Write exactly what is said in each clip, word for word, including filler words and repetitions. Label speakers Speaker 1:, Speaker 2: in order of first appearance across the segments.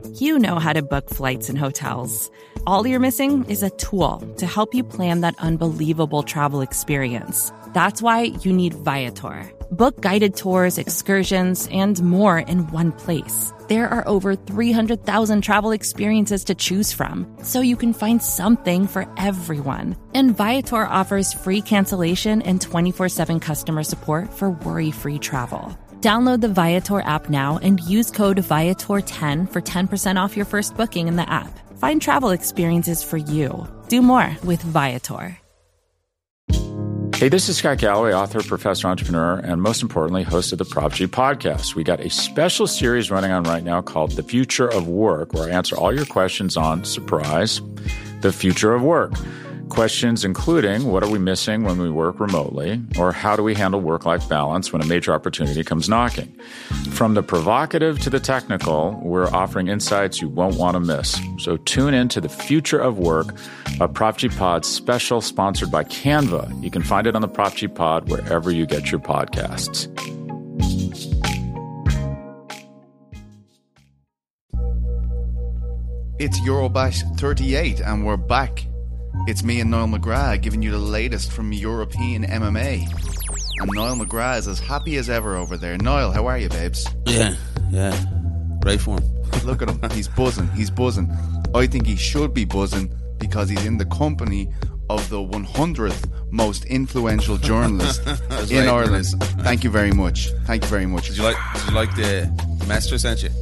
Speaker 1: You know how to book flights and hotels. All you're missing is a tool to help you plan that unbelievable travel experience. That's why you need Viator. Book guided tours, excursions, and more in one place. There are over three hundred thousand travel experiences to choose from, so you can find something for everyone. And Viator offers free cancellation and twenty-four seven customer support for worry-free travel. Download the Viator app now and use code Viator ten for ten percent off your first booking in the app. Find travel experiences for you. Do more with Viator.
Speaker 2: Hey, this is Scott Galloway, author, professor, entrepreneur, and most importantly, host of the Prop G podcast. We got a special series running on right now called The Future of Work, where I answer all your questions on, surprise, the future of work. Questions including, what are we missing when we work remotely? Or how do we handle work-life balance when a major opportunity comes knocking? From the provocative to the technical, we're offering insights you won't want to miss. So tune in to The Future of Work, a Prop G Pod special sponsored by Canva. You can find it on the Prop G Pod wherever you get your podcasts.
Speaker 3: It's Eurobash thirty-eight and we're back. It's me and Niall McGrath giving you the latest from European M M A. And Niall McGrath is as happy as ever over there. Niall, how are you, babes?
Speaker 4: Yeah, yeah. Great form.
Speaker 3: Look at him. He's buzzing. He's buzzing. I think he should be buzzing because he's in the company of the one hundredth most influential journalist in Ireland. Thank you very much. Thank you very much.
Speaker 4: Did you like, did you like the message I sent you?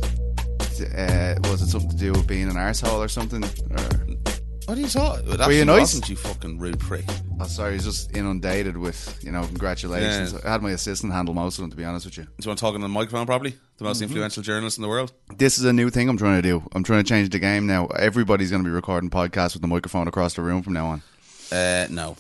Speaker 3: Uh, was it something to do with being an arsehole or something? Or?
Speaker 4: What do you saw? It
Speaker 3: Were you nice?
Speaker 4: Wasn't, you fucking rude prick.
Speaker 3: Oh, sorry, he's just inundated with, you know, congratulations.
Speaker 4: Yeah.
Speaker 3: I had my assistant handle most of them, to be honest with you.
Speaker 4: Do you want to talk on the microphone, probably? The most mm-hmm. influential journalist in the world?
Speaker 3: This is a new thing I'm trying to do. I'm trying to change the game now. Everybody's going to be recording podcasts with the microphone across the room from now on.
Speaker 4: Uh, no.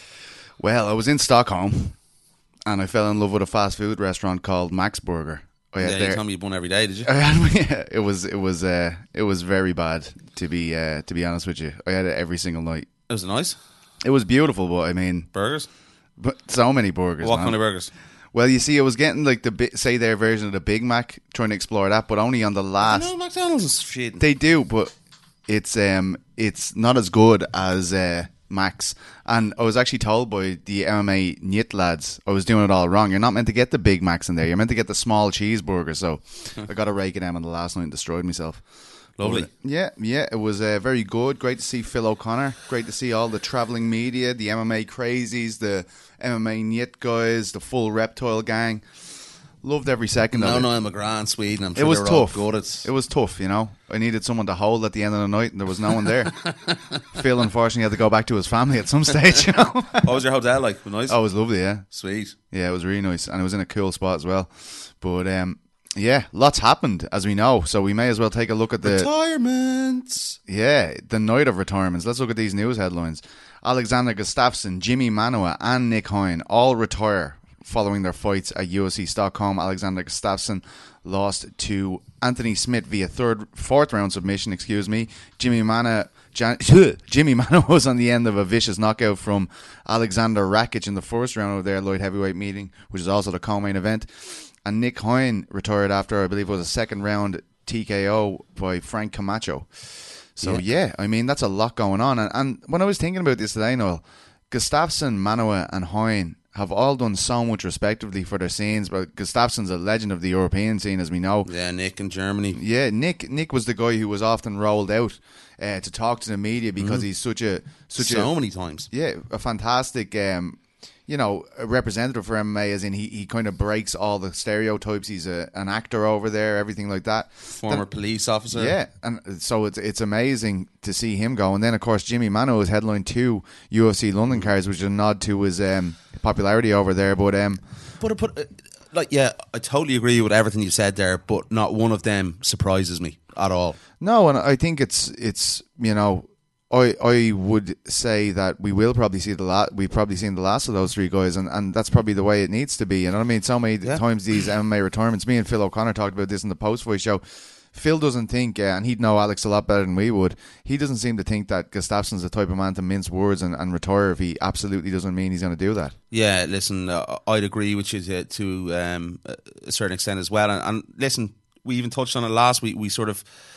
Speaker 3: Well, I was in Stockholm, and I fell in love with a fast food restaurant called Max Burger. Oh, yeah,
Speaker 4: yeah, you told me you won every day, did you?
Speaker 3: Yeah, it was it was uh, it was very bad to be uh, to be honest with you. I had it every single night.
Speaker 4: Was it nice?
Speaker 3: It was beautiful, but I mean
Speaker 4: burgers.
Speaker 3: But so many burgers.
Speaker 4: What
Speaker 3: man.
Speaker 4: kind of burgers?
Speaker 3: Well, you see, I was getting like the say their version of the Big Mac, trying to explore that, but only on the last.
Speaker 4: I know McDonald's is shit.
Speaker 3: They do, but it's um it's not as good as uh, Max. And I was actually told by the M M A Nyit lads I was doing it all wrong. You're not meant to get the Big Macs in there. You're meant to get the small cheeseburger. So I got a rake of them on the last night and destroyed myself.
Speaker 4: Lovely.
Speaker 3: But, yeah, yeah. It was uh, very good. Great to see Phil O'Connor. Great to see all the travelling media, the M M A crazies, the M M A Nyit guys, the full Reptile gang. Loved every second
Speaker 4: no,
Speaker 3: of it.
Speaker 4: No, no, McGrath in Sweden. I'm sure
Speaker 3: it was tough.
Speaker 4: Good. It's...
Speaker 3: It was tough, you know. I needed someone to hold at the end of the night, and there was no one there. Phil, unfortunately, had to go back to his family at some stage, you know.
Speaker 4: What was your hotel like? Nice?
Speaker 3: Oh, it was lovely, yeah.
Speaker 4: Sweet.
Speaker 3: Yeah, it was really nice, and it was in a cool spot as well. But, um, yeah, lots happened, as we know, so we may as well take a look at the...
Speaker 4: Retirements!
Speaker 3: Yeah, the night of retirements. Let's look at these news headlines. Alexander Gustafsson, Jimmy Manuwa, and Nick Hein all retire following their fights at U F C Stockholm. Alexander Gustafsson lost to Anthony Smith via third, fourth round submission. Excuse me. Jimmy Mana, Jan, Jimmy Mana was on the end of a vicious knockout from Alexander Rakic in the first round of their light heavyweight meeting, which is also the co-main event. And Nick Hein retired after, I believe, it was a second round T K O by Frank Camacho. So yeah, yeah I mean that's a lot going on. And, and when I was thinking about this today, Noel, Gustafsson, Manuwa, and Hein have all done so much respectively for their scenes, but Gustafsson's a legend of the European scene, as we know.
Speaker 4: Yeah, Nick in Germany.
Speaker 3: Yeah, Nick Nick was the guy who was often rolled out uh, to talk to the media because mm. he's such a such
Speaker 4: so
Speaker 3: a,
Speaker 4: many times.
Speaker 3: Yeah, a fantastic, um, you know, a representative for M M A, as in he, he kind of breaks all the stereotypes. He's a, an actor over there, everything like that.
Speaker 4: Former
Speaker 3: then,
Speaker 4: police officer.
Speaker 3: Yeah, and so it's it's amazing to see him go. And then, of course, Jimmy Mano is headline two U F C London cards, which is a nod to his um, popularity over there. But um,
Speaker 4: but, but uh, like, yeah, I totally agree with everything you said there, but not one of them surprises me at all.
Speaker 3: No, and I think it's it's you know. I I would say that we will probably see the la- we've probably seen the last of those three guys, and, and that's probably the way it needs to be. You know what I mean? So many yeah. times these M M A retirements. Me and Phil O'Connor talked about this in the post fight show. Phil doesn't think, uh, and he'd know Alex a lot better than we would. He doesn't seem to think that Gustafsson's the type of man to mince words and, and retire if he absolutely doesn't mean he's going to do that.
Speaker 4: Yeah, listen, uh, I'd agree with you to, to um, a certain extent as well. And, and listen, we even touched on it last week. We sort of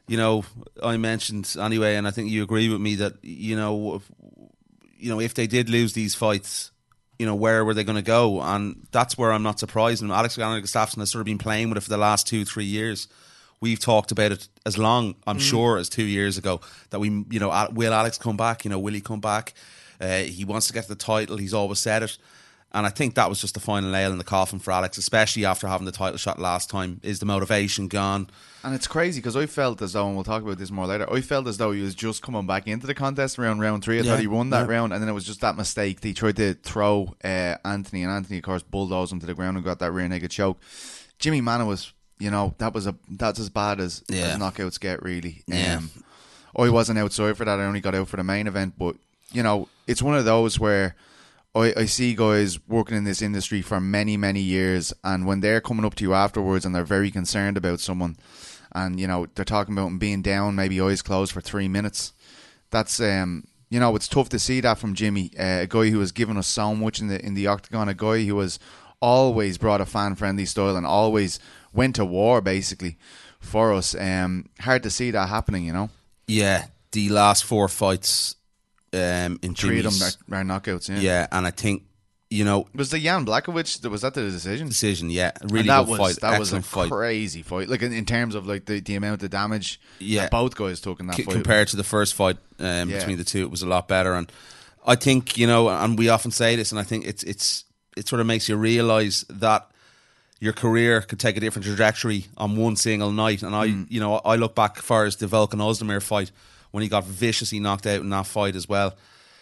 Speaker 4: you know, I mentioned anyway, and I think you agree with me that, you know, if, you know, if they did lose these fights, you know, where were they going to go? And that's where I'm not surprised. And Alexander Gustafsson has sort of been playing with it for the last two, three years. We've talked about it as long, I'm mm. sure, as two years ago, that we, you know, will Alex come back? You know, will he come back? Uh, he wants to get to the title. He's always said it. And I think that was just the final nail in the coffin for Alex, especially after having the title shot last time. Is the motivation gone?
Speaker 3: And it's crazy because I felt as though, and we'll talk about this more later, I felt as though he was just coming back into the contest around round three. I yeah, thought he won that yeah. round, and then it was just that mistake. He tried to throw uh, Anthony, and Anthony, of course, bulldozed him to the ground and got that rear naked choke. Jimmy Manuwa was, you know, that was a that's as bad as, yeah. as knockouts get, really.
Speaker 4: Yeah.
Speaker 3: Um, I wasn't outside for that. I only got out for the main event, but, you know, it's one of those where I, I see guys working in this industry for many, many years, and when they're coming up to you afterwards and they're very concerned about someone, and, you know, they're talking about them being down, maybe eyes closed for three minutes, that's, um, you know, it's tough to see that from Jimmy, uh, a guy who has given us so much in the in the octagon, a guy who has always brought a fan-friendly style and always went to war, basically, for us. Um, hard to see that happening, you know?
Speaker 4: Yeah, the last four fights... Um, in
Speaker 3: Three
Speaker 4: Jimmy's,
Speaker 3: of them are, are knockouts, yeah.
Speaker 4: Yeah, and I think, you know...
Speaker 3: Was the Jan Blachowicz, was that the decision?
Speaker 4: Decision, yeah. Really
Speaker 3: and that
Speaker 4: good
Speaker 3: was,
Speaker 4: fight.
Speaker 3: That
Speaker 4: Excellent
Speaker 3: was a
Speaker 4: fight.
Speaker 3: crazy fight. Like, in, in terms of like the, the amount of damage
Speaker 4: yeah.
Speaker 3: that both guys took in that
Speaker 4: C-
Speaker 3: fight.
Speaker 4: Compared to the first fight um,
Speaker 3: yeah.
Speaker 4: between the two, it was a lot better. And I think, you know, and we often say this, and I think it's it's it sort of makes you realise that your career could take a different trajectory on one single night. And I, mm. you know, I look back as far as the Volkan Ozdemir fight, when he got viciously knocked out in that fight as well.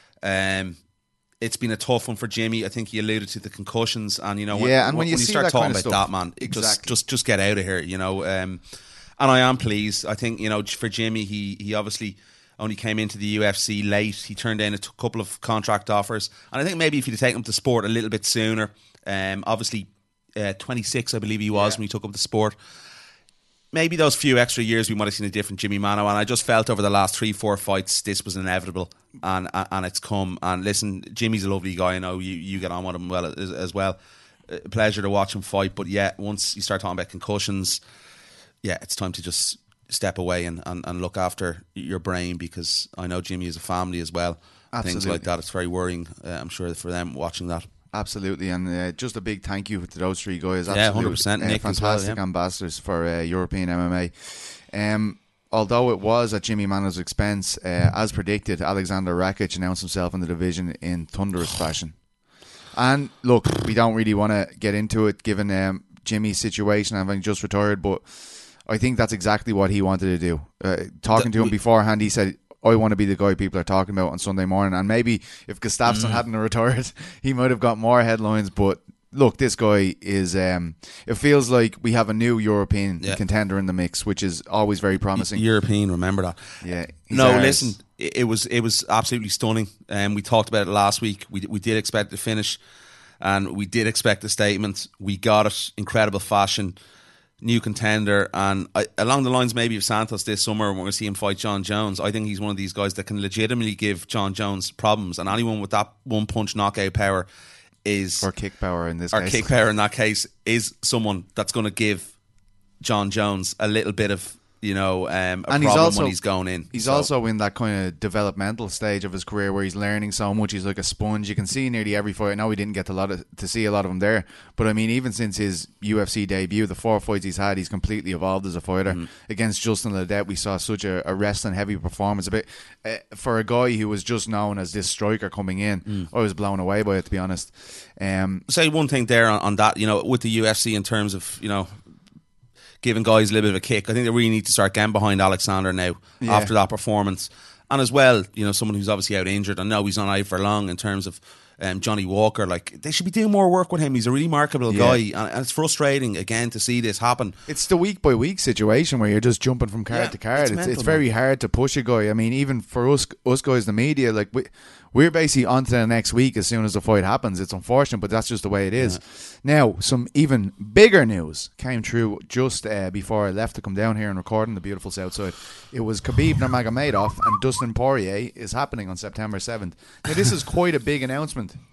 Speaker 4: Um, it's been a tough one for Jimmy. I think he alluded to the concussions, and you know, when,
Speaker 3: yeah, and when,
Speaker 4: when
Speaker 3: you,
Speaker 4: you
Speaker 3: see
Speaker 4: start
Speaker 3: that
Speaker 4: talking
Speaker 3: kind of
Speaker 4: about
Speaker 3: stuff,
Speaker 4: that, man,
Speaker 3: exactly.
Speaker 4: just just just get out of here, you know. Um, and I am pleased. I think, you know, for Jimmy, he he obviously only came into the U F C late. He turned down a t- couple of contract offers, and I think maybe if he'd taken him to sport a little bit sooner, um, obviously uh, twenty-six, I believe he was yeah. when he took up the sport. Maybe those few extra years we might have seen a different Jimmy Manuwa, and I just felt over the last three, four fights this was inevitable, and and it's come. And listen, Jimmy's a lovely guy. I know you, you get on with him well as, as well. Uh, pleasure to watch him fight, but yeah, once you start talking about concussions, yeah, it's time to just step away and, and, and look after your brain, because I know Jimmy is a family as well.
Speaker 3: Absolutely.
Speaker 4: Things like that, it's very worrying. Uh, I'm sure for them watching that.
Speaker 3: Absolutely, and uh, just a big thank you to those three guys. Absolute,
Speaker 4: yeah, one hundred percent.
Speaker 3: Uh,
Speaker 4: Nick
Speaker 3: fantastic
Speaker 4: as well, yeah.
Speaker 3: ambassadors for uh, European M M A. Um, although it was at Jimmy Manuwa's expense, uh, as predicted, Alexander Rakic announced himself in the division in thunderous fashion. And look, we don't really want to get into it given um, Jimmy's situation, having just retired, but I think that's exactly what he wanted to do. Uh, talking the, to him we, beforehand, he said, I want to be the guy people are talking about on Sunday morning. And maybe if Gustafsson mm. hadn't retired, he might have got more headlines. But look, this guy is, um, it feels like we have a new European yeah. contender in the mix, which is always very promising.
Speaker 4: European, remember that.
Speaker 3: Yeah.
Speaker 4: No,
Speaker 3: ours.
Speaker 4: listen, it was it was absolutely stunning. Um, we talked about it last week. We, we did expect the finish, and we did expect the statement. We got it, incredible fashion. New contender, and I, along the lines maybe of Santos this summer, we're going to see him fight John Jones. I think he's one of these guys that can legitimately give John Jones problems, and anyone with that one punch knockout power is,
Speaker 3: or kick power in this
Speaker 4: or
Speaker 3: case,
Speaker 4: kick power in that case, is someone that's going to give John Jones a little bit of, you know, um, a
Speaker 3: and
Speaker 4: problem
Speaker 3: he's also,
Speaker 4: when he's going in.
Speaker 3: He's
Speaker 4: so.
Speaker 3: also in that kind of developmental stage of his career where he's learning so much. He's like a sponge. You can see nearly every fight. I know we didn't get a lot of, to see a lot of him there, but I mean, even since his U F C debut, the four fights he's had, he's completely evolved as a fighter. Mm. Against Justin Ledet, we saw such a, a wrestling heavy performance. A bit uh, for a guy who was just known as this striker coming in. Mm. I was blown away by it, to be honest. Um,
Speaker 4: Say one thing there on, on that, you know, with the U F C in terms of, you know, giving guys a little bit of a kick. I think they really need to start getting behind Alexander now yeah. after that performance. And as well, you know, someone who's obviously out injured. I know he's not out for long in terms of um, Johnny Walker. Like, they should be doing more work with him. He's a really marketable yeah. guy. And, and it's frustrating, again, to see this happen.
Speaker 3: It's the week by week situation where you're just jumping from card
Speaker 4: yeah,
Speaker 3: to card.
Speaker 4: It's,
Speaker 3: it's,
Speaker 4: mental,
Speaker 3: it's very
Speaker 4: man.
Speaker 3: hard to push a guy. I mean, even for us, us guys, the media, like, we, we're basically on to the next week as soon as the fight happens. It's unfortunate, but that's just the way it is. Yeah. Now, some even bigger news came through just uh, before I left to come down here and record in the beautiful South Side. It was Khabib Nurmagomedov and Dustin Poirier is happening on September seventh. Now, this is quite a big announcement.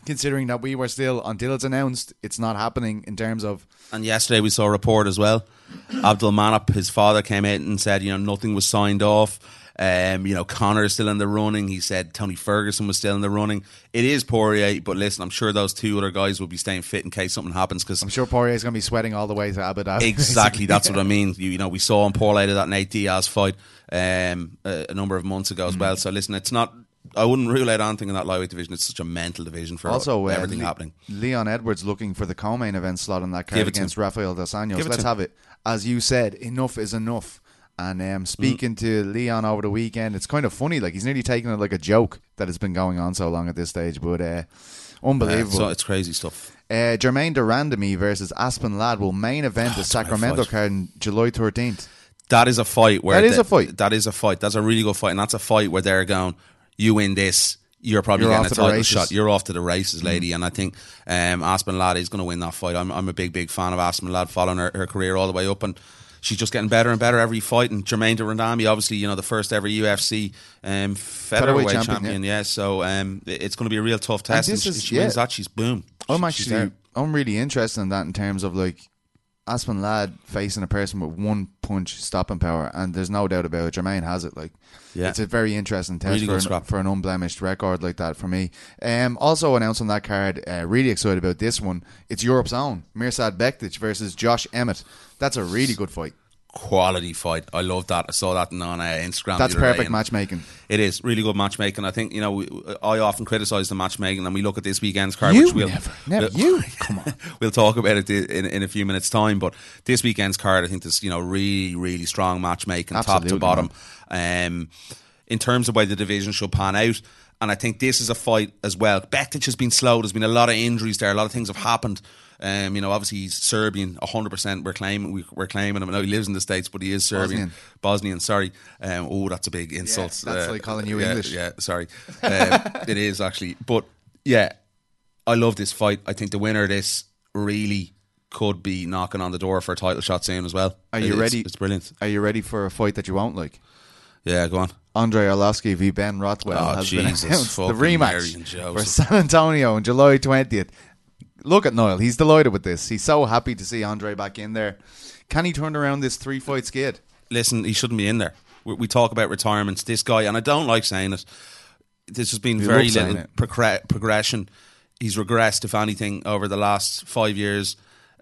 Speaker 3: Considering that we were still, until it's announced, it's not happening in terms of...
Speaker 4: And yesterday we saw a report as well. Abdulmanap, his father, came out and said, you know, nothing was signed off. Um, you know, Conor is still in the running. He said Tony Ferguson was still in the running. It is Poirier, but listen, I'm sure those two other guys will be staying fit in case something happens. Cause
Speaker 3: I'm sure Poirier's going to be sweating all the way to Abu Dhabi.
Speaker 4: Exactly, that's what I mean. You, you know, we saw him pour out of that Nate Diaz fight um, a, a number of months ago as mm. well. So listen, it's not... I wouldn't rule out anything in that lightweight division. It's such a mental division for also, uh, everything Le- happening.
Speaker 3: Leon Edwards looking for the co-main event slot on that card against Rafael Dos Anjos. Let's have it. As you said, enough is enough. And um, speaking mm. to Leon over the weekend, it's kind of funny. Like, he's nearly taking it like a joke that it's been going on so long at this stage. But uh, unbelievable.
Speaker 4: Uh, so it's crazy stuff.
Speaker 3: Uh, Jermaine Durandamy versus Aspen Ladd will main event oh, the Sacramento card on July thirteenth.
Speaker 4: That is a fight. Where
Speaker 3: that is
Speaker 4: the,
Speaker 3: a fight.
Speaker 4: That is a fight. That's a really good fight. And that's a fight where they're going, you win this, you're probably
Speaker 3: you're
Speaker 4: getting a title
Speaker 3: shot.
Speaker 4: You're off to the races, lady. Mm. And I think um, Aspen Ladd is going to win that fight. I'm, I'm a big, big fan of Aspen Ladd, following her, her career all the way up, and she's just getting better and better every fight. And Jermaine Durandamy, obviously, you know, the first ever U F C um, featherweight champion. champion yeah. yeah, so um, it's going to be a real tough test. And, and is, she yeah. wins that, she's boom.
Speaker 3: I'm
Speaker 4: she,
Speaker 3: actually, I'm really interested in that in terms of like Aspen Ladd facing a person with one punch stopping power, and there's no doubt about it. Jermaine has it. Like, yeah. It's a very interesting test really for, an, for an unblemished record like that for me. Um, also announced on that card, uh, really excited about this one. It's Europe's own Mirsad Bektic versus Josh Emmett. That's a really good fight.
Speaker 4: Quality fight. I love that. I saw that on uh, Instagram.
Speaker 3: That's perfect matchmaking.
Speaker 4: It is really good matchmaking. I think, you know, we, I often criticise the matchmaking, and we look at this weekend's card,
Speaker 3: you
Speaker 4: which we'll
Speaker 3: never, never we'll, you come on.
Speaker 4: We'll talk about it in, in a few minutes' time. But this weekend's card, I think, there's, you know, really, really strong matchmaking, Absolutely, top to bottom. Um, in terms of where the division should pan out. And I think this is a fight as well. Bektic has been slow. There's been a lot of injuries there. A lot of things have happened. Um, you know, obviously he's Serbian, one hundred percent. We're claiming, we, we're claiming him. I know he lives in the States, but he is Serbian. Bosnian, Bosnian sorry. Um, oh, that's a big insult.
Speaker 3: Yeah, that's uh, like calling you
Speaker 4: yeah,
Speaker 3: English.
Speaker 4: Yeah, sorry. Um, it is actually. But yeah, I love this fight. I think the winner of this really could be knocking on the door for a title shot soon as well.
Speaker 3: Are you
Speaker 4: it,
Speaker 3: ready?
Speaker 4: It's, it's brilliant.
Speaker 3: Are you ready for a fight that you won't like?
Speaker 4: Yeah, go on.
Speaker 3: Andre Arlovsky v Ben Rothwell
Speaker 4: oh,
Speaker 3: has
Speaker 4: Jesus,
Speaker 3: been announced. The rematch for San Antonio on July twentieth. Look at Niall. He's delighted with this. He's so happy to see Andre back in there. Can he turn around this three-fight skid?
Speaker 4: Listen, he shouldn't be in there. We, we talk about retirements. This guy, and I don't like saying it, there's just been
Speaker 3: you
Speaker 4: very little progr- progression. He's regressed, if anything, over the last five years.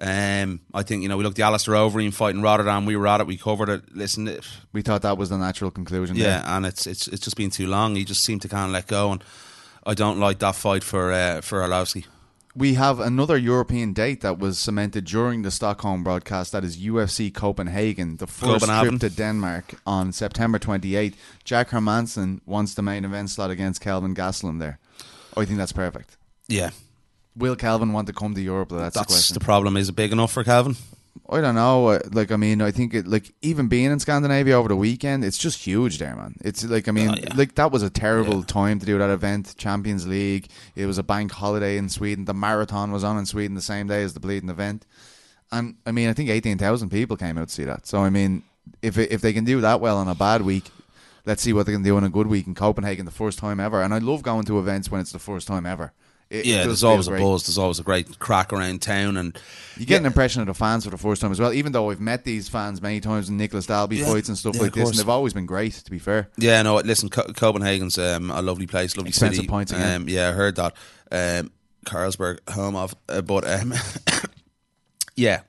Speaker 4: Um, I think, you know, we looked at the Alistair Overeem fight in Rotterdam. We were at it. We covered it. Listen, it,
Speaker 3: we thought that was the natural conclusion.
Speaker 4: Yeah,
Speaker 3: there.
Speaker 4: and it's it's it's just been too long. He just seemed to kind of let go, and I don't like that fight for uh, for Arlovsky.
Speaker 3: We have another European date that was cemented during the Stockholm broadcast. That is U F C Copenhagen, the first trip to Denmark on September twenty-eighth. Jack Hermansson wants the main event slot against Kelvin Gastelum there. I think that's perfect.
Speaker 4: Yeah.
Speaker 3: Will Kelvin want to come to Europe? That's,
Speaker 4: that's
Speaker 3: the question.
Speaker 4: The problem. Is it big enough for Kelvin?
Speaker 3: I don't know. Like, I mean, I think it, like, even being in Scandinavia over the weekend, it's just huge there, man. It's like, I mean, oh, yeah. like, that was a terrible yeah. time to do that event. Champions League. It was a bank holiday in Sweden. The marathon was on in Sweden the same day as the bleeding event. And, I mean, I think eighteen thousand people came out to see that. So, I mean, if it, if they can do that well on a bad week, let's see what they can do on a good week in Copenhagen the first time ever. And I love going to events when it's the first time ever. It,
Speaker 4: yeah,
Speaker 3: it
Speaker 4: there's always a buzz. There's always a great crack around town, and
Speaker 3: you get yeah. an impression of the fans for the first time as well. Even though I've met these fans many times in Nicholas Dalby yeah. fights and stuff yeah, like this, and they've always been great. To be fair,
Speaker 4: yeah, no, listen, Co- Copenhagen's um, a lovely place, lovely
Speaker 3: Expensive
Speaker 4: city.
Speaker 3: Points again.
Speaker 4: Um, yeah, I heard that. Um, Carlsberg, home of, uh, but um, yeah,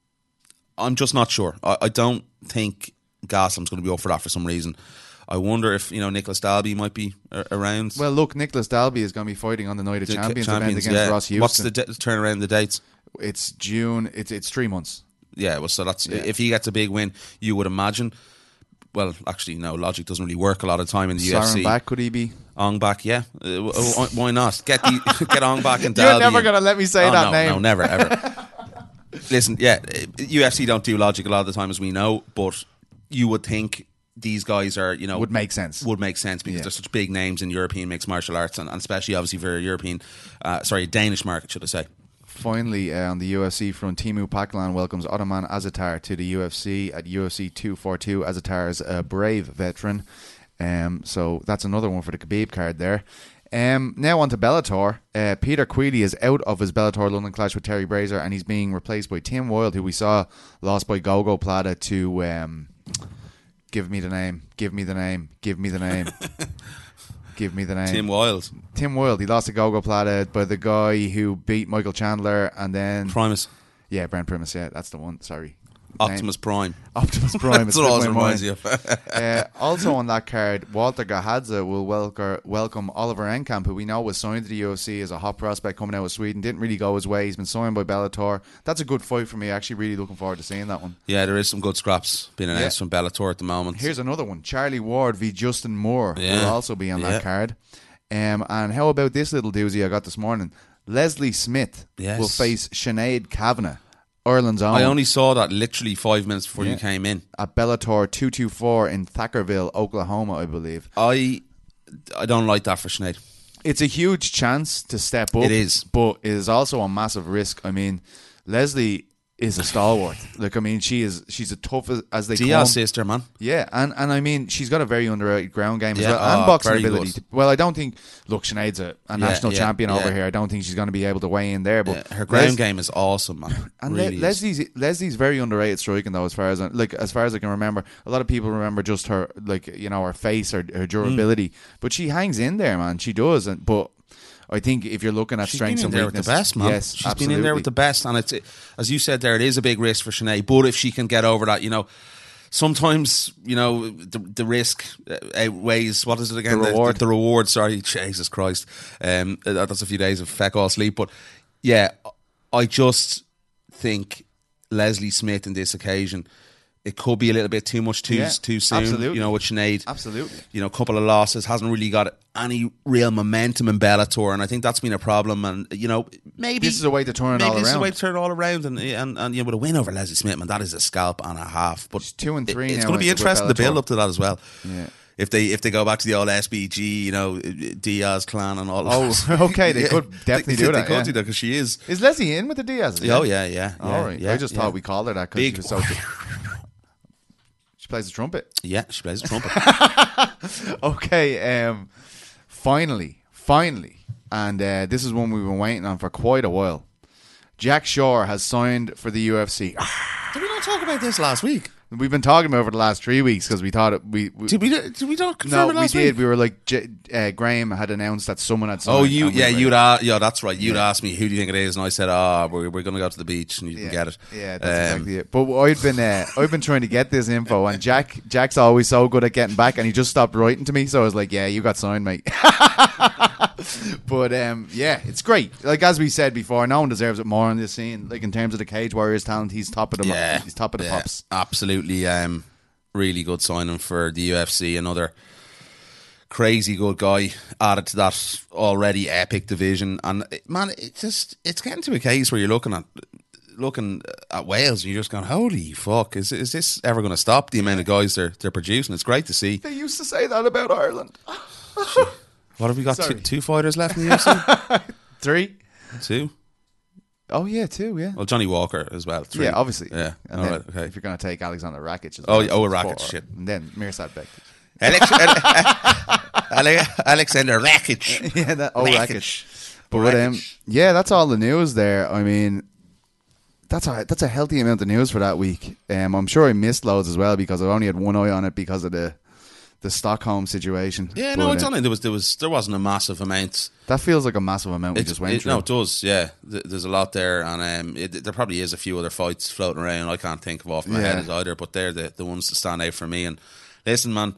Speaker 4: I'm just not sure. I, I don't think Gaslam's going to be up for that for some reason. I wonder if, you know, Nicholas Dalby might be around.
Speaker 3: Well, look, Nicholas Dalby is going to be fighting on the Night of the Champions, Champions event against
Speaker 4: yeah.
Speaker 3: Ross Houston.
Speaker 4: What's the de- turn around the dates?
Speaker 3: It's June. It's it's three months.
Speaker 4: Yeah, well, so that's
Speaker 3: yeah.
Speaker 4: if he gets a big win, you would imagine. Well, actually, no, logic doesn't really work a lot of time in the
Speaker 3: Saran
Speaker 4: U F C.
Speaker 3: back, could he be?
Speaker 4: Ong back, yeah. Uh, why not? Get the get Ong back and Dalby.
Speaker 3: You're never going to let me say
Speaker 4: oh,
Speaker 3: that
Speaker 4: no,
Speaker 3: name.
Speaker 4: No, never, ever. Listen, yeah, U F C don't do logic a lot of the time, as we know, but you would think these guys are, you know,
Speaker 3: would make sense.
Speaker 4: Would make sense because
Speaker 3: yeah.
Speaker 4: they're such big names in European mixed martial arts, and, and especially obviously for a European, uh, sorry, Danish market, should I say?
Speaker 3: Finally, uh, on the U F C front, Timu Paklan welcomes Ottoman Azatar to the U F C at U F C two forty-two. Azatar is a brave veteran, um, so that's another one for the Khabib card there. Um, now on to Bellator. Uh, Peter Queally is out of his Bellator London clash with Terry Brazier, and he's being replaced by Tim Wilde, who we saw lost by Gogo Plata to um, give me the name, give me the name, give me the name, give me the name.
Speaker 4: Tim Wilde.
Speaker 3: Tim Wilde. He lost to Gogo Plata by the guy who beat Michael Chandler, and then
Speaker 4: Primus.
Speaker 3: Yeah, Brent Primus. Yeah, that's the one. Sorry.
Speaker 4: Optimus Prime.
Speaker 3: Optimus Prime.
Speaker 4: That's what always reminds you of.
Speaker 3: uh, also on that card, Walter Gahadze will welcome, welcome Oliver Enkamp, who we know was signed to the U F C as a hot prospect coming out of Sweden. Didn't really go his way. He's been signed by Bellator. That's a good fight for me. Actually, really looking forward to seeing that one.
Speaker 4: Yeah, there is some good scraps being announced yeah. from Bellator at the moment.
Speaker 3: Here's another one. Charlie Ward v Justin Moore yeah. will also be on
Speaker 4: yeah.
Speaker 3: that card. Um, and how about this little doozy I got this morning? Leslie Smith
Speaker 4: yes.
Speaker 3: will face Sinead Kavanagh, Ireland's own.
Speaker 4: I only saw that literally five minutes before
Speaker 3: yeah.
Speaker 4: you came in.
Speaker 3: At Bellator two twenty-four in Thackerville, Oklahoma, I believe.
Speaker 4: I I don't like that for Sinead.
Speaker 3: It's a huge chance to step up.
Speaker 4: It is.
Speaker 3: But it is also a massive risk. I mean, Leslie is a stalwart. Like, I mean, she is. She's as tough as, as they
Speaker 4: Diaz
Speaker 3: come.
Speaker 4: sister, man.
Speaker 3: Yeah, and, and I mean, she's got a very underrated ground game as
Speaker 4: yeah,
Speaker 3: well, and
Speaker 4: oh,
Speaker 3: boxing
Speaker 4: very
Speaker 3: ability.
Speaker 4: good.
Speaker 3: Well, I don't think. Look, Sinead's a, a
Speaker 4: Yeah,
Speaker 3: national
Speaker 4: yeah,
Speaker 3: champion
Speaker 4: yeah.
Speaker 3: over here. I don't think she's going to be able to weigh in there. But
Speaker 4: Yeah, her ground
Speaker 3: Les-
Speaker 4: game is awesome, man.
Speaker 3: And
Speaker 4: really
Speaker 3: Le- Leslie's Leslie's very underrated striking though, as far as I, like as far as I can remember. A lot of people remember just her, like, you know, her face or her durability, mm. but she hangs in there, man. She does, and but. I think if you're looking at
Speaker 4: She's
Speaker 3: strengths
Speaker 4: been in
Speaker 3: and
Speaker 4: there
Speaker 3: weakness,
Speaker 4: with the best, man.
Speaker 3: yes,
Speaker 4: She's
Speaker 3: absolutely.
Speaker 4: been in there with the best, and it's as you said there, it is a big risk for Sinead. But if she can get over that, you know, sometimes you know the, the risk outweighs what is it again?
Speaker 3: The reward.
Speaker 4: The, the reward. Sorry, Jesus Christ. Um, that's a few days of feck all sleep. But yeah, I just think Leslie Smith in this occasion. It could be a little bit too much too
Speaker 3: yeah,
Speaker 4: too soon,
Speaker 3: absolutely.
Speaker 4: you know, with Sinead.
Speaker 3: Absolutely.
Speaker 4: You know, a couple of losses, hasn't really got any real momentum in Bellator, and I think that's been a problem. And, you know, maybe...
Speaker 3: This is a way to turn it all
Speaker 4: Maybe this
Speaker 3: around.
Speaker 4: is a way to turn it all around. And, and, and you know, with a win over Leslie Smith, man, that is a scalp and a half. But
Speaker 3: She's two and three
Speaker 4: it, it's
Speaker 3: now
Speaker 4: going to be
Speaker 3: with
Speaker 4: interesting to
Speaker 3: Bellator.
Speaker 4: build up to that as well.
Speaker 3: Yeah.
Speaker 4: If they if they go back to the old S B G, you know, Diaz clan and all
Speaker 3: Oh,
Speaker 4: that.
Speaker 3: okay, they
Speaker 4: Yeah.
Speaker 3: could definitely
Speaker 4: they,
Speaker 3: do
Speaker 4: They
Speaker 3: that.
Speaker 4: could
Speaker 3: yeah.
Speaker 4: do that because she is.
Speaker 3: Is Leslie in with the Diaz?
Speaker 4: Oh, yeah, yeah.
Speaker 3: All
Speaker 4: yeah,
Speaker 3: right.
Speaker 4: yeah,
Speaker 3: I just
Speaker 4: yeah.
Speaker 3: thought we called her that because she
Speaker 4: Big.
Speaker 3: was so... She plays the trumpet.
Speaker 4: Yeah, she plays the trumpet.
Speaker 3: Okay, um, finally, finally, and uh, this is one we've been waiting on for quite a while. Jack Shore has signed for the U F C.
Speaker 4: Did we not talk about this last week?
Speaker 3: We've been talking about it for the last three weeks because we thought it, we, we
Speaker 4: Did we? Did we not confirm
Speaker 3: no
Speaker 4: it
Speaker 3: we
Speaker 4: last
Speaker 3: did.
Speaker 4: week?
Speaker 3: We were like J- uh, Graham had announced that someone had signed.
Speaker 4: Oh, you
Speaker 3: and we
Speaker 4: yeah,
Speaker 3: were
Speaker 4: you'd
Speaker 3: like,
Speaker 4: a- yeah, that's right. You'd
Speaker 3: Yeah.
Speaker 4: asked me who do you think it is, and I said, ah, we're we're going to go to the beach, and you
Speaker 3: yeah,
Speaker 4: can get it.
Speaker 3: Yeah, that's
Speaker 4: Um,
Speaker 3: exactly it. But I'd been uh, I've been trying to get this info, and Jack Jack's always so good at getting back, and he just stopped writing to me. So I was like, yeah, you got signed, mate. But um, yeah, it's great. Like as we said before, no one deserves it more on this scene. Like in terms of the Cage Warriors talent, he's top of the
Speaker 4: Yeah,
Speaker 3: he's top of the
Speaker 4: yeah,
Speaker 3: pops.
Speaker 4: Absolutely, um, really good signing for the U F C. Another crazy good guy added to that already epic division. And man, it's just it's getting to a case where you're looking at looking at Wales and you're just going, holy fuck, is is this ever going to stop? The amount of guys they're they're producing, it's great to see.
Speaker 3: They used to say that about Ireland.
Speaker 4: What have we got? Two,
Speaker 3: Sorry.
Speaker 4: two fighters left in the U F C?
Speaker 3: Three.
Speaker 4: Two.
Speaker 3: Oh yeah, two. Yeah.
Speaker 4: Well, Johnny Walker as well. Three.
Speaker 3: Yeah, obviously.
Speaker 4: Yeah.
Speaker 3: And
Speaker 4: All
Speaker 3: then
Speaker 4: right. Okay.
Speaker 3: if you're going to take Alexander Rakic as
Speaker 4: Oh,
Speaker 3: well,
Speaker 4: yeah, oh,
Speaker 3: it's
Speaker 4: Rakic,
Speaker 3: four.
Speaker 4: shit.
Speaker 3: And then Mirsad Bektic.
Speaker 4: Alex, Ale- Alexander Rakic.
Speaker 3: Yeah, that, oh,
Speaker 4: Rakic.
Speaker 3: Rakic. But um,
Speaker 4: Rakic.
Speaker 3: yeah, that's all the news there. I mean, that's a that's a healthy amount of news for that week. Um, I'm sure I missed loads as well because I only had one eye on it because of the the Stockholm situation.
Speaker 4: Yeah, no,
Speaker 3: But,
Speaker 4: it's
Speaker 3: uh,
Speaker 4: only there was there was there wasn't a massive amount.
Speaker 3: that feels like a massive amount we
Speaker 4: It's-
Speaker 3: just went
Speaker 4: it-
Speaker 3: through.
Speaker 4: no, it does. Yeah, Th- there's a lot there, and um, it, there probably is a few other fights floating around. I can't think of off my
Speaker 3: Yeah.
Speaker 4: head either, but they're the the ones that stand out for me. And listen, man,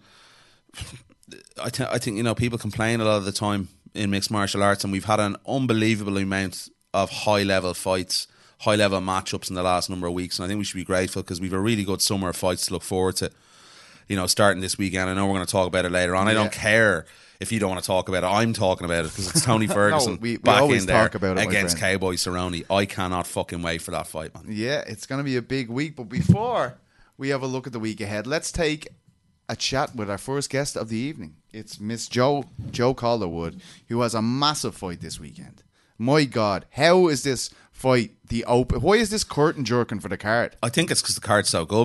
Speaker 4: I th- I think you know people complain a lot of the time in mixed martial arts, and we've had an unbelievable amount of high level fights, high level matchups in the last number of weeks, and I think we should be grateful because we've a really good summer of fights to look forward to. You know, starting this weekend. I know we're going to talk about it later on. I
Speaker 3: Yeah.
Speaker 4: don't care if you don't want to talk about it. I'm talking about it because it's Tony Ferguson
Speaker 3: we- we
Speaker 4: back
Speaker 3: always
Speaker 4: in there
Speaker 3: talk about it, my
Speaker 4: against
Speaker 3: friend.
Speaker 4: Cowboy Cerrone. I cannot fucking wait for that fight, man.
Speaker 3: Yeah, it's going to be a big week. But before we have a look at the week ahead, let's take a chat with our first guest of the evening. It's Miss Joe Joe Calderwood, who has a massive fight this weekend. My God, how is this fight the open? Why is this curtain jerking for the card?
Speaker 4: I think it's because the card's so good, man.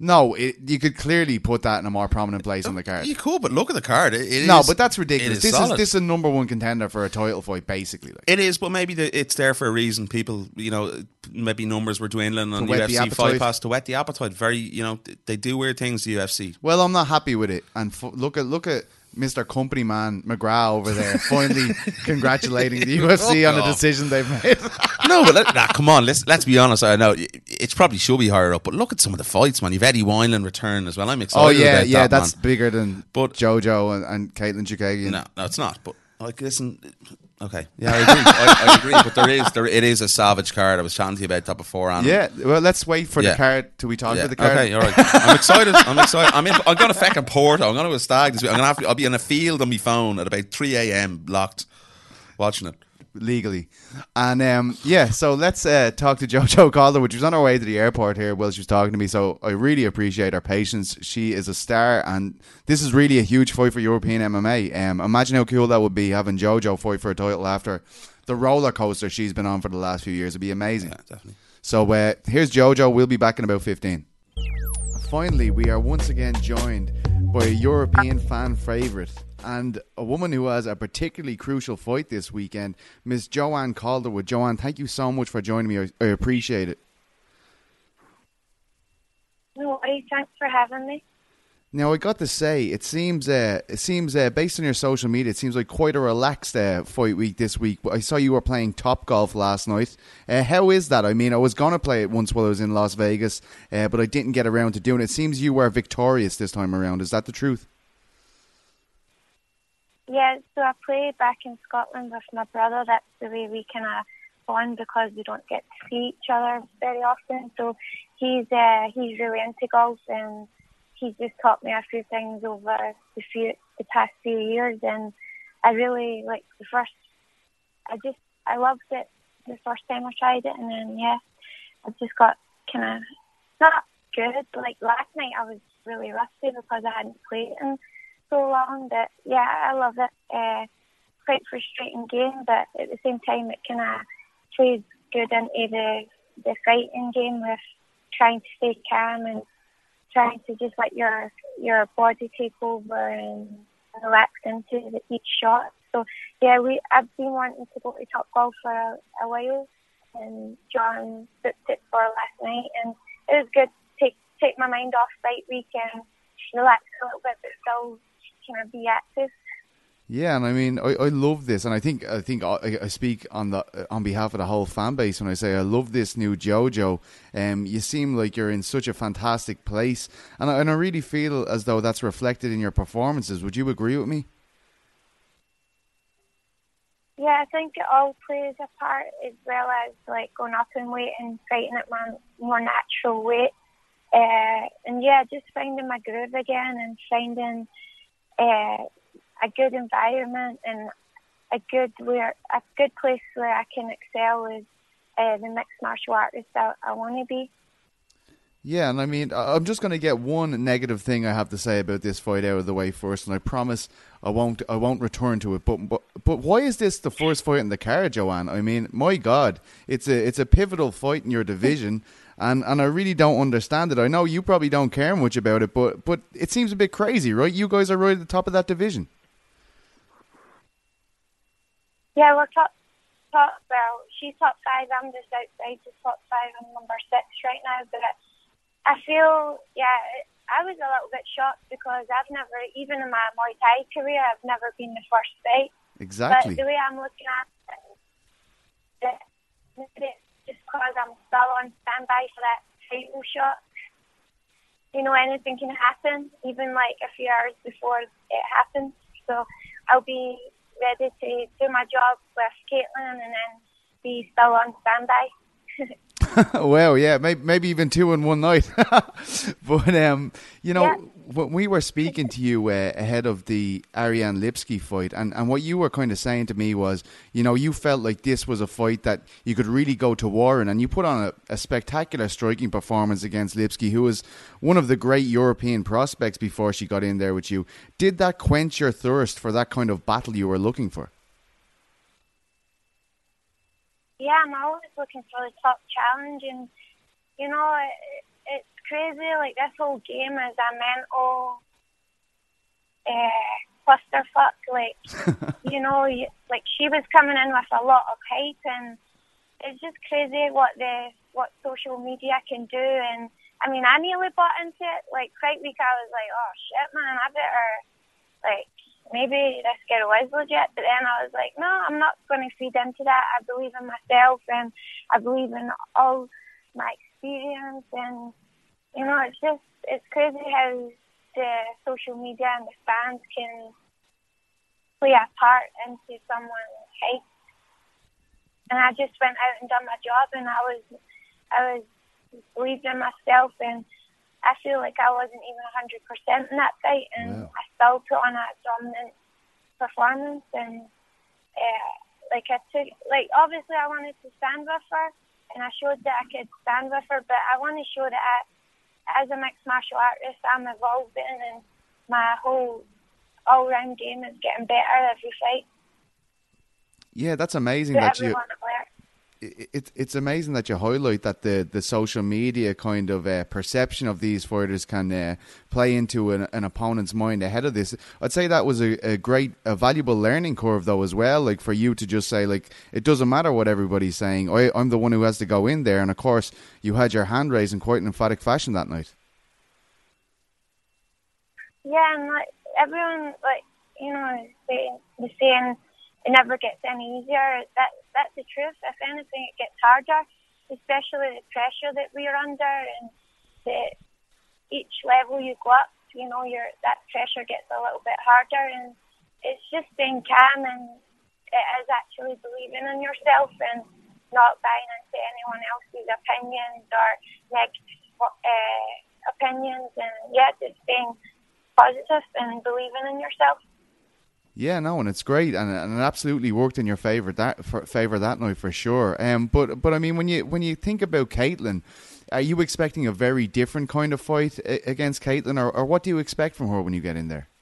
Speaker 3: No, it, you could clearly put that in a more prominent place on the card.
Speaker 4: You could, but look at the card. It, it
Speaker 3: no,
Speaker 4: is,
Speaker 3: but that's ridiculous.
Speaker 4: Is
Speaker 3: this
Speaker 4: solid.
Speaker 3: is this is a number one contender for a title fight, basically. Like.
Speaker 4: It is, but maybe the, it's there for a reason. People, you know, maybe numbers were dwindling on
Speaker 3: To
Speaker 4: U
Speaker 3: whet
Speaker 4: F
Speaker 3: the
Speaker 4: C
Speaker 3: appetite.
Speaker 4: Fight Pass to whet the appetite. Very, you know, they do weird things. The U F C.
Speaker 3: Well, I'm not happy with it. And f- look at look at Mister Company Man McGrath over there, finally congratulating the U F C on the decision they've made.
Speaker 4: No, but let, nah, come on, let's let's be honest. I know it probably should be higher up, but look at some of the fights, man. You've Eddie Wineland return as well. I'm excited.
Speaker 3: Oh yeah,
Speaker 4: about
Speaker 3: yeah,
Speaker 4: that,
Speaker 3: that's
Speaker 4: man.
Speaker 3: bigger than
Speaker 4: But-
Speaker 3: JoJo and, and Caitlin Chukagian.
Speaker 4: No, no, it's not. But like, listen, okay, yeah, I agree. I, I agree. But there is, there it is a savage card. I was chatting to you about that before. And
Speaker 3: Yeah, well, let's wait for
Speaker 4: Yeah.
Speaker 3: the card till we talk
Speaker 4: yeah.
Speaker 3: about the card.
Speaker 4: Okay, all right. I'm excited. I'm excited. I'm in. I'm going to fucking Porto. I'm going to a stag this week. I'm going to have. To, I'll be in a field on my phone at about three a.m. locked, watching it.
Speaker 3: Legally. And um, yeah, so let's uh, talk to JoJo Calderwood. She was on her way to the airport here while she was talking to me, so I really appreciate her patience. She is a star, and this is really a huge fight for European M M A. Um, imagine how cool that would be, having JoJo fight for a title after the roller coaster she's been on for the last few years. It'd be amazing.
Speaker 4: Yeah, definitely.
Speaker 3: So uh, here's JoJo. We'll be back in about fifteen. Finally, we are once again joined by a European fan favourite and a woman who has a particularly crucial fight this weekend, Miss Joanne Calderwood. Joanne, thank you so much for joining me. I, I appreciate it.
Speaker 5: No worries, thanks for having me.
Speaker 3: Now, I got to say, it seems, uh, it seems uh, based on your social media, it seems like quite a relaxed uh, fight week this week. I saw you were playing Top Golf last night. Uh, how is that? I mean, I was going to play it once while I was in Las Vegas, uh, but I didn't get around to doing it. It seems you were victorious this time around. Is that the truth?
Speaker 5: Yeah, so I play back in Scotland with my brother. That's the way we kind of bond because we don't get to see each other very often. So he's uh, he's really into golf, and he's just taught me a few things over the few the past few years. And I really like the first. I just I loved it the first time I tried it, and then yeah, I just got kind of not good. Like last night, I was really rusty because I hadn't played it in so long. That yeah, I love it. Uh, quite frustrating game, but at the same time, it kind of plays good into the the fighting game with trying to stay calm and trying to just let your your body take over and relax into the, each shot. So yeah, we I've been wanting to go to Top Golf for a, a while, and John booked it for last night, and it was good to take take my mind off fight week and relax a little bit, but still kind of be active.
Speaker 3: Yeah, and I mean, I, I love this, and I think I think I, I speak on the on behalf of the whole fan base when I say I love this new JoJo. Um, you seem like you're in such a fantastic place, and I, and I really feel as though that's reflected in your performances. Would you agree with me?
Speaker 5: Yeah, I think it all plays a part, as well as like going up in weight and fighting at my more natural weight. Uh, and yeah, just finding my groove again and finding uh, a good environment and a good where a good place where I can excel is uh, the mixed martial artist I, I want to be.
Speaker 3: Yeah, and I mean, I- I'm just going to get one negative thing I have to say about this fight out of the way first, and I promise I won't I won't return to it. But but but why is this the first fight in the card, Joanne? I mean, my God, it's a it's a pivotal fight in your division. And and I really don't understand it. I know you probably don't care much about it, but but it seems a bit crazy, right? You guys are right at the top of that division.
Speaker 5: Yeah, we're top, top, well, she's top five, I'm just outside the top five, I'm number six right now, but I feel, yeah, I was a little bit shocked because I've never, even in my Muay Thai career, I've never been the first fight.
Speaker 3: Exactly.
Speaker 5: But the way I'm looking at it, it's just because I'm still on standby for that title shot. You know, anything can happen, even like a few hours before it happens. So I'll be ready to do my job with Caitlin and then be still on standby.
Speaker 3: Well, yeah, maybe, maybe even two in one night. But, um, you know,
Speaker 5: Yeah.
Speaker 3: when we were speaking to you uh, ahead of the Ariane Lipski fight, and, and what you were kind of saying to me was, you know, you felt like this was a fight that you could really go to war in, and you put on a, a spectacular striking performance against Lipski, who was one of the great European prospects before she got in there with you. Did that quench your thirst for that kind of battle you were looking for?
Speaker 5: Yeah, I'm always looking for the top challenge, and you know, it, it's crazy. Like, this whole game is a mental uh, clusterfuck. Like, you know, you, like she was coming in with a lot of hype, and it's just crazy what the what social media can do. And I mean, I nearly bought into it. Like, quite week, I was like, oh shit, man, I better like maybe this girl is legit. But then I was like, no, I'm not going to feed into that. I believe in myself, and I believe in all my experience. And you know, it's just it's crazy how the social media and the fans can play a part into someone's hype. And I just went out and done my job, and I was, I was believed in myself, and I feel like I wasn't even one hundred percent in that fight, and wow. I still put on a dominant performance, and uh, like I took, like obviously I wanted to stand with her, and I showed that I could stand with her, but I want to show that I, as a mixed martial artist, I'm evolving, and my whole all-round game is getting better every fight.
Speaker 3: Yeah, that's amazing that you. It's it's amazing that you highlight that the, the social media kind of uh, perception of these fighters can uh, play into an, an opponent's mind ahead of this. I'd say that was a, a great, a valuable learning curve though as well. Like for you to just say like it doesn't matter what everybody's saying. I, I'm the one who has to go in there, and of course you had your hand raised in quite an emphatic fashion that night.
Speaker 5: Yeah, and like everyone, like you know, saying the saying. It never gets any easier. That that's the truth. If anything, it gets harder, especially the pressure that we're under, and the each level you go up, you know, your that pressure gets a little bit harder, and it's just being calm, and it is actually believing in yourself and not buying into anyone else's opinions or negative uh, opinions, and yeah, just being positive and believing in yourself.
Speaker 3: Yeah, no, and it's great, and, and it absolutely worked in your favor that for, favor that night for sure. Um, but but I mean, when you when you think about Caitlin, are you expecting a very different kind of fight against Caitlin, or, or what do you expect from her when you get in there?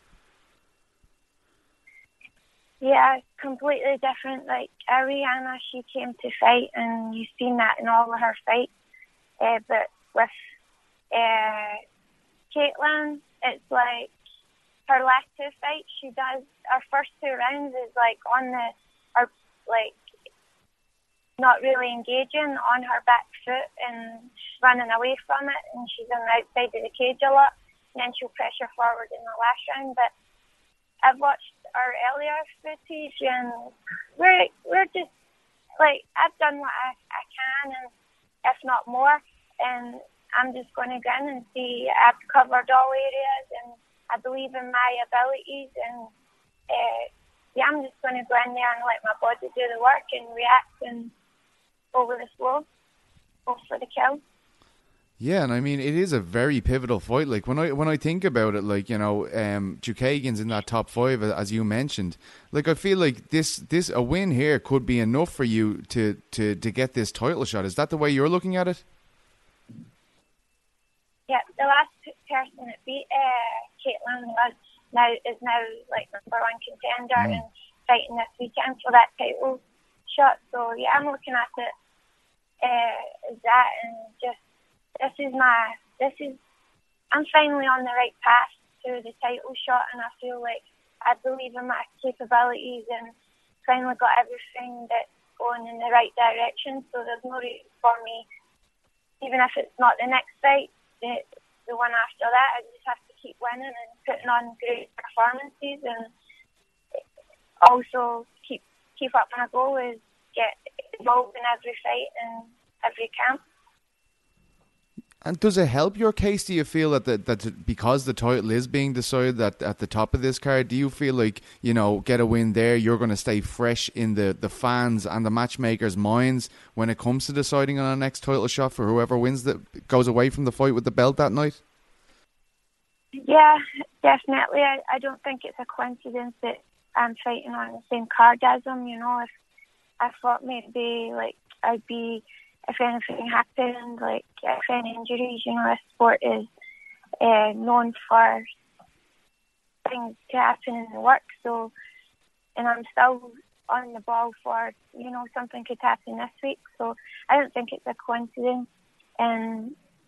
Speaker 5: Yeah, completely different. Like Ariana, she came to fight, and you've seen that in all of her fights. Uh, but with uh, Caitlin, it's like. Her last two fights, she does, her first two rounds is like on the, or like not really engaging on her back foot and running away from it, and she's on the outside of the cage a lot, and then she'll pressure forward in the last round. But I've watched our earlier footage, and we're, we're just, like, I've done what I, I can, and if not more, and I'm just going to go in and see, I've covered all areas, and I believe in my abilities, and uh, yeah, I'm just going to go in there and let my body do the work and react and go with the flow, go for the kill.
Speaker 3: Yeah, and I mean it is a very pivotal fight. Like when I when I think about it, like you know, um, Chookagian's in that top five as you mentioned. Like I feel like this this a win here could be enough for you to to to get this title shot. Is that the way you're looking at it?
Speaker 5: Yeah, the last person that beat uh, Caitlin was now is now like number one contender mm. and fighting this weekend for that title shot. So yeah, I'm looking at it uh, as that, and just this is my this is I'm finally on the right path to the title shot, and I feel like I believe in my capabilities and finally got everything that's going in the right direction. So there's no reason for me, even if it's not the next fight. The, the one after that, I just have to keep winning and putting on great performances, and also keep keep up my goal is get involved in every fight and every camp.
Speaker 3: And does it help your case? Do you feel that the, that because the title is being decided at, at the top of this card, do you feel like, you know, get a win there, you're going to stay fresh in the, the fans and the matchmakers' minds when it comes to deciding on a next title shot for whoever wins that goes away from the fight with the belt that night?
Speaker 5: Yeah, definitely. I, I don't think it's a coincidence that I'm fighting on the same card as him. You know, if I thought maybe like I'd be, if anything happened, like if any injuries, you know, this sport is uh, known for things to happen in the work. So, and I'm still on the ball for, you know, something could happen this week. So I don't think it's a coincidence. And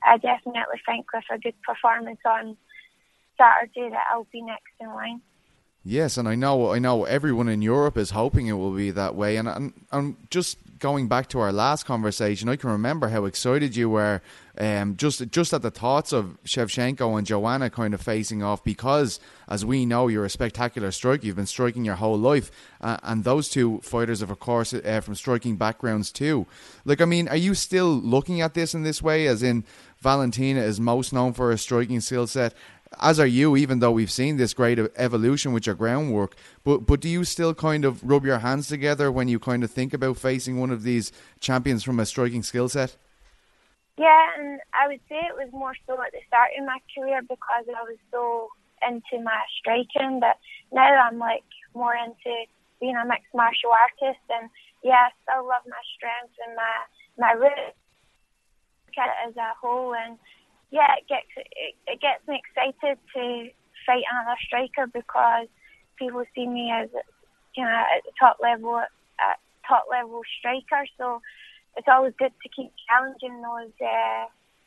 Speaker 5: I definitely think with a good performance on Saturday that I'll be next in line.
Speaker 3: Yes, and I know I know everyone in Europe is hoping it will be that way. And, and, and just going back to our last conversation, I can remember how excited you were um, just just at the thoughts of Shevchenko and Joanna kind of facing off, because, as we know, you're a spectacular striker. You've been striking your whole life. Uh, and those two fighters have, of course, uh, from striking backgrounds too. Like, I mean, are you still looking at this in this way, as in Valentina is most known for her striking skill set, as are you, even though we've seen this great evolution with your groundwork. But but do you still kind of rub your hands together when you kind of think about facing one of these champions from a striking skill set?
Speaker 5: Yeah, and I would say it was more so at the start of my career because I was so into my striking, but now I'm like more into being a mixed martial artist. And yeah, I still love my strengths and my, my roots. Look at it as a whole, and yeah, it gets it, it gets me excited to fight another striker because people see me as, you know, at the top level, at top level striker. So it's always good to keep challenging those uh,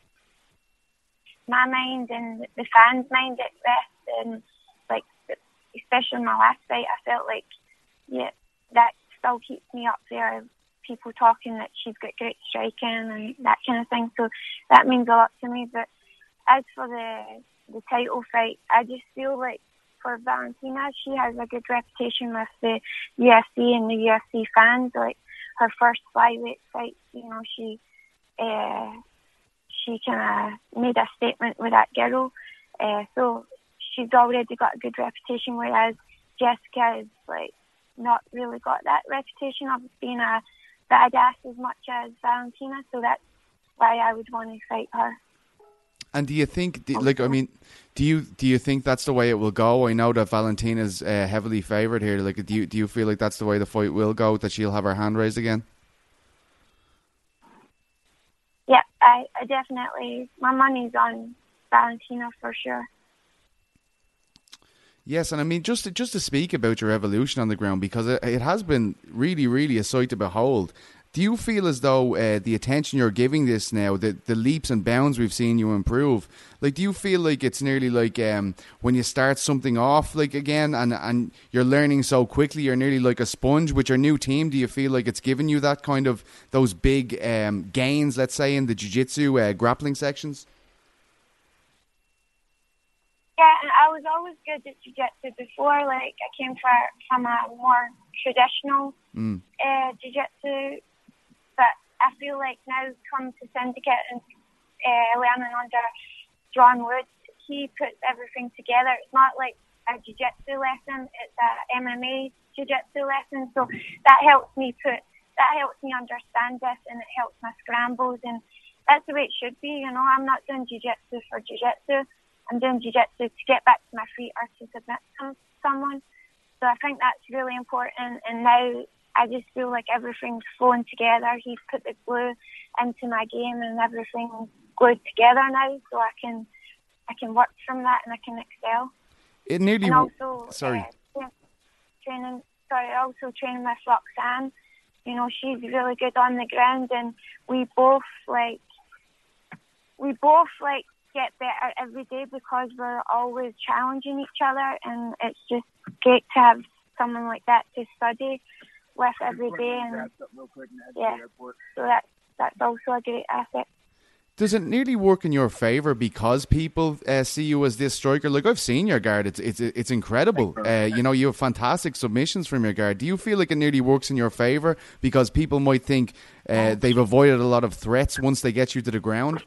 Speaker 5: my mind and the fans' mind at best. And like, especially in my last fight, I felt like yeah, that still keeps me up there. People talking that she's got great striking and that kind of thing. So that means a lot to me. But as for the the title fight, I just feel like for Valentina, she has a good reputation with the U F C and the U F C fans. Like her first flyweight fight, you know, she uh, she kind of made a statement with that girl. Uh, so she's already got a good reputation, whereas Jessica is like not really got that reputation of being a badass as much as Valentina, so that's why I would want to fight her.
Speaker 3: And do you think, do, like, I mean, do you do you think that's the way it will go? I know that Valentina's uh, heavily favoured here. Like, do you do you feel like that's the way the fight will go? That she'll have her hand raised again?
Speaker 5: Yeah, I, I definitely. My money's on Valentina for sure.
Speaker 3: Yes, and I mean, just to, just to speak about your evolution on the ground, because it, it has been really, really a sight to behold. Do you feel as though uh, the attention you're giving this now, the, the leaps and bounds we've seen you improve, like, do you feel like it's nearly like um, when you start something off, like, again, and, and you're learning so quickly, you're nearly like a sponge with your new team? Do you feel like it's given you that kind of, those big um, gains, let's say, in the jiu-jitsu uh, grappling sections?
Speaker 5: Yeah, and I was always good at jiu-jitsu before. Like, I came for, from a more traditional mm. uh, jiu-jitsu, but I feel like now come to Syndicate and uh, learning under John Woods, he puts everything together. It's not like a jiu-jitsu lesson, it's a M M A jiu-jitsu lesson, so that helps me put, that helps me understand this, and it helps my scrambles, and that's the way it should be, you know. I'm not doing jiu-jitsu for jiu-jitsu. I'm doing jiu-jitsu to get back to my feet or to submit to someone. So I think that's really important. And now I just feel like everything's flowing together. He's put the glue into my game, and everything's glued together now. So I can I can work from that, and I can excel.
Speaker 3: It nearly.
Speaker 5: And also,
Speaker 3: sorry.
Speaker 5: Uh, training. Sorry. Also training with Roxanne. You know, she's really good on the ground, and we both like. We both like. get better every day because we're always challenging each other, and it's just great to have someone like that to study with every day. And yeah, so that's that's also a great asset.
Speaker 3: Does it nearly work in your favour because people uh, see you as this striker? Like, I've seen your guard; it's it's it's incredible. Uh, you know, you have fantastic submissions from your guard. Do you feel like it nearly works in your favour because people might think uh, they've avoided a lot of threats once they get you to the ground?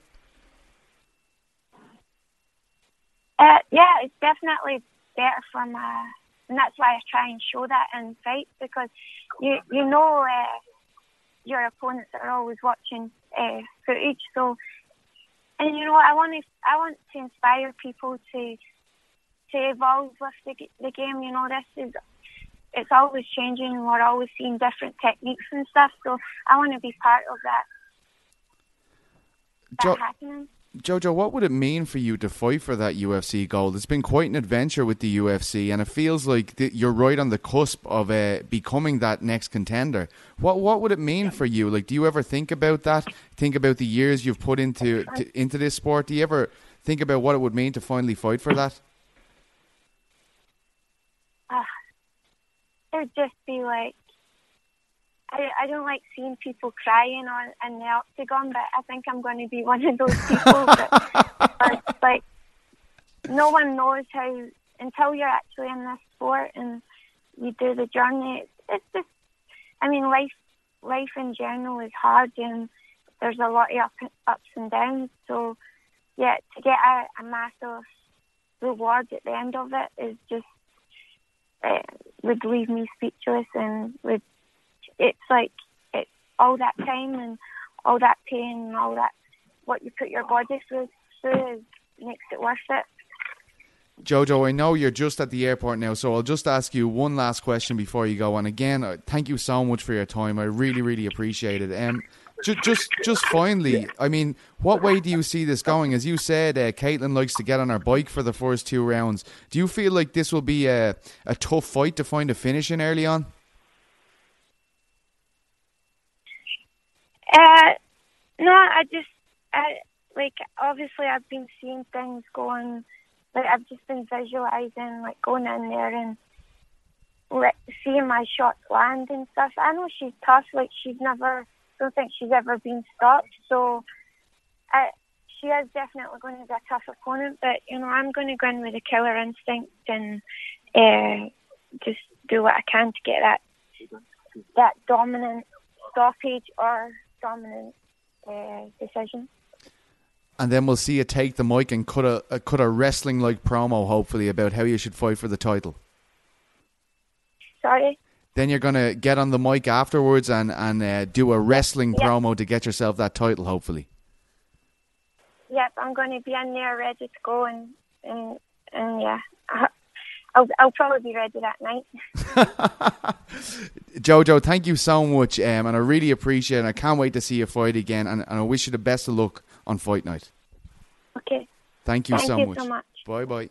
Speaker 5: Uh, yeah, it's definitely better from, uh, and that's why I try and show that in fights, because you you know uh, your opponents are always watching uh, footage. So, and you know, I want to I want to inspire people to to evolve with the the game. You know, this is it's always changing, and we're always seeing different techniques and stuff. So I want to be part of that. That
Speaker 3: jo-
Speaker 5: happening.
Speaker 3: Jojo, what would it mean for you to fight for that U F C gold? It's been quite an adventure with the U F C, and it feels like th- you're right on the cusp of uh, becoming that next contender. What what would it mean for you? Like, do you ever think about that? Think about the years you've put into to, into this sport? Do you ever think about what it would mean to finally fight for that?
Speaker 5: Uh, it would just be like, I, I don't like seeing people crying on in the octagon, but I think I'm going to be one of those people that are, like, no one knows how, until you're actually in this sport and you do the journey. It's, it's just, I mean, life life in general is hard, and there's a lot of up, ups and downs. So, yeah, to get a, a massive reward at the end of it is just, uh, would leave me speechless, and would, it's like it's all that time and all that pain and all that, what you put your body through, through is, makes it worth it.
Speaker 3: Jojo, I know you're just at the airport now, so I'll just ask you one last question before you go. And again, uh, thank you so much for your time. I really, really appreciate it. Um, just, just, just finally, I mean, what way do you see this going? As you said, uh, Caitlin likes to get on her bike for the first two rounds. Do you feel like this will be a, a tough fight to find a finish in early on?
Speaker 5: Uh, no, I just, I, like, obviously I've been seeing things going, like, I've just been visualising, like, going in there and like, seeing my shots land and stuff. I know she's tough, like, she's never, don't think she's ever been stopped, so I, she is definitely going to be a tough opponent, but, you know, I'm going to go in with a killer instinct and uh, just do what I can to get that, that dominant stoppage or dominant uh, decision.
Speaker 3: And then we'll see you take the mic and cut a, a cut a wrestling like promo, hopefully, about how you should fight for the title.
Speaker 5: Sorry?
Speaker 3: Then you're going to get on the mic afterwards and, and uh, do a wrestling
Speaker 5: yeah.
Speaker 3: promo to get yourself that title, hopefully.
Speaker 5: Yep, I'm going to be in there ready to go, and, and, and yeah, I'll, I'll probably be ready that night.
Speaker 3: Jojo, thank you so much, um, and I really appreciate it. And I can't wait to see you fight again, and, and I wish you the best of luck on fight night.
Speaker 5: Okay.
Speaker 3: Thank you,
Speaker 5: Thank
Speaker 3: so,
Speaker 5: you
Speaker 3: much.
Speaker 5: so much.
Speaker 3: Bye bye.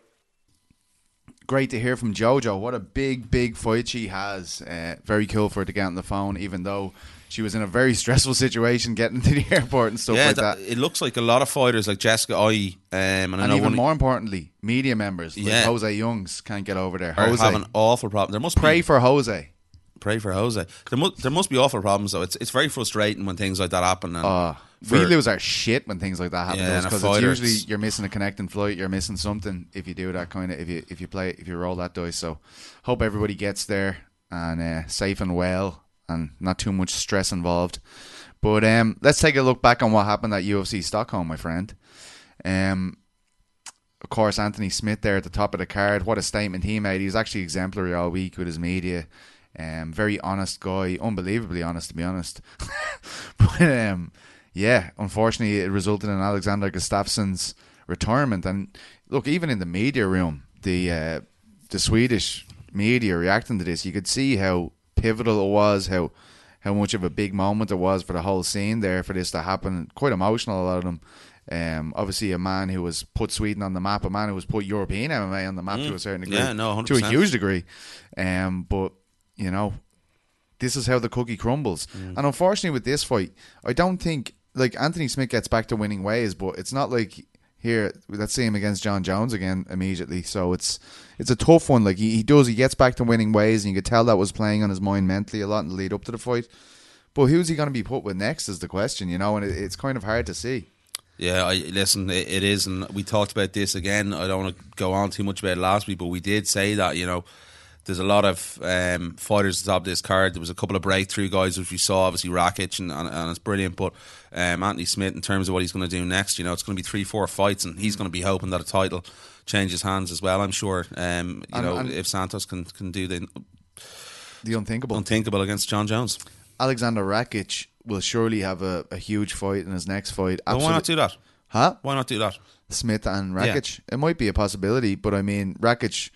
Speaker 3: Great to hear from Jojo. What a big, big fight she has. Uh, very cool for her to get on the phone, even though she was in a very stressful situation getting to the airport and stuff
Speaker 4: yeah,
Speaker 3: like
Speaker 4: that,
Speaker 3: that.
Speaker 4: It looks like a lot of fighters like Jessica Eye, um, and, I
Speaker 3: and
Speaker 4: know
Speaker 3: even
Speaker 4: one,
Speaker 3: more importantly, media members like
Speaker 4: yeah.
Speaker 3: Jose Youngs can't get over there.
Speaker 4: are
Speaker 3: Jose,
Speaker 4: having awful problems. There must
Speaker 3: pray
Speaker 4: be,
Speaker 3: for Jose.
Speaker 4: Pray for Jose. There must there must be awful problems though. It's it's very frustrating when things like that happen. And
Speaker 3: Uh,
Speaker 4: for,
Speaker 3: we lose our shit when things like that happen
Speaker 4: Yeah, and a
Speaker 3: because it's
Speaker 4: fighter,
Speaker 3: usually
Speaker 4: it's-
Speaker 3: you're missing a connecting flight, you're missing something if you do that kind of if you if you play if you roll that dice. So hope everybody gets there and uh, safe and well and not too much stress involved. But um, let's take a look back on what happened at U F C Stockholm, my friend. Um, of course, Anthony Smith there at the top of the card. What a statement he made. He was actually exemplary all week with his media. Um, very honest guy, unbelievably honest to be honest. But um, yeah, unfortunately, it resulted in Alexander Gustafsson's retirement. And look, even in the media room, the uh, the Swedish media reacting to this, you could see how pivotal it was, how how much of a big moment it was for the whole scene there for this to happen. Quite emotional, a lot of them. Um, obviously, a man who was put Sweden on the map, a man who was put European M M A on the map mm. to a certain degree,
Speaker 4: yeah, no, one hundred
Speaker 3: to
Speaker 4: percent.
Speaker 3: a huge degree. Um, but you know, this is how the cookie crumbles. Mm. And unfortunately, with this fight, I don't think like Anthony Smith gets back to winning ways, but it's not like here. Let's see him against John Jones again immediately. So it's it's a tough one. Like he, he does, he gets back to winning ways, and you could tell that was playing on his mind mentally a lot in the lead up to the fight. But who's he going to be put with next is the question, you know, and it, it's kind of hard to see.
Speaker 4: Yeah, I, listen, it, it is, and we talked about this again. I don't want to go on too much about it last week, but we did say that, you know, there's a lot of um, fighters at the top of this card. There was a couple of breakthrough guys, which we saw, obviously Rakic, and, and, and it's brilliant. But um, Anthony Smith, in terms of what he's going to do next, you know, it's going to be three, four fights, and he's going to be hoping that a title changes hands as well, I'm sure. Um, you
Speaker 3: and,
Speaker 4: know,
Speaker 3: and
Speaker 4: if Santos can, can do the
Speaker 3: the unthinkable.
Speaker 4: unthinkable against John Jones.
Speaker 3: Alexander Rakic will surely have a, a huge fight in his next fight.
Speaker 4: Well, why not do that?
Speaker 3: Huh?
Speaker 4: Why not do that?
Speaker 3: Smith and Rakic. Yeah. It might be a possibility, but I mean, Rakic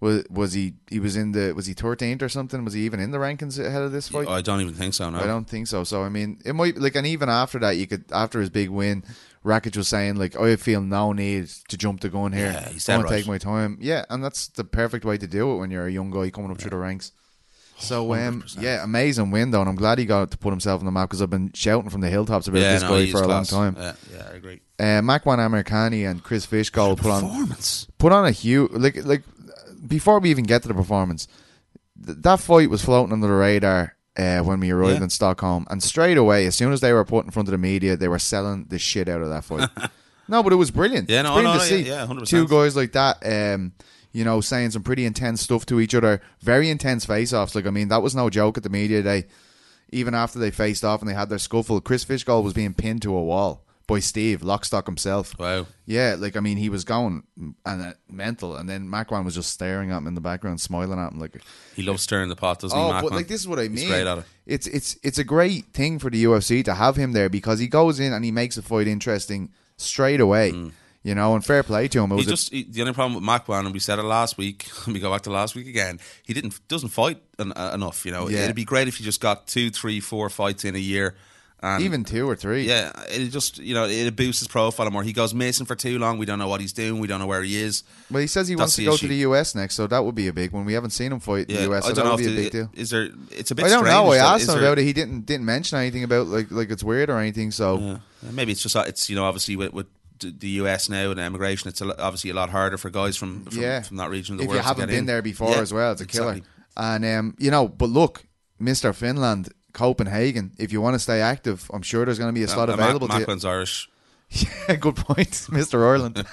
Speaker 3: Was was he? He was in the. Was he thirteenth or something? Was he even in the rankings ahead of this fight?
Speaker 4: I don't even think so. No,
Speaker 3: I don't think so. So I mean, it might like, and even after that, you could after his big win, Rakic was saying like, I feel no need to jump the gun here.
Speaker 4: Yeah, he's
Speaker 3: I
Speaker 4: dead
Speaker 3: want to
Speaker 4: right.
Speaker 3: take my time. Yeah, and that's the perfect way to do it when you're a young guy coming up through the ranks. So um,
Speaker 4: one hundred percent.
Speaker 3: yeah, amazing win though, and I'm glad he got to put himself on the map because I've been shouting from the hilltops about
Speaker 4: yeah,
Speaker 3: this
Speaker 4: no,
Speaker 3: guy
Speaker 4: he's
Speaker 3: for a
Speaker 4: class.
Speaker 3: long time.
Speaker 4: Yeah, yeah, I agree.
Speaker 3: Uh, Makwan Amirkhani and Chris Fishgold put on
Speaker 4: Performance.
Speaker 3: put on a huge like like before we even get to the performance, th- that fight was floating under the radar uh, when we arrived
Speaker 4: Yeah.
Speaker 3: in Stockholm, and straight away, as soon as they were put in front of the media, they were selling the shit out of that fight. No, but it was brilliant.
Speaker 4: Yeah,
Speaker 3: It's
Speaker 4: no,
Speaker 3: brilliant
Speaker 4: no,
Speaker 3: to see
Speaker 4: yeah, yeah, one hundred
Speaker 3: two
Speaker 4: percent.
Speaker 3: guys like that. Um, you know, saying some pretty intense stuff to each other. Very intense face-offs. Like, I mean, that was no joke at the media day. Even after they faced off and they had their scuffle, Chris Fishgold was being pinned to a wall by Steve Lockstock himself.
Speaker 4: Wow.
Speaker 3: Yeah, like I mean, he was going and uh, mental, and then Makwan was just staring at him in the background, smiling at him like.
Speaker 4: He loves stirring the pot, doesn't
Speaker 3: Oh,
Speaker 4: he,
Speaker 3: but
Speaker 4: Macklin?
Speaker 3: like this is what I mean.
Speaker 4: He's great at it.
Speaker 3: It's it's it's a great thing for the U F C to have him there because he goes in and he makes a fight interesting straight away. You know, and fair play to him. It
Speaker 4: He
Speaker 3: was a-
Speaker 4: just he, the only problem with Makwan, and we said it last week, and we go back to last week again. He didn't doesn't fight en- uh, enough. You know,
Speaker 3: Yeah.
Speaker 4: it'd be great if you just got two, three, four fights in a year. And
Speaker 3: even two or three.
Speaker 4: yeah, it just you know it boosts his profile more. He goes missing for too long. We don't know what he's doing. We don't know where he is.
Speaker 3: Well, he says he
Speaker 4: That's
Speaker 3: wants to
Speaker 4: the
Speaker 3: go
Speaker 4: issue.
Speaker 3: to the U S next, so that would be a big one. We haven't seen him fight in
Speaker 4: Yeah,
Speaker 3: the U S,
Speaker 4: I
Speaker 3: so
Speaker 4: don't
Speaker 3: that
Speaker 4: know
Speaker 3: would
Speaker 4: if
Speaker 3: be a
Speaker 4: the,
Speaker 3: big deal.
Speaker 4: is there. It's a bit.
Speaker 3: I don't
Speaker 4: strange
Speaker 3: know. I
Speaker 4: that-
Speaker 3: asked
Speaker 4: is
Speaker 3: him
Speaker 4: there-
Speaker 3: about it. He didn't didn't mention anything about like like it's weird or anything. So
Speaker 4: Yeah. Maybe it's just uh, it's you know obviously with, with the U S now and immigration, it's a, lo- obviously a lot harder for guys from from,
Speaker 3: yeah,
Speaker 4: from that region of the
Speaker 3: if
Speaker 4: world.
Speaker 3: you
Speaker 4: to
Speaker 3: haven't
Speaker 4: get
Speaker 3: been
Speaker 4: in.
Speaker 3: there before
Speaker 4: Yeah,
Speaker 3: as well, it's a killer.
Speaker 4: exactly.
Speaker 3: And um, you know, but look, Mister Finland, Copenhagen. If you want to stay active, I'm sure there's going to be a slot
Speaker 4: Uh,
Speaker 3: available
Speaker 4: Mac-
Speaker 3: to you.
Speaker 4: Macklin's Irish.
Speaker 3: Yeah, good point, Mister Ireland.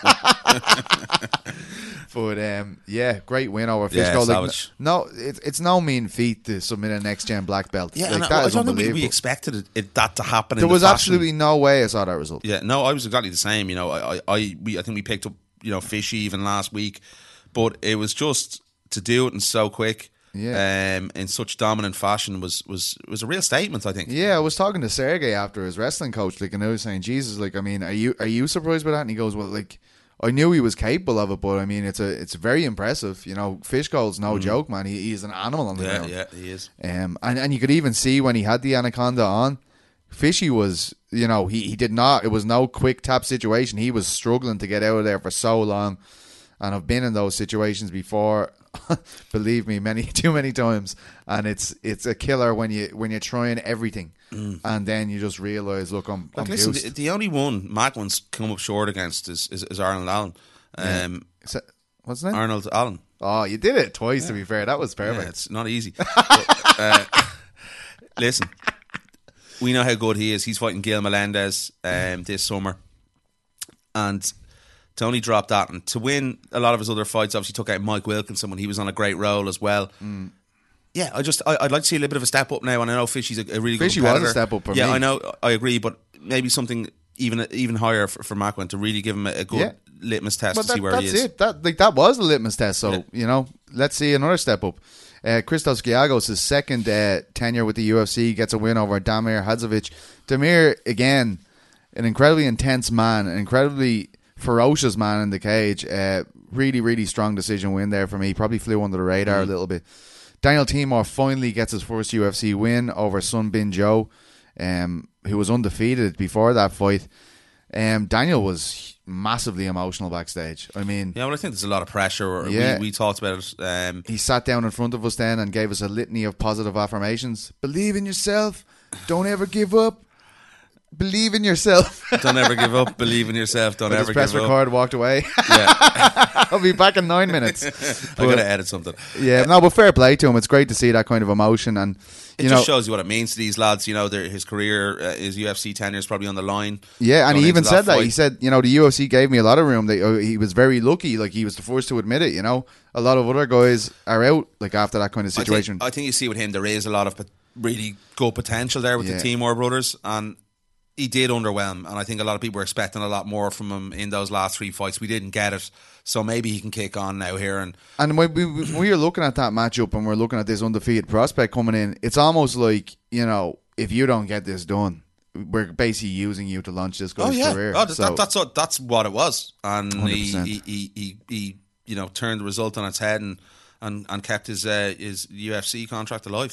Speaker 3: But um, yeah, great win over
Speaker 4: Yeah,
Speaker 3: Fishgold. Like,
Speaker 4: savage.
Speaker 3: no, it's it's no mean feat to submit a next gen black belt.
Speaker 4: Yeah,
Speaker 3: like,
Speaker 4: and
Speaker 3: that
Speaker 4: I, I
Speaker 3: is
Speaker 4: don't think we,
Speaker 3: unbelievable.
Speaker 4: we expected it, it that to happen.
Speaker 3: There
Speaker 4: in the
Speaker 3: was
Speaker 4: fashion.
Speaker 3: absolutely no way I saw that result.
Speaker 4: Yeah, no, I was exactly the same. You know, I, I, I, we, I think we picked up, you know, Fishy even last week, but it was just to do it in so quick,
Speaker 3: Yeah.
Speaker 4: um, in such dominant fashion was was was a real statement. I think.
Speaker 3: Yeah, I was talking to Sergey after his wrestling coach, like, and I was saying, Jesus, like, I mean, are you are you surprised by that? And he goes, well, like, I knew he was capable of it, but I mean, it's a it's very impressive. You know, Fishgold's no joke, man. He, he's an animal on the
Speaker 4: Mm. Yeah,
Speaker 3: ground.
Speaker 4: yeah, he is.
Speaker 3: Um, and and you could even see when he had the anaconda on, Fishy was, you know, he, he did not. It was no quick tap situation. He was struggling to get out of there for so long, and I've been in those situations before. Believe me, many too many times, and it's it's a killer when you when you're trying everything, and then you just realize, look, I'm, I'm
Speaker 4: Like, listen,
Speaker 3: goosed.
Speaker 4: the, the only one Macklin's come up short against is is, is Arnold Allen. Um,
Speaker 3: Is that- what's his name?
Speaker 4: Arnold Allen.
Speaker 3: Oh, you did it twice. To be fair, that was perfect.
Speaker 4: Yeah, it's not easy. But, uh, listen, we know how good he is. He's fighting Gil Melendez um, this summer, and to only drop that and to win a lot of his other fights, obviously took out Mike Wilkinson when he was on a great roll as well.
Speaker 3: Mm.
Speaker 4: Yeah, I just I, I'd like to see a little bit of a step up now, and I know Fishy's a, a really
Speaker 3: Fishy
Speaker 4: good
Speaker 3: was a
Speaker 4: competitor.
Speaker 3: step up for
Speaker 4: yeah,
Speaker 3: me.
Speaker 4: I know, I agree, but maybe something even even higher for, for Macklin to really give him a, a good
Speaker 3: Yeah.
Speaker 4: litmus test
Speaker 3: But
Speaker 4: to
Speaker 3: that,
Speaker 4: see where
Speaker 3: that's
Speaker 4: he is.
Speaker 3: it. That like that was the litmus test. So
Speaker 4: Yeah.
Speaker 3: you know, let's see another step up. Uh, Christos Giagos, his second uh, tenure with the U F C, gets a win over Damir Hadzovic. Damir, again, an incredibly intense man, an incredibly ferocious man in the cage. Uh, really, really strong decision win there for me. Probably flew under the radar
Speaker 4: Mm.
Speaker 3: a little bit. Daniel Timor finally gets his first U F C win over Sun Bin Jo, um, who was undefeated before that fight. Um, Daniel was massively emotional backstage. I mean,
Speaker 4: Yeah, well, I think there's a lot of pressure.
Speaker 3: Yeah.
Speaker 4: We, we talked about it. Um,
Speaker 3: he sat down in front of us then and gave us a litany of positive affirmations. Believe in yourself. Don't ever give up. Believe in yourself.
Speaker 4: don't ever give up. Believe in yourself. Don't
Speaker 3: With
Speaker 4: ever
Speaker 3: his press
Speaker 4: give up.
Speaker 3: record, walked away.
Speaker 4: Yeah,
Speaker 3: I'll be back in nine minutes.
Speaker 4: I gotta edit something.
Speaker 3: Yeah, no, but fair play to him. It's great to see that kind of emotion, and
Speaker 4: It
Speaker 3: you
Speaker 4: just
Speaker 3: know,
Speaker 4: shows you what it means to these lads. You know, their, his career, uh, his U F C tenure is probably on the line.
Speaker 3: yeah, and
Speaker 4: going
Speaker 3: he even
Speaker 4: into
Speaker 3: said that.
Speaker 4: fight.
Speaker 3: He said, you know, the U F C gave me a lot of room. They, uh, he was very lucky. Like, he was the first to admit it. You know, a lot of other guys are out like after that kind of
Speaker 4: I think-
Speaker 3: situation.
Speaker 4: I think, you see with him, there is a lot of pot- really good potential there with
Speaker 3: Yeah.
Speaker 4: the Timor brothers, and he did underwhelm. And I think a lot of people were expecting a lot more from him in those last three fights. We didn't get it, so maybe he can kick on now here. And
Speaker 3: And when we, when we were looking at that matchup and we're looking at this undefeated prospect coming in, it's almost like, you know, if you don't get this done, we're basically using you to launch this guy's
Speaker 4: oh yeah,
Speaker 3: career.
Speaker 4: oh, that,
Speaker 3: So-
Speaker 4: that's what that's what it was. And he
Speaker 3: one hundred percent.
Speaker 4: he, he he he you know, turned the result on its head and and, and kept his uh, his U F C contract alive.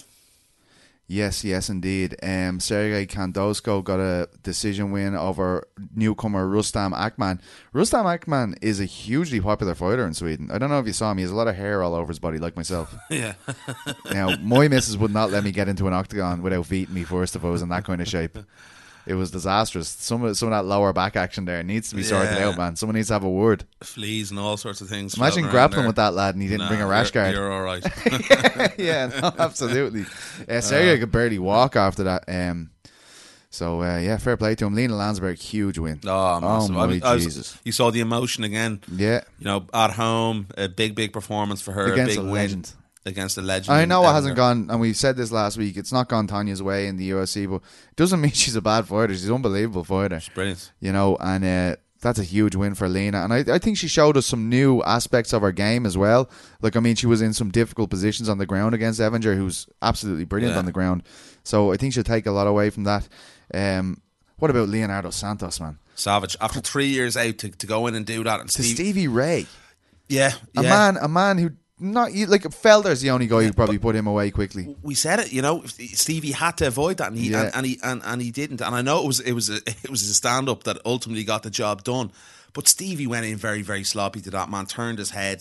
Speaker 3: Yes, yes, indeed. Um, Sergey Kandosko got a decision win over newcomer Rustam Akman. Rustam Akman is a hugely popular fighter in Sweden. I don't know if you saw him. He has a lot of hair all over his body, like myself.
Speaker 4: Yeah.
Speaker 3: Now, my missus would not let me get into an octagon without beating me first if I was in that kind of shape. It was disastrous. Some of, some of that lower back action there needs to be sorted
Speaker 4: Yeah.
Speaker 3: out, man. Someone needs to have a word.
Speaker 4: Fleas and all sorts of things.
Speaker 3: Imagine
Speaker 4: floating around
Speaker 3: grappling
Speaker 4: there.
Speaker 3: with that lad and he didn't
Speaker 4: Nah,
Speaker 3: bring a rash
Speaker 4: you're,
Speaker 3: guard.
Speaker 4: You're all right.
Speaker 3: Yeah, no, absolutely. Uh, Sergey could barely walk after that. Um, so, uh, yeah, fair play to him. Lena Landsberg, huge win.
Speaker 4: Oh, massive.
Speaker 3: my
Speaker 4: I mean, I was-
Speaker 3: Jesus.
Speaker 4: you saw the emotion again.
Speaker 3: Yeah.
Speaker 4: You know, at home, a big, big performance for her.
Speaker 3: Against
Speaker 4: a big
Speaker 3: a
Speaker 4: win
Speaker 3: legend.
Speaker 4: Against a legend.
Speaker 3: I
Speaker 4: in
Speaker 3: know it
Speaker 4: Evander.
Speaker 3: hasn't gone, and we said this last week, it's not gone Tanya's way in the U F C, but it doesn't mean she's a bad fighter. She's an unbelievable fighter.
Speaker 4: It's brilliant.
Speaker 3: You know, and uh, that's a huge win for Lena. And I, I think she showed us some new aspects of her game as well. Like, I mean, she was in some difficult positions on the ground against Evander, who's absolutely brilliant
Speaker 4: Yeah.
Speaker 3: on the ground. So I think she'll take a lot away from that. Um, what about Leonardo Santos, man?
Speaker 4: Savage. After three years out to, to go in and do that. And
Speaker 3: To
Speaker 4: Steve,
Speaker 3: Stevie Ray.
Speaker 4: yeah,
Speaker 3: A
Speaker 4: yeah.
Speaker 3: man a man who, not you- like, Felder's the only guy who probably put him away quickly.
Speaker 4: We said it, you know. Stevie had to avoid that, and he
Speaker 3: Yeah.
Speaker 4: and, and he and, and he didn't. And I know it was it was a, it was a stand up that ultimately got the job done. But Stevie went in very very sloppy to that man, turned his head,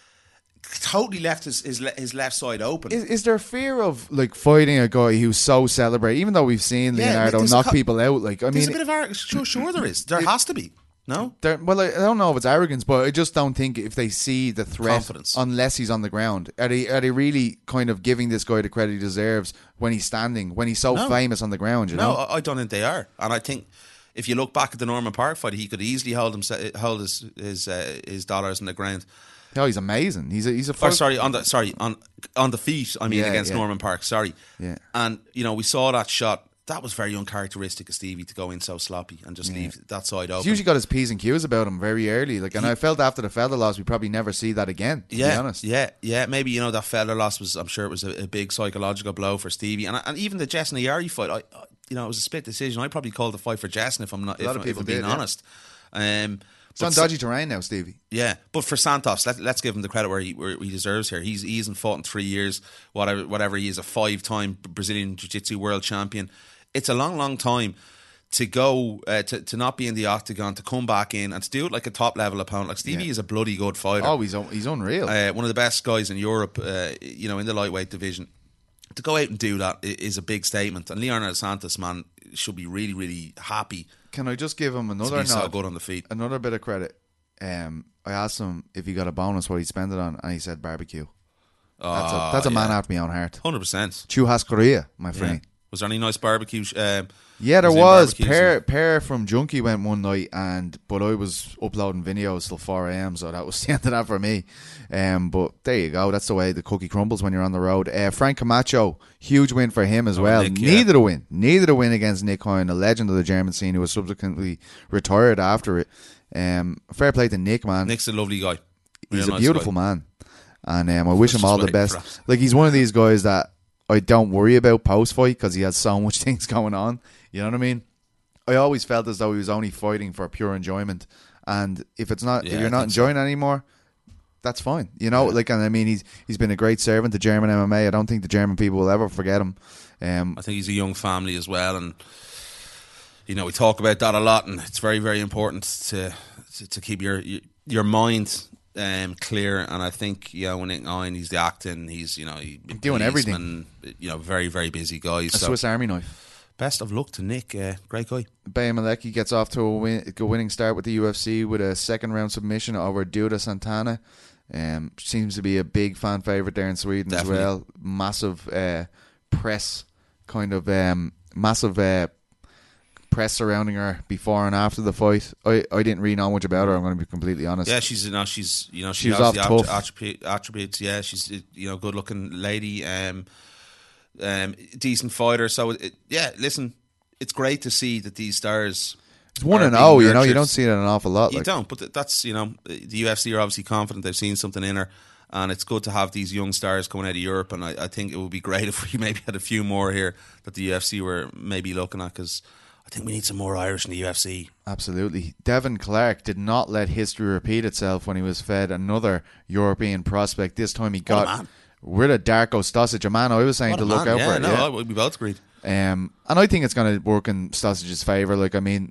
Speaker 4: totally left his his, le- his left side open.
Speaker 3: Is, is there fear of, like, fighting a guy who's so celebrated, even though we've seen
Speaker 4: Yeah,
Speaker 3: Leonardo
Speaker 4: there's
Speaker 3: knock
Speaker 4: co-
Speaker 3: people out? Like, I
Speaker 4: There's
Speaker 3: mean,
Speaker 4: a bit of ar- sure, sure there is. There has to be. No,
Speaker 3: there, well, I, I don't know if it's arrogance, but I just don't think if they see the threat,
Speaker 4: Confidence.
Speaker 3: unless he's on the ground, are they are they really kind of giving this guy the credit he deserves when he's standing, when he's so
Speaker 4: No.
Speaker 3: famous on the ground? You
Speaker 4: no,
Speaker 3: know,
Speaker 4: I, I don't think they are. And I think if you look back at the Norman Park fight, he could easily hold himself, hold his his uh, his dollars on the ground.
Speaker 3: oh, he's amazing. He's a he's a
Speaker 4: Or
Speaker 3: fuck-
Speaker 4: sorry, on the sorry on on the feet. I mean,
Speaker 3: Yeah,
Speaker 4: against
Speaker 3: yeah.
Speaker 4: Norman Park. Sorry.
Speaker 3: Yeah.
Speaker 4: And you know, we saw that shot. That was very uncharacteristic of Stevie to go in so sloppy and just leave that side open.
Speaker 3: He's usually got his P's and Q's about him very early. Like, and I felt after the Felder loss, we probably never see that again. To
Speaker 4: yeah,
Speaker 3: be honest,
Speaker 4: yeah, yeah. Maybe you know that Felder loss was. I'm sure it was a, a big psychological blow for Stevie, and and even the Jess Nayari fight. I, I, you know, it was a split decision. I probably called the fight for Jess, if I'm not.
Speaker 3: A lot
Speaker 4: if,
Speaker 3: of people
Speaker 4: if I'm being
Speaker 3: did, yeah.
Speaker 4: honest. Um,
Speaker 3: it's on
Speaker 4: but
Speaker 3: dodgy terrain now, Stevie.
Speaker 4: Yeah, but for Santos, let, let's give him the credit where he where he deserves here. He's he hasn't fought in three years. Whatever, whatever. He is a five-time Brazilian Jiu-Jitsu world champion. It's a long, long time to go uh, to to not be in the octagon, to come back in and to do it like a top level opponent. Like Stevie
Speaker 3: Yeah.
Speaker 4: is a bloody good fighter.
Speaker 3: Oh, he's un- he's unreal.
Speaker 4: Uh, one of the best guys in Europe. Uh, you know, in the lightweight division. To go out and do that i- is a big statement. And Leonardo Santos, man, should be really, really happy
Speaker 3: Can I just give him
Speaker 4: to
Speaker 3: another
Speaker 4: be so
Speaker 3: nod?
Speaker 4: good on the feet.
Speaker 3: Another bit of credit. Um, I asked him if he got a bonus, what he'd spend it on, and he said barbecue. That's a,
Speaker 4: Oh,
Speaker 3: that's a man
Speaker 4: yeah.
Speaker 3: after my own heart.
Speaker 4: Hundred percent.
Speaker 3: Churras Korea, my friend.
Speaker 4: Was there any nice barbecue? Um,
Speaker 3: Yeah, there
Speaker 4: Brazilian
Speaker 3: was.
Speaker 4: barbecues
Speaker 3: Pear,
Speaker 4: and-
Speaker 3: Pear from Junkie went one night, and but I was uploading videos till four a.m, so that was the end of that for me. Um, but there you go. That's the way the cookie crumbles when you're on the road. Uh, Frank Camacho, huge win for him as
Speaker 4: Oh,
Speaker 3: well.
Speaker 4: Nick, yeah.
Speaker 3: Neither a win. Neither a win against Nick Hoyne, a legend of the German scene who was subsequently retired after it. Um, fair play to Nick, man.
Speaker 4: Nick's a lovely guy.
Speaker 3: He's
Speaker 4: Real
Speaker 3: a
Speaker 4: nice
Speaker 3: beautiful
Speaker 4: guy.
Speaker 3: man, and um, I wish him
Speaker 4: Just
Speaker 3: all the
Speaker 4: waiting
Speaker 3: best.
Speaker 4: for that.
Speaker 3: Like, he's one of these guys that I don't worry about post fight because he has so much things going on. You know what I mean? I always felt as though he was only fighting for pure enjoyment, and if it's not,
Speaker 4: Yeah,
Speaker 3: if you're
Speaker 4: I
Speaker 3: not
Speaker 4: think so.
Speaker 3: enjoying it anymore, that's fine. You know, like, and I mean, he's he's been a great servant to German M M A. I don't think the German people will ever forget him. Um,
Speaker 4: I think he's a young family as well, and you know we talk about that a lot, and it's very, very important to to, to keep your your, your mind um, clear. And I think you know when Nick Owen, he's the acting, he's you know he,
Speaker 3: Doing everything.
Speaker 4: You know, very, very busy guy.
Speaker 3: a
Speaker 4: So
Speaker 3: Swiss Army knife.
Speaker 4: best of luck to Nick, uh, great guy.
Speaker 3: Bay Malecki gets off to a, win, a winning start with the U F C with a second round submission over Duda Santana. Um, seems to be a big fan favorite there in Sweden
Speaker 4: Definitely.
Speaker 3: as well. Massive uh, press, kind of um, massive uh, press surrounding her before and after the fight. I, I didn't really know much about her. I'm going to be completely honest.
Speaker 4: Yeah, she's you know she's you know she
Speaker 3: She was
Speaker 4: has
Speaker 3: off
Speaker 4: the
Speaker 3: tough.
Speaker 4: attribute, attributes. Yeah, she's you know good looking lady, um, um, decent fighter. So it, yeah, listen, it's great to see that these stars.
Speaker 3: It's one
Speaker 4: are
Speaker 3: and
Speaker 4: being
Speaker 3: oh, you know, you
Speaker 4: nurtured.
Speaker 3: don't see it an awful lot.
Speaker 4: You
Speaker 3: Like,
Speaker 4: don't, but th- that's you know the U F C are obviously confident they've seen something in her, and it's good to have these young stars coming out of Europe. And I, I think it would be great if we maybe had a few more here that the U F C were maybe looking at, because I think we need some more Irish in the U F C.
Speaker 3: Absolutely. Devin Clark did not let history repeat itself when he was fed another European prospect. This time he got rid of Darko Stosic, a man I was saying
Speaker 4: what
Speaker 3: to look
Speaker 4: man.
Speaker 3: out
Speaker 4: yeah,
Speaker 3: for.
Speaker 4: No,
Speaker 3: yeah,
Speaker 4: no, we both agreed.
Speaker 3: Um, and I think it's going to work in Stosic's favour. Like, I mean,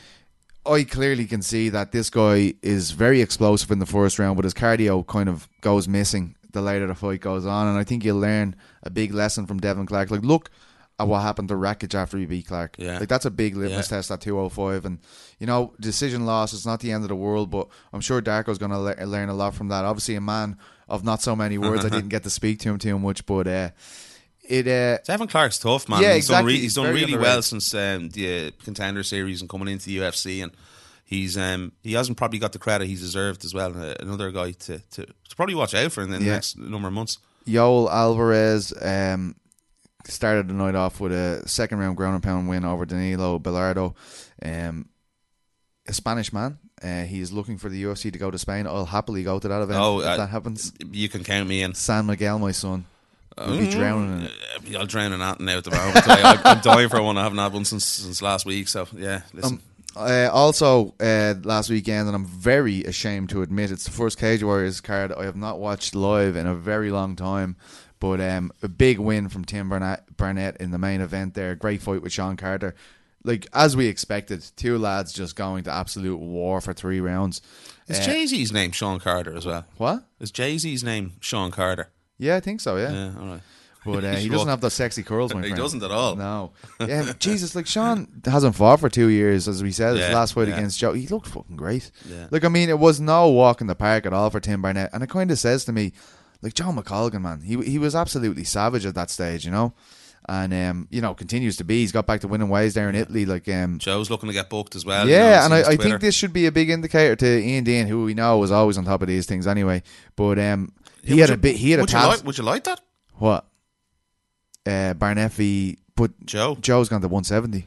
Speaker 3: I clearly can see that this guy is very explosive in the first round, but his cardio kind of goes missing the later the fight goes on. And I think you'll learn a big lesson from Devin Clark. Like, look at what happened to Rakic after he beat Clark.
Speaker 4: Yeah.
Speaker 3: Like, that's a big litmus
Speaker 4: yeah.
Speaker 3: test at two oh five. And, you know, decision loss is not the end of the world, but I'm sure Darko's going to le- learn a lot from that. Obviously, a man of not so many words. I didn't get to speak to him too much, but uh, it. Uh,
Speaker 4: Devin Clark's tough, man.
Speaker 3: Yeah,
Speaker 4: he's
Speaker 3: exactly.
Speaker 4: Done re- he's done
Speaker 3: Very
Speaker 4: really
Speaker 3: underrated.
Speaker 4: well since um, the uh, Contender Series and coming into the U F C, and he's um, he hasn't probably got the credit he's deserved as well. Uh, another guy to, to, to probably watch out for in the
Speaker 3: Yeah.
Speaker 4: next number of months.
Speaker 3: Yoel Alvarez um, started the night off with a second round ground and pound win over Danilo Bilardo. Um, a Spanish man. Uh, he is looking for the U F C to go to Spain. I'll happily go to that event
Speaker 4: Oh,
Speaker 3: if
Speaker 4: uh,
Speaker 3: that happens.
Speaker 4: You can count me in.
Speaker 3: San Miguel, my son, will be drowning in it.
Speaker 4: Uh, I'll drown in that now at the moment. I, I'm dying for one. I haven't had one since since last week. So yeah, listen.
Speaker 3: Um, uh, also, uh, last weekend, and I'm very ashamed to admit, it's the first Cage Warriors card I have not watched live in a very long time. But um, a big win from Tim Barnett, Barnett in the main event there. Great fight with Sean Carter. Like, as we expected, two lads just going to absolute war for three rounds.
Speaker 4: Is
Speaker 3: Uh,
Speaker 4: Jay-Z's name Sean Carter as well?
Speaker 3: What?
Speaker 4: Is Jay-Z's name Sean Carter?
Speaker 3: Yeah, I think so, yeah.
Speaker 4: Yeah, all right.
Speaker 3: But uh, he
Speaker 4: Sure.
Speaker 3: doesn't have those sexy curls, my
Speaker 4: He
Speaker 3: friend.
Speaker 4: doesn't at all.
Speaker 3: No. Yeah, but Jesus, like, Sean hasn't fought for two years, as we said. His
Speaker 4: Yeah,
Speaker 3: last fight
Speaker 4: yeah.
Speaker 3: against Joe, he looked fucking great.
Speaker 4: Yeah.
Speaker 3: Like, I mean, it was no walk in the park at all for Tim Barnett. And it kind of says to me, like, John McColgan, man, he he was absolutely savage at that stage, you know? And, um, you know, continues to be. He's got back to winning ways there in Italy. Like, um,
Speaker 4: Joe's looking to get booked as well.
Speaker 3: yeah,
Speaker 4: you know,
Speaker 3: and
Speaker 4: seen his
Speaker 3: I, I
Speaker 4: Twitter.
Speaker 3: think this should be a big indicator to Ian Dean, who we know is always on top of these things anyway. But um, he
Speaker 4: Yeah,
Speaker 3: had
Speaker 4: would
Speaker 3: a bit. He had a
Speaker 4: would you
Speaker 3: task.
Speaker 4: like, Would you like that,
Speaker 3: What? Uh, Barnett v. But
Speaker 4: Joe?
Speaker 3: Joe's gone to one seventy.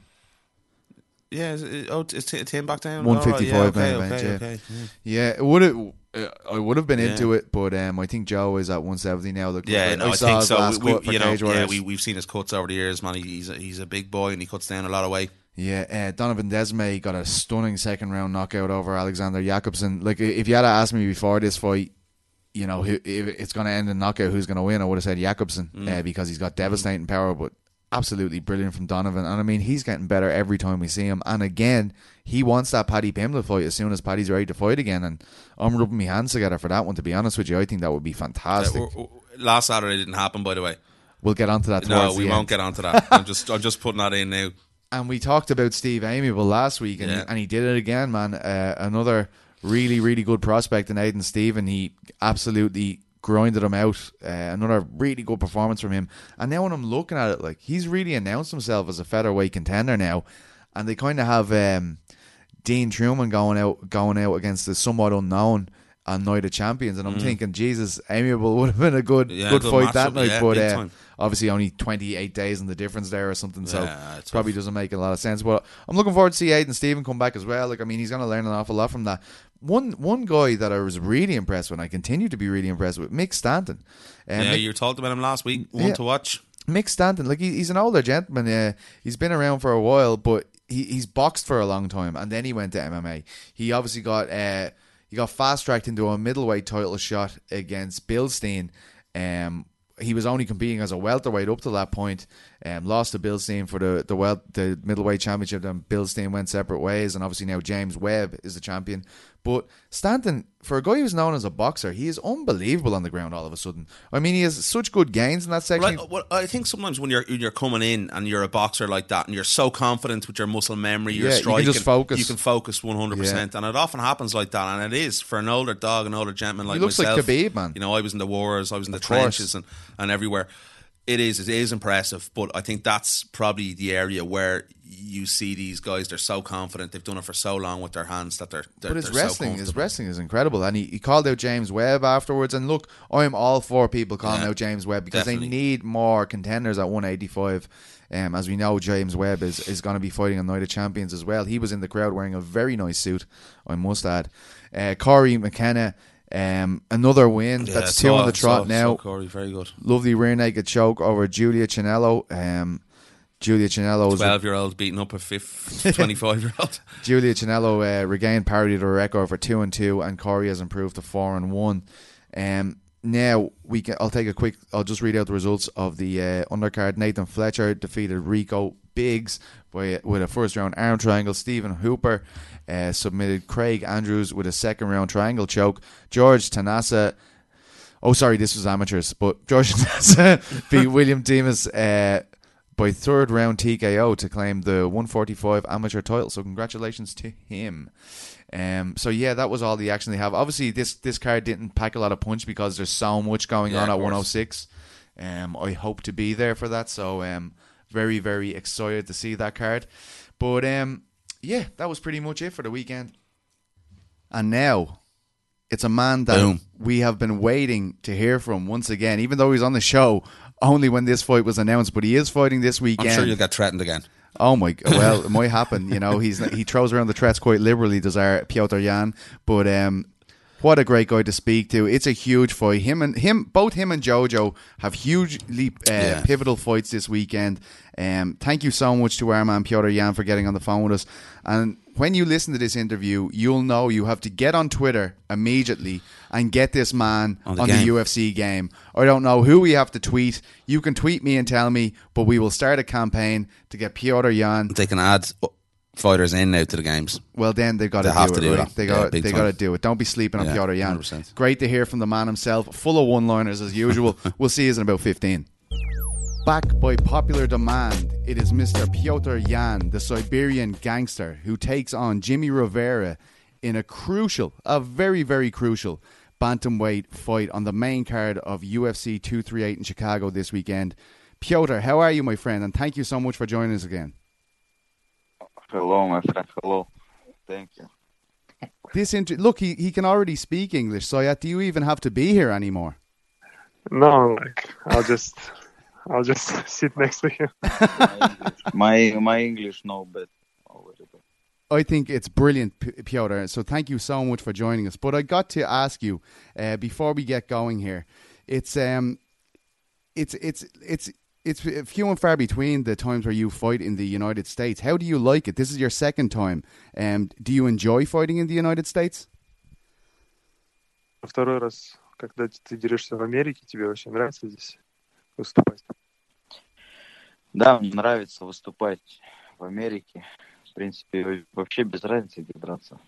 Speaker 4: Yeah, is it, oh, is T- Tim back down?
Speaker 3: one fifty-five
Speaker 4: All right, yeah,
Speaker 3: main
Speaker 4: okay,
Speaker 3: event,
Speaker 4: okay,
Speaker 3: yeah.
Speaker 4: okay, yeah.
Speaker 3: Yeah, it would have. Uh, I would have been
Speaker 4: Yeah.
Speaker 3: into it, but um, I think Joe is at one seventy now. Look,
Speaker 4: Yeah,
Speaker 3: I,
Speaker 4: no, I,
Speaker 3: saw
Speaker 4: think
Speaker 3: his
Speaker 4: so.
Speaker 3: last
Speaker 4: We,
Speaker 3: cut for
Speaker 4: we, you know,
Speaker 3: Cage
Speaker 4: yeah,
Speaker 3: Warriors.
Speaker 4: we we've seen his cuts over the years, man. He, he's a, he's a big boy and he cuts down a lot of weight.
Speaker 3: Yeah, uh, Donovan Desmay got a stunning second round knockout over Alexander Jakobsen. Like, if you had asked me before this fight, you know, who, if it's going to end in knockout, who's going to win? I would have said Jakobsen
Speaker 4: Mm.
Speaker 3: uh, because he's got devastating power, but absolutely brilliant from Donovan. And I mean, he's getting better every time we see him. And again, he wants that Paddy Pimblett fight as soon as Paddy's ready to fight again. And I'm rubbing my hands together for that one, to be honest with you. I think that would be fantastic.
Speaker 4: Uh, w- w- last Saturday didn't happen, by the way.
Speaker 3: We'll get onto that
Speaker 4: No,
Speaker 3: towards
Speaker 4: we
Speaker 3: the
Speaker 4: won't
Speaker 3: end.
Speaker 4: get onto that. I'm just I'm just putting that in now.
Speaker 3: And we talked about Steve Amiable last week, and,
Speaker 4: Yeah.
Speaker 3: he, and he did it again, man. Uh, another really, really good prospect in Aiden Stephen. He absolutely grinded him out. Uh, another really good performance from him. And now when I'm looking at it, like, he's really announced himself as a featherweight contender now. And they kind of have um, Dean Truman going out going out against the somewhat unknown on Night of Champions. And I'm thinking, Jesus, Amiable would have been a good,
Speaker 4: Yeah,
Speaker 3: good
Speaker 4: good
Speaker 3: fight that
Speaker 4: matchup,
Speaker 3: night.
Speaker 4: yeah,
Speaker 3: but
Speaker 4: big
Speaker 3: uh,
Speaker 4: time.
Speaker 3: obviously only twenty-eight days in the difference there or something. So
Speaker 4: Yeah, it's
Speaker 3: probably
Speaker 4: rough.
Speaker 3: doesn't make a lot of sense. But I'm looking forward to see Aiden Stephen come back as well. Like, I mean, he's going to learn an awful lot from that. One one guy that I was really impressed with, and I continue to be really impressed with, Mick Stanton. Um,
Speaker 4: Yeah,
Speaker 3: Mick,
Speaker 4: you talked about him last week. One
Speaker 3: Yeah.
Speaker 4: to watch.
Speaker 3: Mick Stanton, like, he, he's an older gentleman. Uh, he's been around for a while, but he, he's boxed for a long time, and then he went to M M A. He obviously got uh, he got fast tracked into a middleweight title shot against Bilstein. Um, he was only competing as a welterweight up to that point. Um, lost to Bilstein for the the wel- the middleweight championship. Then Bilstein went separate ways, and obviously now James Webb is the champion. But Stanton, for a guy who's known as a boxer, he is unbelievable on the ground all of a sudden. I mean, he has such good gains in that section.
Speaker 4: Right, well, I think sometimes when you're when you're coming in and you're a boxer like that and you're so confident with your muscle memory, your
Speaker 3: Yeah, you can
Speaker 4: striking,
Speaker 3: just focus.
Speaker 4: You can focus one hundred percent, and it often happens like that. And it is for an older dog, an older gentleman like
Speaker 3: He looks
Speaker 4: myself.
Speaker 3: like Khabib, man.
Speaker 4: You know, I was in the wars, I was in the
Speaker 3: Of course.
Speaker 4: trenches, and, and everywhere. It is, it is impressive, but I think that's probably the area where you see these guys. They're so confident; they've done it for so long with their hands that they're. they're
Speaker 3: But his
Speaker 4: they're
Speaker 3: wrestling,
Speaker 4: so
Speaker 3: his
Speaker 4: comfortable.
Speaker 3: wrestling is incredible, and he, he called out James Webb afterwards. And look, I'm all for people calling
Speaker 4: Yeah,
Speaker 3: out James Webb because
Speaker 4: definitely.
Speaker 3: they need more contenders at one eighty-five. Um, as we know, James Webb is, is going to be fighting on Night of Champions as well. He was in the crowd wearing a very nice suit, I must add. Uh, Corey McKenna, um, another win.
Speaker 4: Yeah,
Speaker 3: That's
Speaker 4: saw-
Speaker 3: two on the trot
Speaker 4: saw-
Speaker 3: now.
Speaker 4: saw Corey, very good.
Speaker 3: Lovely rear naked choke over Julia Chinello. Um, Julia Chinello was
Speaker 4: twelve-year-old beating up a fifth, twenty-five-year-old.
Speaker 3: Julia Chinello uh, regained parity to her record for two and two, and Corey has improved to four and one. Um, now we can. I'll take a quick. I'll just read out the results of the uh, undercard. Nathan Fletcher defeated Rico Biggs by with a first round arm triangle. Stephen Hooper uh, submitted Craig Andrews with a second round triangle choke. George Tanasa. Oh, sorry, this was amateurs, but George Tanasa beat William Demas uh, by third round T K O to claim the one forty-five amateur title. So congratulations to him. Um, so yeah, that was all the action they have. Obviously, this this card didn't pack a lot of punch because there's so much going
Speaker 4: Yeah,
Speaker 3: on
Speaker 4: of
Speaker 3: at one oh
Speaker 4: course.
Speaker 3: six. Um, I hope to be there for that. So um, very very excited to see that card. But um, yeah, that was pretty much it for the weekend. And now it's a man that
Speaker 4: Boom.
Speaker 3: we have been waiting to hear from once again, even though he's on the show only when this fight was announced. But he is fighting this weekend.
Speaker 4: I'm sure you'll get threatened again.
Speaker 3: Oh my! Well, it might happen. You know, he's he throws around the threats quite liberally. Does our Piotr Jan? But um, what a great guy to speak to. It's a huge fight. Him and him, both him and Jojo have hugely uh,
Speaker 4: Yeah.
Speaker 3: pivotal fights this weekend. Um, thank you so much to our man Piotr Jan for getting on the phone with us. And when you listen to this interview, you'll know you have to get on Twitter immediately and get this man
Speaker 4: On
Speaker 3: on
Speaker 4: the
Speaker 3: the,
Speaker 4: game.
Speaker 3: U F C game. I don't know who we have to tweet. You can tweet me and tell me, but we will start a campaign to get Piotr Jan.
Speaker 4: They can add fighters in now to the games.
Speaker 3: Well, then they've got
Speaker 4: They
Speaker 3: to
Speaker 4: have
Speaker 3: do
Speaker 4: to
Speaker 3: it.
Speaker 4: do
Speaker 3: right?
Speaker 4: that.
Speaker 3: They
Speaker 4: Yeah,
Speaker 3: got
Speaker 4: big
Speaker 3: they
Speaker 4: time.
Speaker 3: got to do it. Don't be sleeping on
Speaker 4: Yeah,
Speaker 3: Piotr Jan.
Speaker 4: one hundred percent.
Speaker 3: Great to hear from the man himself. Full of one-liners as usual. We'll see you in about fifteen. Back by popular demand, it is Mister Piotr Jan, the Siberian gangster, who takes on Jimmy Rivera in a crucial, a very, very crucial bantamweight fight on the main card of U F C two thirty-eight in Chicago this weekend. Piotr, how are you, my friend? And thank you so much for joining us again.
Speaker 6: Hello, my friend. Hello. Thank you.
Speaker 3: This inter- Look, he, he can already speak English, so do you even have to be here anymore?
Speaker 7: No, like I'll just, I'll just sit next to you.
Speaker 6: My my English no bad. Oh, very bad.
Speaker 3: I think it's brilliant, P- Piotr. So thank you so much for joining us. But I got to ask you uh, before we get going here. It's um, it's it's it's it's few and far between the times where you fight in the United States. How do you like it? This is your second time. Um, do you enjoy fighting in the United States?
Speaker 7: Второй раз, когда ты дерешься в Америке, тебе вообще нравится здесь выступать?
Speaker 6: Да, мне нравится выступать в Америке. В принципе, вообще без разницы, где драться.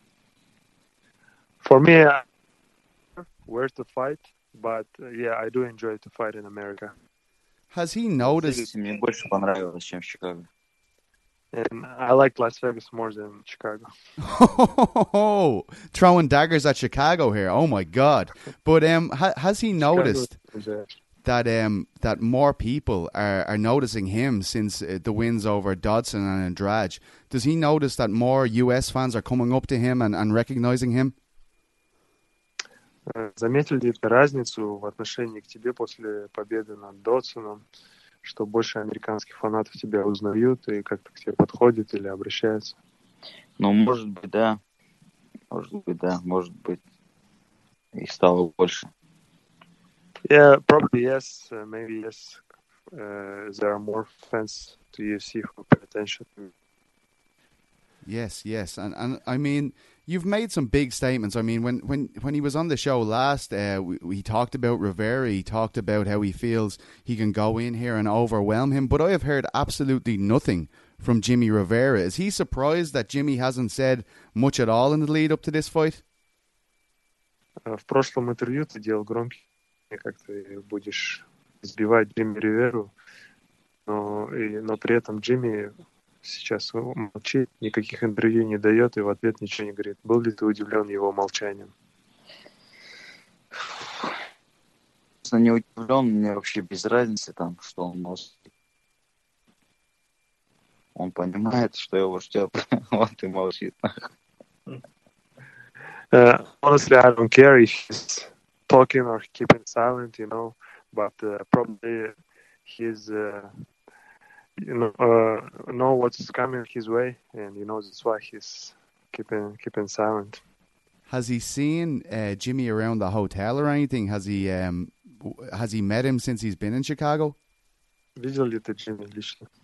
Speaker 7: For me, uh, where to fight, but uh, yeah, I do enjoy to fight in America.
Speaker 3: Has he noticed?
Speaker 6: Мне больше понравилось, чем в Чикаго.
Speaker 7: And I like Las Vegas more than Chicago.
Speaker 3: Oh, throwing daggers at Chicago here. Oh my God! But um, ha- has he noticed
Speaker 7: Chicago,
Speaker 3: that um that more people are, are noticing him since uh, the wins over Dodson and Andrade? Does he notice that more U S fans are coming up to him and, and recognizing him?
Speaker 7: uh, заметил ли ты разницу в отношении к тебе после победы над Додсоном, что больше американских фанатов тебя узнают и как-то к тебе подходят или обращаются?
Speaker 6: Ну, может быть, да. Может быть, да. Может быть, их стало больше.
Speaker 7: Yeah, probably yes. Uh, maybe yes. Uh, there are more fans to U F C who pay attention.
Speaker 3: Yes, yes, and and I mean, you've made some big statements. I mean, when when, when he was on the show last, uh, we, we talked about Rivera. He talked about how he feels he can go in here and overwhelm him. But I have heard absolutely nothing from Jimmy Rivera. Is he surprised that Jimmy hasn't said much at all in the lead up to this fight?
Speaker 7: Uh, в прошлом интервью ты делал громкий, как ты будешь избивать Джимми Риверу, но, и, но при этом Джимми сейчас молчит, никаких интервью не дает и в ответ ничего не говорит. Был ли ты удивлен его молчанием?
Speaker 6: Честно, не удивлен. Мне вообще без разницы, там, что он может. Он понимает, что его ждет. Вот и молчит.
Speaker 7: Uh, honestly, I don't care if he's talking or keeping silent, you know, but uh, probably he's, uh, you know, uh, know what's coming his way, and you know that's why he's keeping keeping silent.
Speaker 3: Has he seen uh, Jimmy around the hotel or anything? Has he um, w- has he met him since he's been in Chicago?
Speaker 7: Видел ли ты Джимми лично?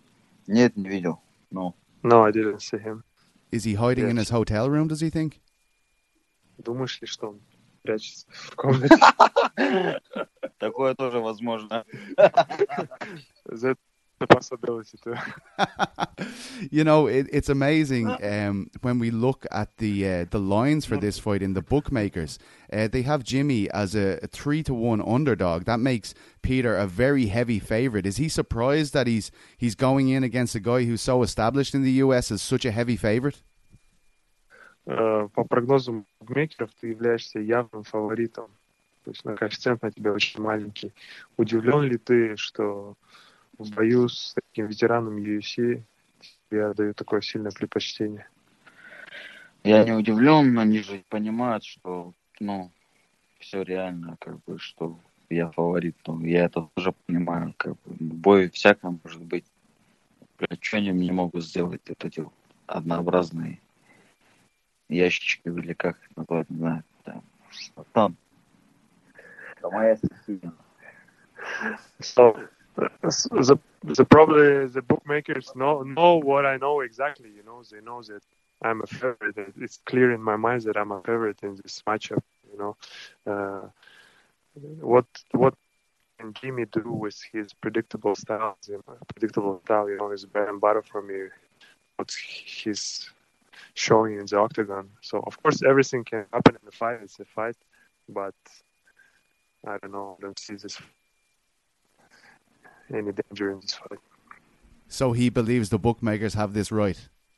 Speaker 6: Нет, не видел. No.
Speaker 7: No, I didn't see him.
Speaker 3: Is he hiding
Speaker 7: Yes.
Speaker 3: in his hotel room, does he think?
Speaker 7: Думаешь ли, что он прячется в комнате?
Speaker 6: Такое тоже возможно.
Speaker 7: That's a possibility too.
Speaker 3: You know, it, it's amazing um, when we look at the uh, the lines for this fight in the bookmakers. Uh, they have Jimmy as a, a three to one underdog. That makes Peter a very heavy favorite. Is he surprised that he's he's going in against a guy who's so established in the U S as such a heavy favorite?
Speaker 7: Э, По прогнозам букмекеров ты являешься явным фаворитом. То есть на коэффициент на тебя очень маленький. Удивлен ли ты, что в бою с таким ветераном ю эф си я даю такое сильное предпочтение?
Speaker 6: Я не удивлен, но они же понимают, что, ну, все реально, как бы, что я фаворит. Ну, я это тоже понимаю, как бы. Бой всякое может быть. Блядь, что они мне могут сделать? Это эти однообразные ящички или как их назвать, не знаю. Там, там. Это моя стихия.
Speaker 7: So the the probably the bookmakers know know what I know exactly. You know, they know that I'm a favorite. It's clear in my mind that I'm a favorite in this matchup. You know, uh, what what can Jimmy do with his predictable style? You know, predictable style, you know, is bread and butter for me. What he's showing in the octagon. So of course everything can happen in the fight. It's a fight, but I don't know. I don't see this any danger in this fight.
Speaker 3: So he believes the bookmakers have this right.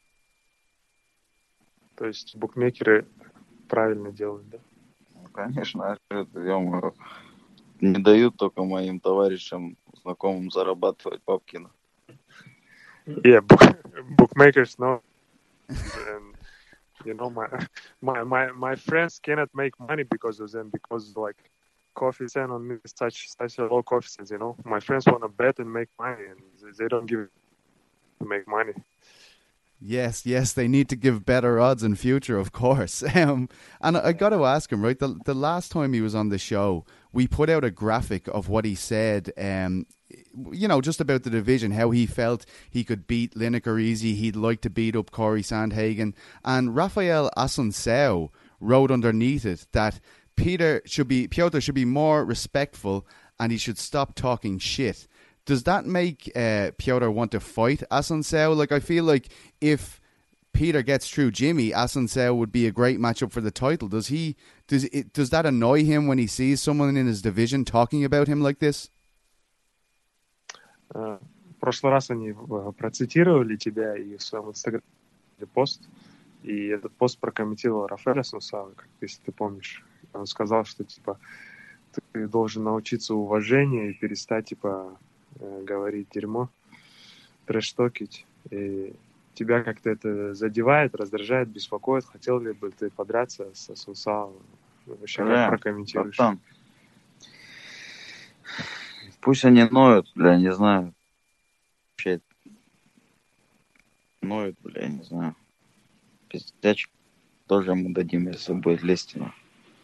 Speaker 7: То есть букмекеры правильно делают, да?
Speaker 6: Ну, конечно, это, ё-моё, не дают только моим товарищам, знакомым зарабатывать бабки. на-
Speaker 7: Yeah, book, bookmakers know, and you know my my my my friends cannot make money because of them, because like coefficient on me is such such a low coefficient. You know, my friends want to bet and make money, and they- they don't give to make money.
Speaker 3: Yes, yes, they need to give better odds in future, of course. Um, and I, I got to ask him, right? The the last time he was on the show, we put out a graphic of what he said. Um, you know, just about the division, how he felt he could beat Lineker easy. He'd like to beat up Corey Sandhagen, and Rafael Asuncao wrote underneath it that Peter should be Piotr should be more respectful and he should stop talking shit. Does that make uh, Piotr want to fight Asuncao? Like, I feel like if Peter gets through Jimmy, Asuncao would be a great matchup for the title. Does he? Does it? Does that annoy him when he sees someone in his division talking about him like this?
Speaker 7: Uh, В прошлый раз они uh, процитировали тебя и в своем инстаграме пост, и этот пост прокомментировал Рафаэль Асунсао, как если ты помнишь. Он сказал, что типа ты должен научиться уважению и перестать типа э, говорить дерьмо, трэш-токить. И тебя как-то это задевает, раздражает, беспокоит. Хотел ли бы ты подраться с Асунсао? Вообще,
Speaker 6: Бля,
Speaker 7: как прокомментируешь?
Speaker 6: братан. Пусть они ноют, бля, не знаю. Вообще ноют, бля, не знаю. Пиздячку тоже мы дадим, если будет лезть. ну.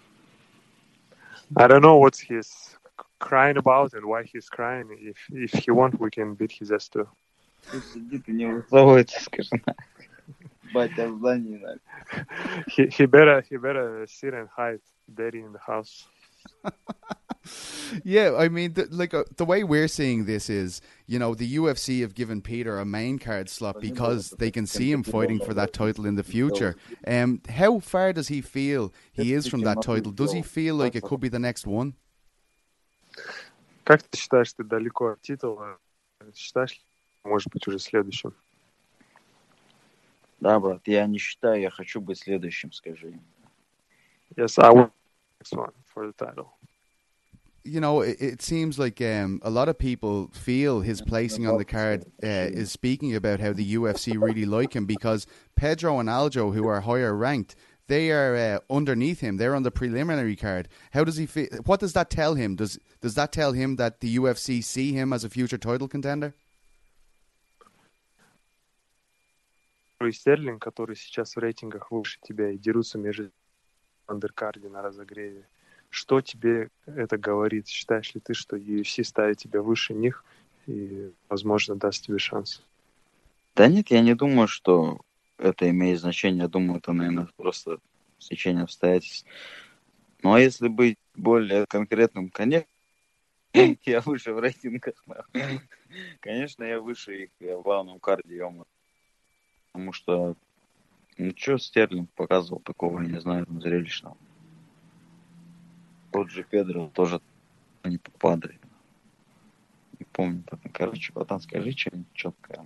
Speaker 7: I don't know what he's crying about and why he's crying. If if he want, we can beat his ass too.
Speaker 6: Пусть сидит и не высовывается, скажи. Батя в здании, наверное.
Speaker 7: He he better he better sit and hide, daddy in the house.
Speaker 3: Yeah, I mean, the, like uh, the way we're seeing this is, you know, the U F C have given Peter a main card slot because they can see him fighting for that title in the future. Um, how far does he feel he is from that title? Does he feel like it could be the next one?
Speaker 7: Как ты считаешь, ты далеко от титула? Считаешь, может быть, уже следующим?
Speaker 6: Да, брат, я не считаю, я хочу быть следующим, скажи им.
Speaker 7: Yes, I want next one for the title.
Speaker 3: You know, it, it seems like um, a lot of people feel his placing on the card uh, is speaking about how the U F C really like him, because Pedro and Aljo, who are higher ranked, they are uh, underneath him. They're on the preliminary card. How does he feel? What does that tell him? Does does that tell him that the U F C see him as a future title contender?
Speaker 7: Стерлинг, который сейчас в рейтингах выше тебя и дерутся между андеркарде на разогреве. Что тебе это говорит? Считаешь ли ты, что ю эф си ставит тебя выше них и, возможно, даст тебе шанс?
Speaker 6: Да нет, я не думаю, что это имеет значение. Я думаю, это, наверное, просто стечение обстоятельств. Ну, а если быть более конкретным, конечно, я выше в рейтингах. Конечно, я выше их в главном карде, ё-моё. Потому что, ну, что Стерлинг показывал такого, я не знаю, зрелищного. Тот же Педро тоже не попадает. Не помню, потом, короче, братан, скажи что-нибудь четкое.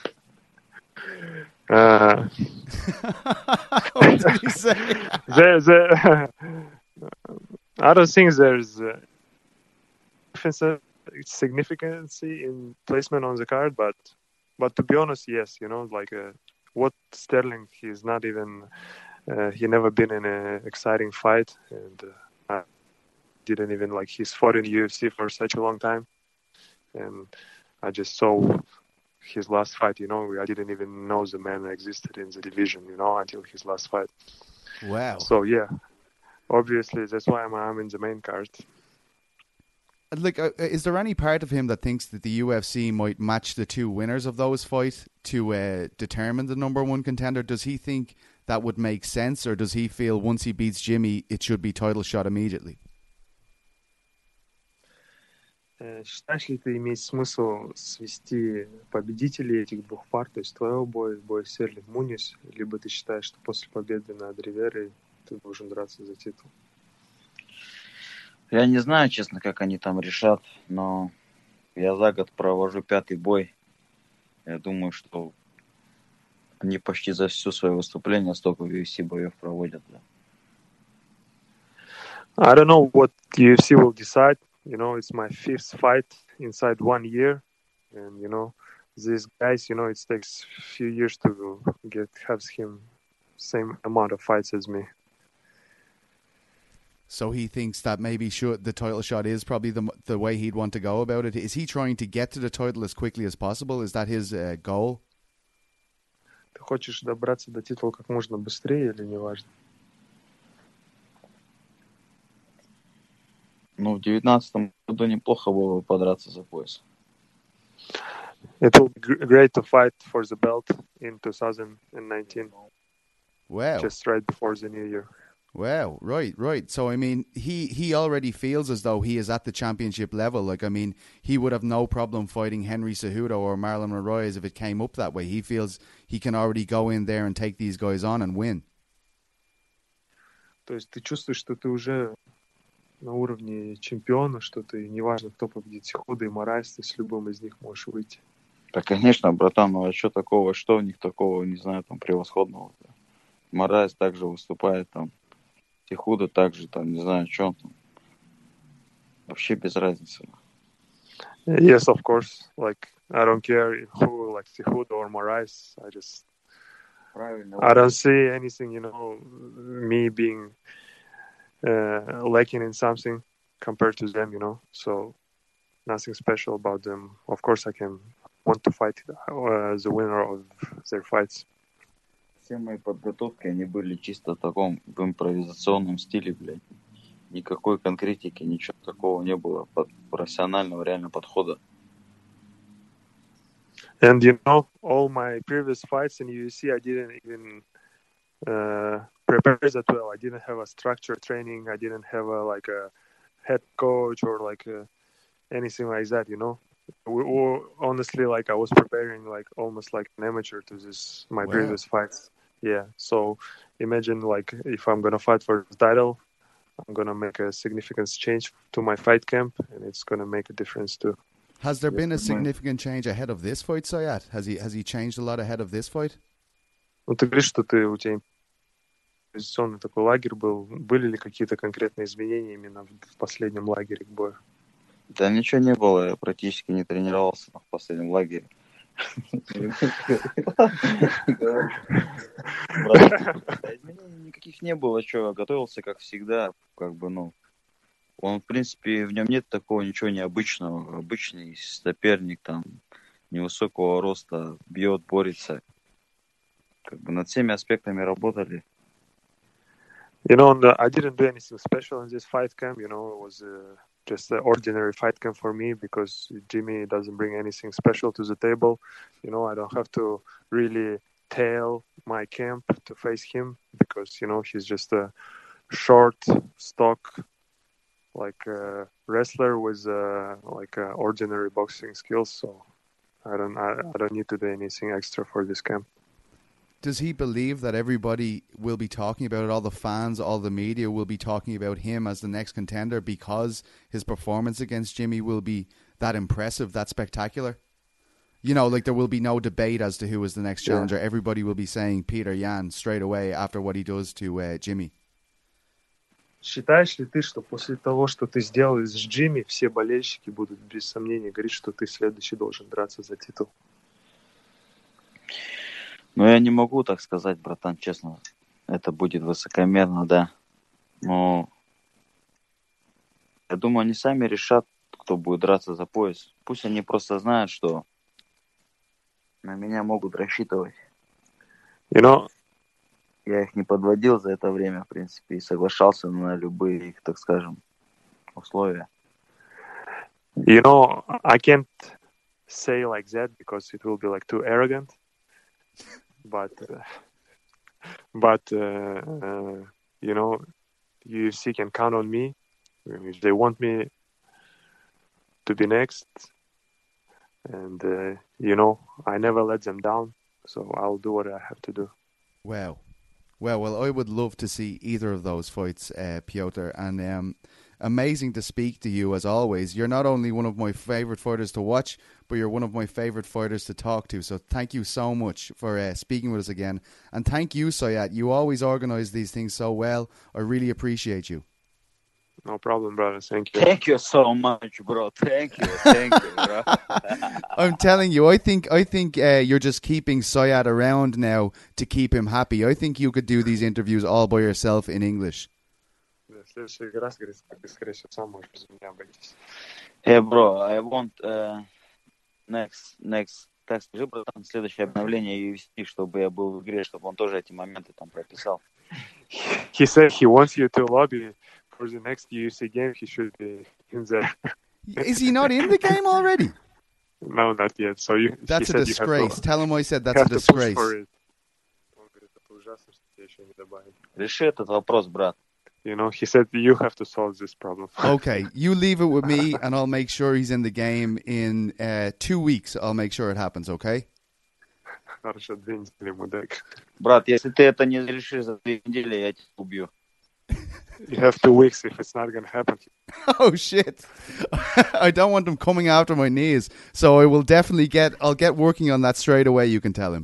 Speaker 7: Uh,
Speaker 3: What did he say?
Speaker 7: there, there, I don't think there's uh, significance in placement on the card, but but to be honest, yes, you know, like uh, what Sterling, he's not even, uh, he never been in an exciting fight, and uh, I didn't even like he's fought in the U F C for such a long time, and I just saw his last fight, you know, I didn't even know the man existed in the division, you know, until his last fight.
Speaker 3: Wow.
Speaker 7: So yeah, obviously that's why I'm, I'm in the main card.
Speaker 3: Like, uh, is there any part of him that thinks that the U F C might match the two winners of those fights to uh, determine the number one contender? Does he think that would make sense, or does he feel once he beats Jimmy, it should be title shot immediately?
Speaker 7: Считаешь ли ты имеет смысл свести победителей этих двух пар, то есть твоего боя, бой Стерлинг Мунис, либо ты считаешь, что после победы над Риверой ты должен драться за титул?
Speaker 6: Я не знаю, честно, как они там решат, но я за год провожу пятый бой. Я думаю, что они почти за все свое выступление столько ю эф си боев проводят. Да.
Speaker 7: I don't know what U F C will decide. You know, it's my fifth fight inside one year. And, you know, these guys, you know, it takes a few years to get have him same amount of fights as me.
Speaker 3: So he thinks that maybe should, the title shot is probably the the way he'd want to go about it. Is he trying to get to the title as quickly as possible? Is that his uh, goal?
Speaker 7: Ты хочешь добраться до титула как можно быстрее или не важно?
Speaker 6: Ну, в девятнадцатом году неплохо было подраться за пояс.
Speaker 7: It will be great to fight for the belt in twenty nineteen.
Speaker 3: Wow.
Speaker 7: Just right before the new year.
Speaker 3: Wow, right, right. So, I mean, he, he already feels as though he is at the championship level. Like, I mean, he would have no problem fighting Henry Cejudo or Marlon Moraes if it came up that way. He feels he can already go in there and take these guys on and win.
Speaker 7: То есть ты чувствуешь, что ты уже на уровне чемпиона, что ты, неважно, кто победит, Cejudo и Морайс, ты с любым из них можешь выйти.
Speaker 6: Да, конечно, братан, ну а что такого, что в них такого, не знаю, там, превосходного? Морайс также выступает там. Cejudo также, там, не знаю, что он там. Вообще без разницы.
Speaker 7: Yes, of course. Like, I don't care who, like, Cejudo or Moraes. I just...
Speaker 6: Правильно.
Speaker 7: I don't see anything, you know, me being uh, lacking in something compared to them, you know. So, nothing special about them. Of course, I can want to fight uh, the winner of their fights.
Speaker 6: Все мои подготовки, они были чисто в таком, в импровизационном стиле, блядь. Никакой конкретики, ничего такого не было, под профессионального реально подхода.
Speaker 7: And, you know, all my previous fights in U F C, I didn't even uh, prepare that well. I didn't have a structured training. I didn't have a, like a head coach or like a, anything like that, you know. We, we, honestly, like I was preparing like almost like an amateur to this my
Speaker 3: Wow.
Speaker 7: previous fights. Yeah. So imagine like if I'm gonna fight for the title, I'm gonna make a significant change to my fight camp, and it's gonna make a difference too.
Speaker 3: Has there
Speaker 6: Yes,
Speaker 3: been a
Speaker 6: man.
Speaker 3: significant change ahead of this fight, Sayat? Has he has he changed a lot ahead of this fight?
Speaker 7: Ну ты говоришь, что ты у тебя импровизационный такой лагерь был. Были ли какие-то конкретные изменения именно в последнем лагере к бою?
Speaker 6: Да ничего не было, я практически не тренировался в последнем лагере. Изменений никаких не было, что готовился как всегда, как бы, ну, он, в принципе, в нем нет такого ничего необычного. Обычный соперник, там, невысокого роста, бьет, борется. Как бы над всеми аспектами работали.
Speaker 7: You know, and, uh, I didn't do anything special in this fight camp. You know, it was uh, just an ordinary fight camp for me because Jimmy doesn't bring anything special to the table. You know, I don't have to really tail my camp to face him because, you know, he's just a short, stock, like a wrestler with uh, like uh, ordinary boxing skills. So I don't, I, I don't need to do anything extra for this camp.
Speaker 3: Does he believe that everybody will be talking about it, all the fans, all the media will be talking about him as the next contender because his performance against Jimmy will be that impressive, that spectacular? You know, like there will be no debate as to who is the next challenger. Yeah. Everybody will be saying Peter Yan straight away after what he does to uh, Jimmy.
Speaker 7: Считаешь ли ты, что после того, что ты сделал с Джимми, все болельщики будут без сомнения говорить, что ты следующий должен драться за титул?
Speaker 6: Ну, я не могу так сказать, братан, честно. Это будет высокомерно, да. Но я думаю, они сами решат, кто будет драться за пояс. Пусть они просто знают, что на меня могут рассчитывать.
Speaker 7: You know,
Speaker 6: я их не подводил за это время, в принципе, и соглашался на любые их, так скажем, условия.
Speaker 7: You know, I can't say like that because it will be like too arrogant. But, uh, but uh, uh, you know, U F C can count on me. If they want me to be next, and, uh, you know, I never let them down, so I'll do what I have to do.
Speaker 3: Wow. Well, well, I would love to see either of those fights, uh, Piotr, and um, amazing to speak to you as always. You're not only one of my favourite fighters to watch, but you're one of my favourite fighters to talk to. So thank you so much for uh, speaking with us again. And thank you, Sayat. You always organise these things so well. I really appreciate you.
Speaker 7: No problem, brother. Thank you.
Speaker 6: Thank you so much, bro. Thank you. Thank you, bro.
Speaker 3: I'm telling you, I think I think uh, you're just keeping Sayat around now to keep him happy. I think you could do these interviews all by yourself in English.
Speaker 6: Hey, bro, I want uh, next, next, так скажи, братан, следующее обновление ю эф си, чтобы я был в игре, чтобы он тоже эти моменты там прописал.
Speaker 7: He said he wants you to lobby for the next U F C game. He should be in there.
Speaker 3: Is he not in the game already?
Speaker 7: No, not yet. So you.
Speaker 3: That's a disgrace.
Speaker 7: To,
Speaker 3: Tell him I said that's a disgrace.
Speaker 6: Реши этот вопрос, брат.
Speaker 7: You know, he said you have to solve this problem.
Speaker 3: Okay, you leave it with me, and I'll make sure he's in the game in uh, two weeks. I'll make sure it happens. Okay.
Speaker 6: Брат, если ты это не решишь за две недели, я тебя убью.
Speaker 7: You have two weeks if it's not going to happen.
Speaker 3: Oh shit! I don't want him coming after my knees, so I will definitely get. I'll get working on that straight away. You can tell him.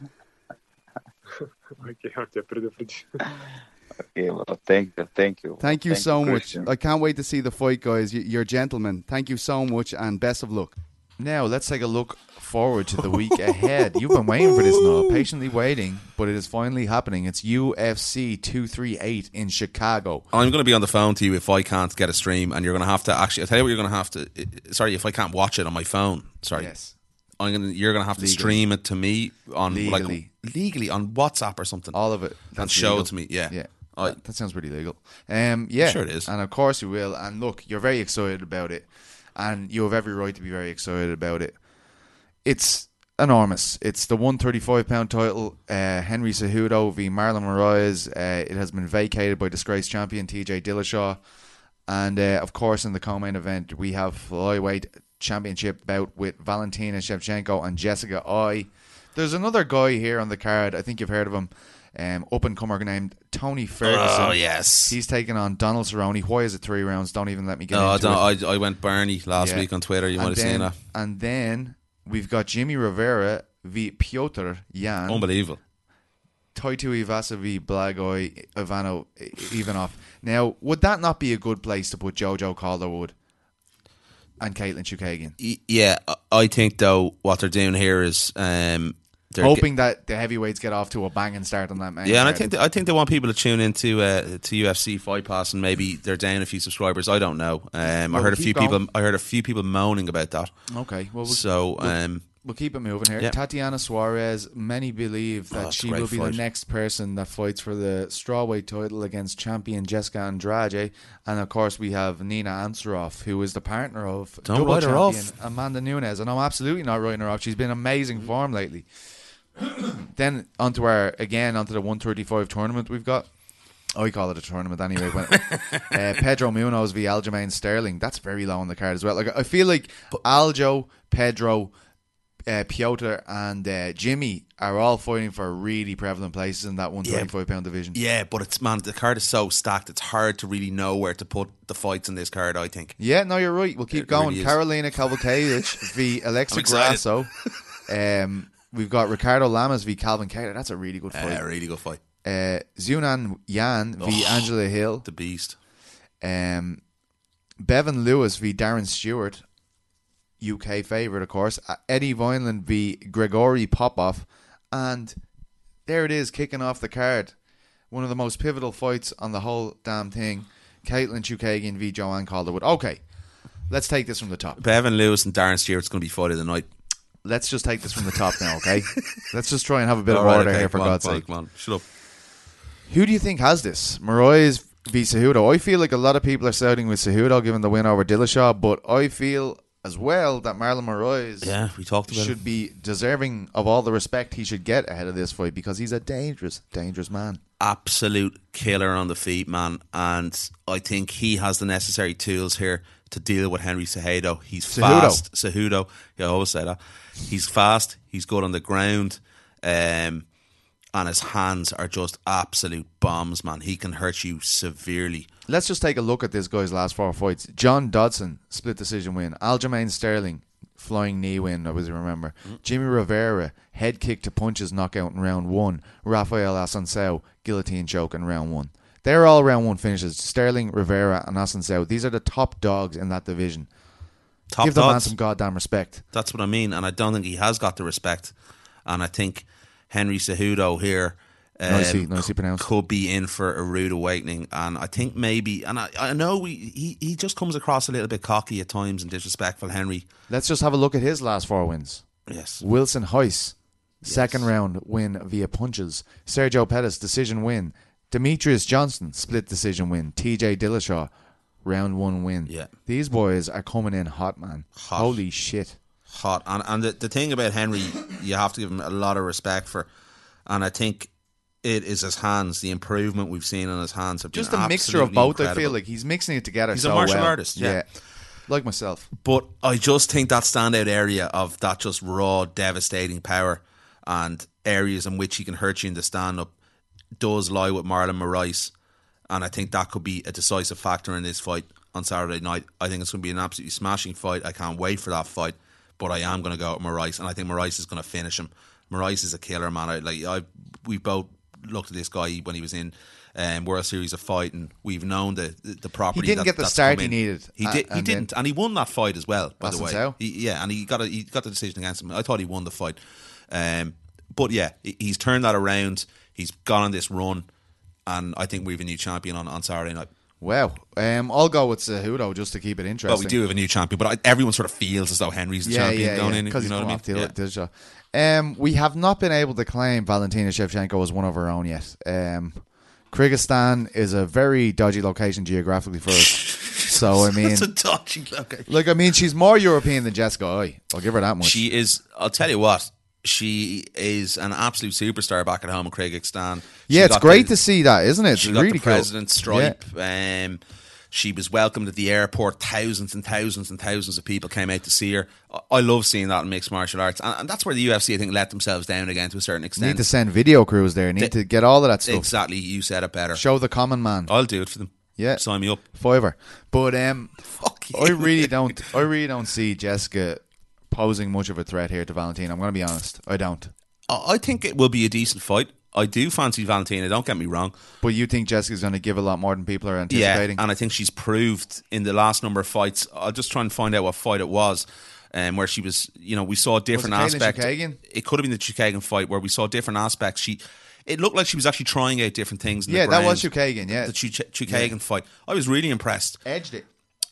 Speaker 7: Okay, он тебя предупредил.
Speaker 6: Okay, well, thank you, thank you.
Speaker 3: Thank you
Speaker 6: thank
Speaker 3: so
Speaker 6: you,
Speaker 3: much. I can't wait to see the fight, guys. You're gentlemen. Thank you so much, and best of luck. Now, let's take a look forward to the week ahead. You've been waiting for this now, patiently waiting, but it is finally happening. It's U F C two thirty-eight in Chicago.
Speaker 4: I'm going to be on the phone to you if I can't get a stream, and you're going to have to actually, I'll tell you what you're going to have to, sorry, if I can't watch it on my phone, sorry.
Speaker 3: Yes.
Speaker 4: I'm gonna, you're going to have to
Speaker 3: Legally.
Speaker 4: stream it to me on
Speaker 3: Legally.
Speaker 4: like legally on WhatsApp or something.
Speaker 3: All of it.
Speaker 4: And
Speaker 3: That's
Speaker 4: show
Speaker 3: legal.
Speaker 4: it to me, yeah.
Speaker 3: Yeah.
Speaker 4: I,
Speaker 3: that, that sounds pretty legal. Um, yeah.
Speaker 4: I'm sure it is.
Speaker 3: And of course you will. And look, you're very excited about it. And you have every right to be very excited about it. It's enormous. It's the one thirty-five pound title. Uh, Henry Cejudo v Marlon Moraes. Uh, it has been vacated by disgraced champion T J Dillashaw. And uh, of course in the co-main event we have flyweight championship bout with Valentina Shevchenko and Jessica Eye. There's another guy here on the card. I think you've heard of him. Um, up-and-comer named Tony Ferguson.
Speaker 4: Oh, yes.
Speaker 3: He's taking on Donald Cerrone. Why is it three rounds? Don't even let me get
Speaker 4: no,
Speaker 3: into
Speaker 4: I,
Speaker 3: it.
Speaker 4: don't, I, I went Bernie last
Speaker 3: Yeah.
Speaker 4: week on Twitter. You
Speaker 3: And
Speaker 4: might have
Speaker 3: then,
Speaker 4: seen that.
Speaker 3: And then we've got Jimmy Rivera v Piotr Yan.
Speaker 4: Unbelievable.
Speaker 3: Taito Ivasa v Blagoy Ivano Ivanov. Now, would that not be a good place to put Jojo Calderwood and Caitlin Chukagian?
Speaker 4: Y- Yeah, I- I think, though, what they're doing here is... Um, they're
Speaker 3: Hoping
Speaker 4: ge-
Speaker 3: that the heavyweights get off to a banging start on that main
Speaker 4: Yeah, and I
Speaker 3: card.
Speaker 4: think they, I think they want people to tune into uh, to U F C Fight Pass, and maybe they're down a few subscribers. I don't know. Um, I
Speaker 3: Well,
Speaker 4: heard a
Speaker 3: keep
Speaker 4: few
Speaker 3: going.
Speaker 4: people. I heard a few people moaning about that.
Speaker 3: Okay, well, we'll
Speaker 4: So, um,
Speaker 3: We'll keep it moving here.
Speaker 4: Yep.
Speaker 3: Tatiana Suarez, many believe
Speaker 4: Oh,
Speaker 3: that
Speaker 4: that's a
Speaker 3: she
Speaker 4: great
Speaker 3: will be
Speaker 4: fight.
Speaker 3: the next person that fights for the strawweight title against champion Jessica Andrade. And of course, we have Nina Ansaroff, who is the partner of
Speaker 4: Don't
Speaker 3: double
Speaker 4: write her
Speaker 3: champion
Speaker 4: off.
Speaker 3: Amanda Nunes. And I'm absolutely not writing her off. She's been amazing form lately. Then onto our, again, onto the one thirty-five tournament we've got. I call it a tournament anyway. When, uh, Pedro Munoz v Aljamain Sterling. That's very low on the card as well. Like I feel like Aljo, Pedro, uh, Piotr, and uh, Jimmy are all fighting for really prevalent places in that one twenty-five pound division.
Speaker 4: Yeah, but it's man, the card is so stacked. It's hard to really know where to put the fights in this card, I think.
Speaker 3: Yeah, no, you're right. We'll keep
Speaker 4: It
Speaker 3: going.
Speaker 4: really is.
Speaker 3: Carolina Cavalcante v Alexa
Speaker 4: I'm excited.
Speaker 3: Grasso. Um, we've got Ricardo Lamas v Calvin Kattar. That's a really good fight.
Speaker 4: Uh, really good fight.
Speaker 3: Uh, Zunan Yan v
Speaker 4: Oh,
Speaker 3: Angela Hill.
Speaker 4: The beast.
Speaker 3: Um, Bevan Lewis v Darren Stewart, U K favourite, of course. Uh, Eddie Vineland v Gregory Popov. And there it is, kicking off the card. One of the most pivotal fights on the whole damn thing. Caitlin Chukagian v Joanne Calderwood. Okay, let's take this from the top.
Speaker 4: Bevan Lewis and Darren Stewart's going to be fight of the night.
Speaker 3: Let's just take this from the top now, okay? Let's just try and have a bit
Speaker 4: All
Speaker 3: of
Speaker 4: right,
Speaker 3: order
Speaker 4: okay,
Speaker 3: here, for
Speaker 4: come on,
Speaker 3: God's
Speaker 4: come on,
Speaker 3: sake.
Speaker 4: Come on, shut up.
Speaker 3: Who do you think has this? Moraes v Cejudo. I feel like a lot of people are siding with Cejudo given the win over Dillashaw, but I feel as well that Marlon Moraes
Speaker 4: Yeah, we talked about
Speaker 3: should
Speaker 4: it.
Speaker 3: be deserving of all the respect he should get ahead of this fight because he's a dangerous, dangerous man.
Speaker 4: Absolute killer on the feet, man. And I think he has the necessary tools here to deal with Henry Cejudo. He's
Speaker 3: Cejudo.
Speaker 4: fast. Cejudo. Yeah, I always say that. He's fast. He's good on the ground. Um, and his hands are just absolute bombs, man. He can hurt you severely.
Speaker 3: Let's just take a look at this guy's last four fights. John Dodson, split decision win. Aljamain Sterling, flying knee win, I was remember. Mm. Jimmy Rivera, head kick to punches knockout in round one. Rafael Assunção, guillotine choke in round one. They're all round one finishes. Sterling, Rivera, and Assunção. These are the top dogs in that division.
Speaker 4: Top
Speaker 3: Give the man
Speaker 4: dogs.
Speaker 3: some goddamn respect.
Speaker 4: That's what I mean. And I don't think he has got the respect. And I think Henry Cejudo here um,
Speaker 3: Nicely- nicely pronounced.
Speaker 4: could be in for a rude awakening. And I think maybe, and I, I know we, he, he just comes across a little bit cocky at times and disrespectful, Henry.
Speaker 3: Let's just have a look at his last four wins.
Speaker 4: Yes.
Speaker 3: Wilson Heiss, second round win via punches. Sergio Pettis, decision win. Demetrius Johnson, split decision win. T J Dillashaw, round one win.
Speaker 4: Yeah.
Speaker 3: These boys are coming in hot, man.
Speaker 4: Hot.
Speaker 3: Holy shit.
Speaker 4: Hot. And, and the, the thing about Henry, you have to give him a lot of respect for. And I think it is his hands. The improvement we've seen on his hands have been
Speaker 3: Just a mixture of
Speaker 4: absolutely
Speaker 3: both, I
Speaker 4: incredible.
Speaker 3: feel like. He's mixing it together
Speaker 4: He's a
Speaker 3: so
Speaker 4: martial
Speaker 3: well.
Speaker 4: artist, yeah.
Speaker 3: Like myself.
Speaker 4: But I just think that standout area of that just raw, devastating power and areas in which he can hurt you in the stand-up does lie with Marlon Moraes. And I think that could be a decisive factor in this fight on Saturday night. I think it's going to be an absolutely smashing fight. I can't wait for that fight. But I am going to go with Moraes, and I think Moraes is going to finish him. Moraes is a killer, man. I, like I, we both looked at this guy when he was in um, World Series of Fight, and we've known the the, the property.
Speaker 3: He didn't
Speaker 4: that,
Speaker 3: get the
Speaker 4: that's
Speaker 3: start
Speaker 4: come
Speaker 3: he
Speaker 4: in.
Speaker 3: needed.
Speaker 4: He
Speaker 3: Uh,
Speaker 4: did. He
Speaker 3: and
Speaker 4: didn't,
Speaker 3: then-
Speaker 4: and he won that fight as well. By the way,
Speaker 3: Assunção?
Speaker 4: he, yeah, and he got a, he got the decision against him. I thought he won the fight, um, but yeah, he- he's turned that around. He's gone on this run, and I think we have a new champion on, on Saturday night.
Speaker 3: Wow. Um, I'll go with Cejudo just to keep it interesting.
Speaker 4: Well, we do have a new champion, but I, everyone sort of feels as though Henry's the
Speaker 3: Yeah,
Speaker 4: champion
Speaker 3: yeah,
Speaker 4: going
Speaker 3: yeah.
Speaker 4: in.
Speaker 3: Because
Speaker 4: You know
Speaker 3: he's
Speaker 4: what I mean?
Speaker 3: come off Dillashaw. Um, we have not been able to claim Valentina Shevchenko as one of our own yet. Um, Kyrgyzstan is a very dodgy location geographically for us. So, I mean,
Speaker 4: It's a dodgy location.
Speaker 3: like, I mean, she's more European than Jessica Oi. I'll give her that much.
Speaker 4: She is, I'll tell you what, she is an absolute superstar back at home in Kyrgyzstan. She
Speaker 3: yeah, it's
Speaker 4: got
Speaker 3: great
Speaker 4: the-
Speaker 3: to see that, isn't it?
Speaker 4: She
Speaker 3: It's
Speaker 4: got
Speaker 3: really
Speaker 4: the president's
Speaker 3: cool.
Speaker 4: stripe. Um, she was welcomed at the airport. Thousands and thousands and thousands of people came out to see her. I- I love seeing that in mixed martial arts. And, and that's where the U F C, I think, let themselves down again to a certain
Speaker 3: Yeah.
Speaker 4: extent.
Speaker 3: Need to send video crews there. Need
Speaker 4: They-
Speaker 3: to get all of that stuff.
Speaker 4: Exactly, you said it better.
Speaker 3: Show the common man.
Speaker 4: I'll do it for them.
Speaker 3: Yeah.
Speaker 4: Sign me up.
Speaker 3: Fiver. But um,
Speaker 4: Fuck you.
Speaker 3: I really don't. I really don't see Jessica posing much of a threat here to Valentina. I'm going to be honest. I don't.
Speaker 4: I I think it will be a decent fight. I do fancy Valentina, don't get me wrong.
Speaker 3: But you think Jessica's going to give a lot more than people are
Speaker 4: Yeah,
Speaker 3: anticipating?
Speaker 4: and I think she's proved in the last number of fights. I'll just try and find out what fight it was, um, where she was. You know, we saw different
Speaker 3: Was it Caitlin
Speaker 4: aspects.
Speaker 3: Chukagian?
Speaker 4: It could have been the Chukagian fight where we saw different aspects. She, it looked like she was actually trying out different things. In
Speaker 3: Yeah,
Speaker 4: the
Speaker 3: that
Speaker 4: ground.
Speaker 3: was Chukagian, yeah.
Speaker 4: the Chuk- Chukagian fight. I was really impressed.
Speaker 3: Edged it.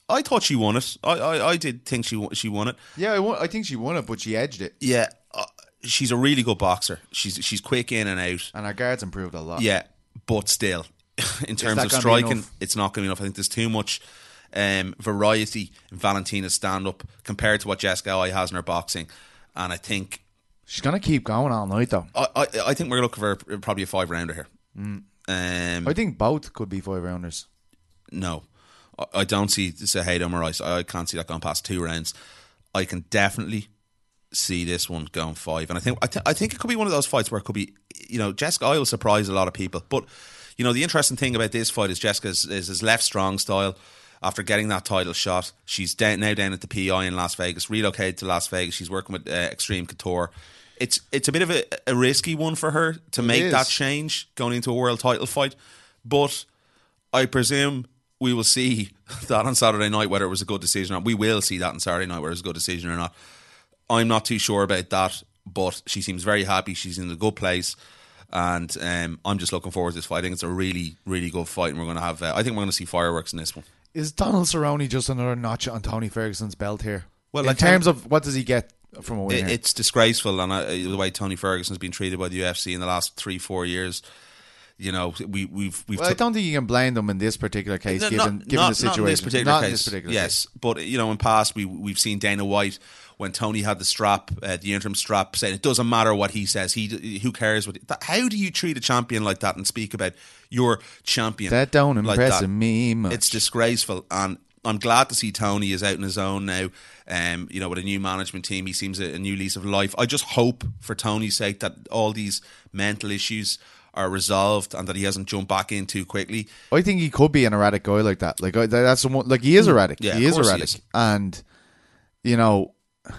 Speaker 4: I thought she won it. I, I, I did think she she won it.
Speaker 3: Yeah, I, won, I think she won it, but she edged it.
Speaker 4: Yeah, uh, she's a really good boxer. She's she's quick in and out.
Speaker 3: And her guard's improved a lot.
Speaker 4: Yeah, but still, in terms
Speaker 3: that
Speaker 4: of
Speaker 3: gonna be
Speaker 4: striking,
Speaker 3: enough?
Speaker 4: it's not going to be enough. I think there's too much um, variety in Valentina's stand-up compared to what Jessica Eye has in her boxing. And I think...
Speaker 3: She's going to keep going all night, though.
Speaker 4: I, I, I think we're looking for probably a five-rounder here.
Speaker 3: Mm.
Speaker 4: Um,
Speaker 3: I think both could be five-rounders.
Speaker 4: No. I, I don't see Cejudo Moraes. I, I can't see that going past two rounds. I can definitely see this one going five. And I think I, th- I think it could be one of those fights where it could be, you know, Jessica Eye will surprise a lot of people. But, you know, the interesting thing about this fight is Jessica is, is his left strong style. After getting that title shot, she's down, now down at the P I in Las Vegas, relocated to Las Vegas. She's working with uh, Extreme Couture. It's it's a bit of a, a risky one for her to
Speaker 3: It
Speaker 4: make
Speaker 3: is.
Speaker 4: that change going into a world title fight. But I presume we will see that on Saturday night, whether it was a good decision or not. We will see that on Saturday night, whether it was a good decision or not. I'm not too sure about that, but she seems very happy. She's in a good place. And um, I'm just looking forward to this fight. I think it's a really, really good fight. And we're going to have, uh, I think we're going to see fireworks in this one.
Speaker 3: Is Donald Cerrone just another notch on Tony Ferguson's belt here?
Speaker 4: Well,
Speaker 3: in
Speaker 4: like,
Speaker 3: terms of what does he get from a win
Speaker 4: It,
Speaker 3: here?
Speaker 4: it's disgraceful, and I, the way Tony Ferguson's been treated by the U F C in the last three, four years. You know, we, we've we've.
Speaker 3: Well, I
Speaker 4: took-
Speaker 3: don't think you can blame them in this particular case,
Speaker 4: No,
Speaker 3: given
Speaker 4: not,
Speaker 3: given
Speaker 4: not,
Speaker 3: the situation.
Speaker 4: Not in this particular
Speaker 3: Not
Speaker 4: case.
Speaker 3: in this particular
Speaker 4: yes,
Speaker 3: case.
Speaker 4: but you know, in past we we've seen Dana White when Tony had the strap, uh, the interim strap, saying it doesn't matter what he says. He who cares what. That, how do you treat a champion like that and speak about your champion?
Speaker 3: That don't
Speaker 4: like
Speaker 3: impress
Speaker 4: that?
Speaker 3: me much.
Speaker 4: It's disgraceful, and I'm glad to see Tony is out on his own now. Um, you know, with a new management team, he seems a, a new lease of life. I just hope, for Tony's sake, that all these mental issues are resolved and that he hasn't jumped back in too quickly.
Speaker 3: I think he could be an erratic guy like that. Like I- that's someone, like he is erratic.
Speaker 4: Yeah,
Speaker 3: he
Speaker 4: of
Speaker 3: is
Speaker 4: course he
Speaker 3: erratic,
Speaker 4: is.
Speaker 3: and you know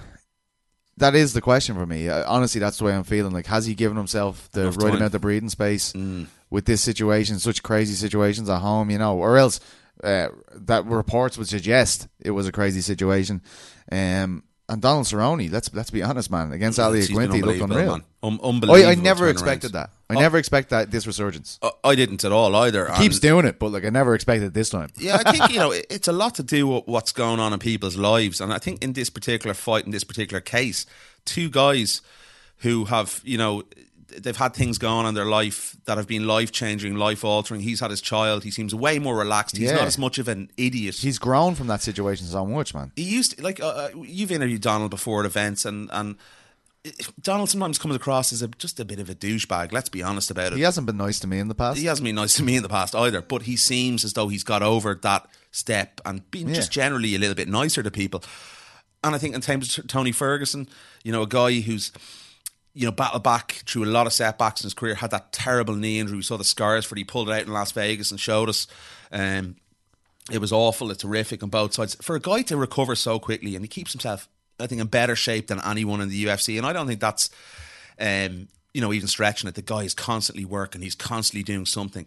Speaker 3: that is the question for me. Uh, honestly, that's the way I'm feeling. Like, has he given himself the
Speaker 4: Enough
Speaker 3: right
Speaker 4: time.
Speaker 3: amount of breathing space
Speaker 4: Mm.
Speaker 3: with this situation, such crazy situations at home? You know, or else uh, that reports would suggest it was a crazy situation. Um, and Donald Cerrone, let's let's be honest, man, against Ali
Speaker 4: He's been
Speaker 3: Aguinti, looked
Speaker 4: unbelievable,
Speaker 3: unreal.
Speaker 4: man. Um, unbelievable
Speaker 3: I, I never
Speaker 4: turnarounds.
Speaker 3: expected that. I
Speaker 4: Oh.
Speaker 3: never expect that this resurgence.
Speaker 4: I, I didn't at all either.
Speaker 3: He keeps
Speaker 4: And-
Speaker 3: doing it, but like I never expected it this time.
Speaker 4: Yeah, I think, you know, it- it's a lot to do with what's going on in people's lives. And I think in this particular fight, in this particular case, two guys who have, you know, they've had things going on in their life that have been life-changing, life-altering. He's had his child. He seems way more relaxed. He's
Speaker 3: Yeah.
Speaker 4: not as much of an idiot.
Speaker 3: He's grown from that situation so much, man.
Speaker 4: He used to, like, uh, uh, you've interviewed Donald before at events, and, and Donald sometimes comes across as a, just a bit of a douchebag. Let's be honest about it.
Speaker 3: He hasn't been nice to me in the past.
Speaker 4: He hasn't been nice to me in the past either, but he seems as though he's got over that step and been
Speaker 3: Yeah.
Speaker 4: just generally a little bit nicer to people. And I think in terms of Tony Ferguson, you know, a guy who's, you know, battled back through a lot of setbacks in his career, had that terrible knee injury. We saw the scars for it. He pulled it out in Las Vegas and showed us. Um, it was awful. It's horrific on both sides. For a guy to recover so quickly, and he keeps himself, I think, in better shape than anyone in the U F C. And I don't think that's, um, you know, even stretching it. The guy is constantly working. He's constantly doing something.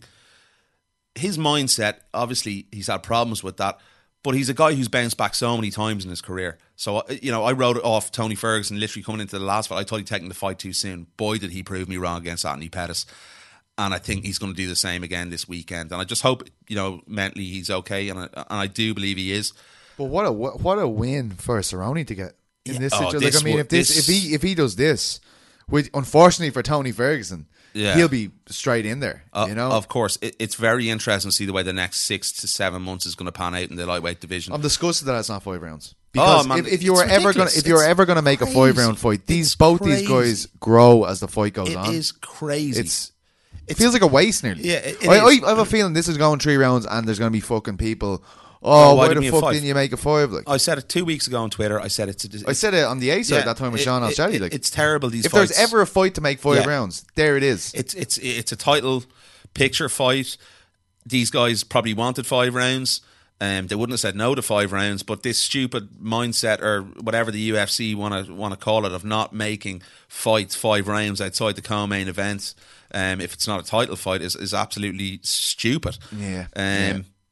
Speaker 4: His mindset, obviously, he's had problems with that. But he's a guy who's bounced back so many times in his career. So, you know, I wrote it off Tony Ferguson literally coming into the last fight. I thought he'd taken the fight too soon. Boy, did he prove me wrong against Anthony Pettis. And I think he's going to do the same again this weekend. And I just hope, you know, mentally he's okay. And I, and I do believe he is.
Speaker 3: But what a what, what a win for Cerrone to get in
Speaker 4: Yeah.
Speaker 3: this
Speaker 4: Oh,
Speaker 3: situation.
Speaker 4: this
Speaker 3: Like I mean,
Speaker 4: would-
Speaker 3: if this,
Speaker 4: this-
Speaker 3: if he if he does this, which unfortunately for Tony Ferguson,
Speaker 4: Yeah.
Speaker 3: he'll be straight in there.
Speaker 4: Uh,
Speaker 3: you know,
Speaker 4: Of course. It, it's very interesting to see the way the next six to seven months is going to pan out in the lightweight division.
Speaker 3: I'm disgusted that it's not five rounds. Because
Speaker 4: Oh, man,
Speaker 3: if, if you
Speaker 4: it's
Speaker 3: were ever going
Speaker 4: ridiculous.
Speaker 3: if you were
Speaker 4: It's
Speaker 3: ever going to make a
Speaker 4: crazy.
Speaker 3: five round fight, these
Speaker 4: It's
Speaker 3: both
Speaker 4: crazy.
Speaker 3: these guys grow as the fight goes
Speaker 4: It
Speaker 3: on.
Speaker 4: is crazy.
Speaker 3: It's it feels like a waste nearly.
Speaker 4: Yeah, it- it
Speaker 3: I, I,
Speaker 4: is.
Speaker 3: I have a feeling this is going three rounds and there's going to be fucking people.
Speaker 4: Oh,
Speaker 3: Oh,
Speaker 4: why
Speaker 3: why,
Speaker 4: didn't
Speaker 3: the
Speaker 4: you
Speaker 3: fuck
Speaker 4: five?
Speaker 3: didn't you make a five? Like
Speaker 4: I said it two weeks ago on Twitter. I said it's. A,
Speaker 3: I said it on the A side
Speaker 4: Yeah,
Speaker 3: that time with
Speaker 4: it-
Speaker 3: Sean
Speaker 4: it-
Speaker 3: Al-Shadi.
Speaker 4: it-
Speaker 3: Like
Speaker 4: it's terrible. These
Speaker 3: if
Speaker 4: fights.
Speaker 3: there's ever a fight to make five
Speaker 4: Yeah.
Speaker 3: rounds, there it is.
Speaker 4: It's it's it's a title picture fight. These guys probably wanted five rounds. Um, they wouldn't have said no to five rounds, but this stupid mindset or whatever the U F C want to want to call it of not making fights five rounds outside the co-main event, um, if it's not a title fight, is is absolutely stupid.
Speaker 3: Yeah,
Speaker 4: Um,
Speaker 3: yeah.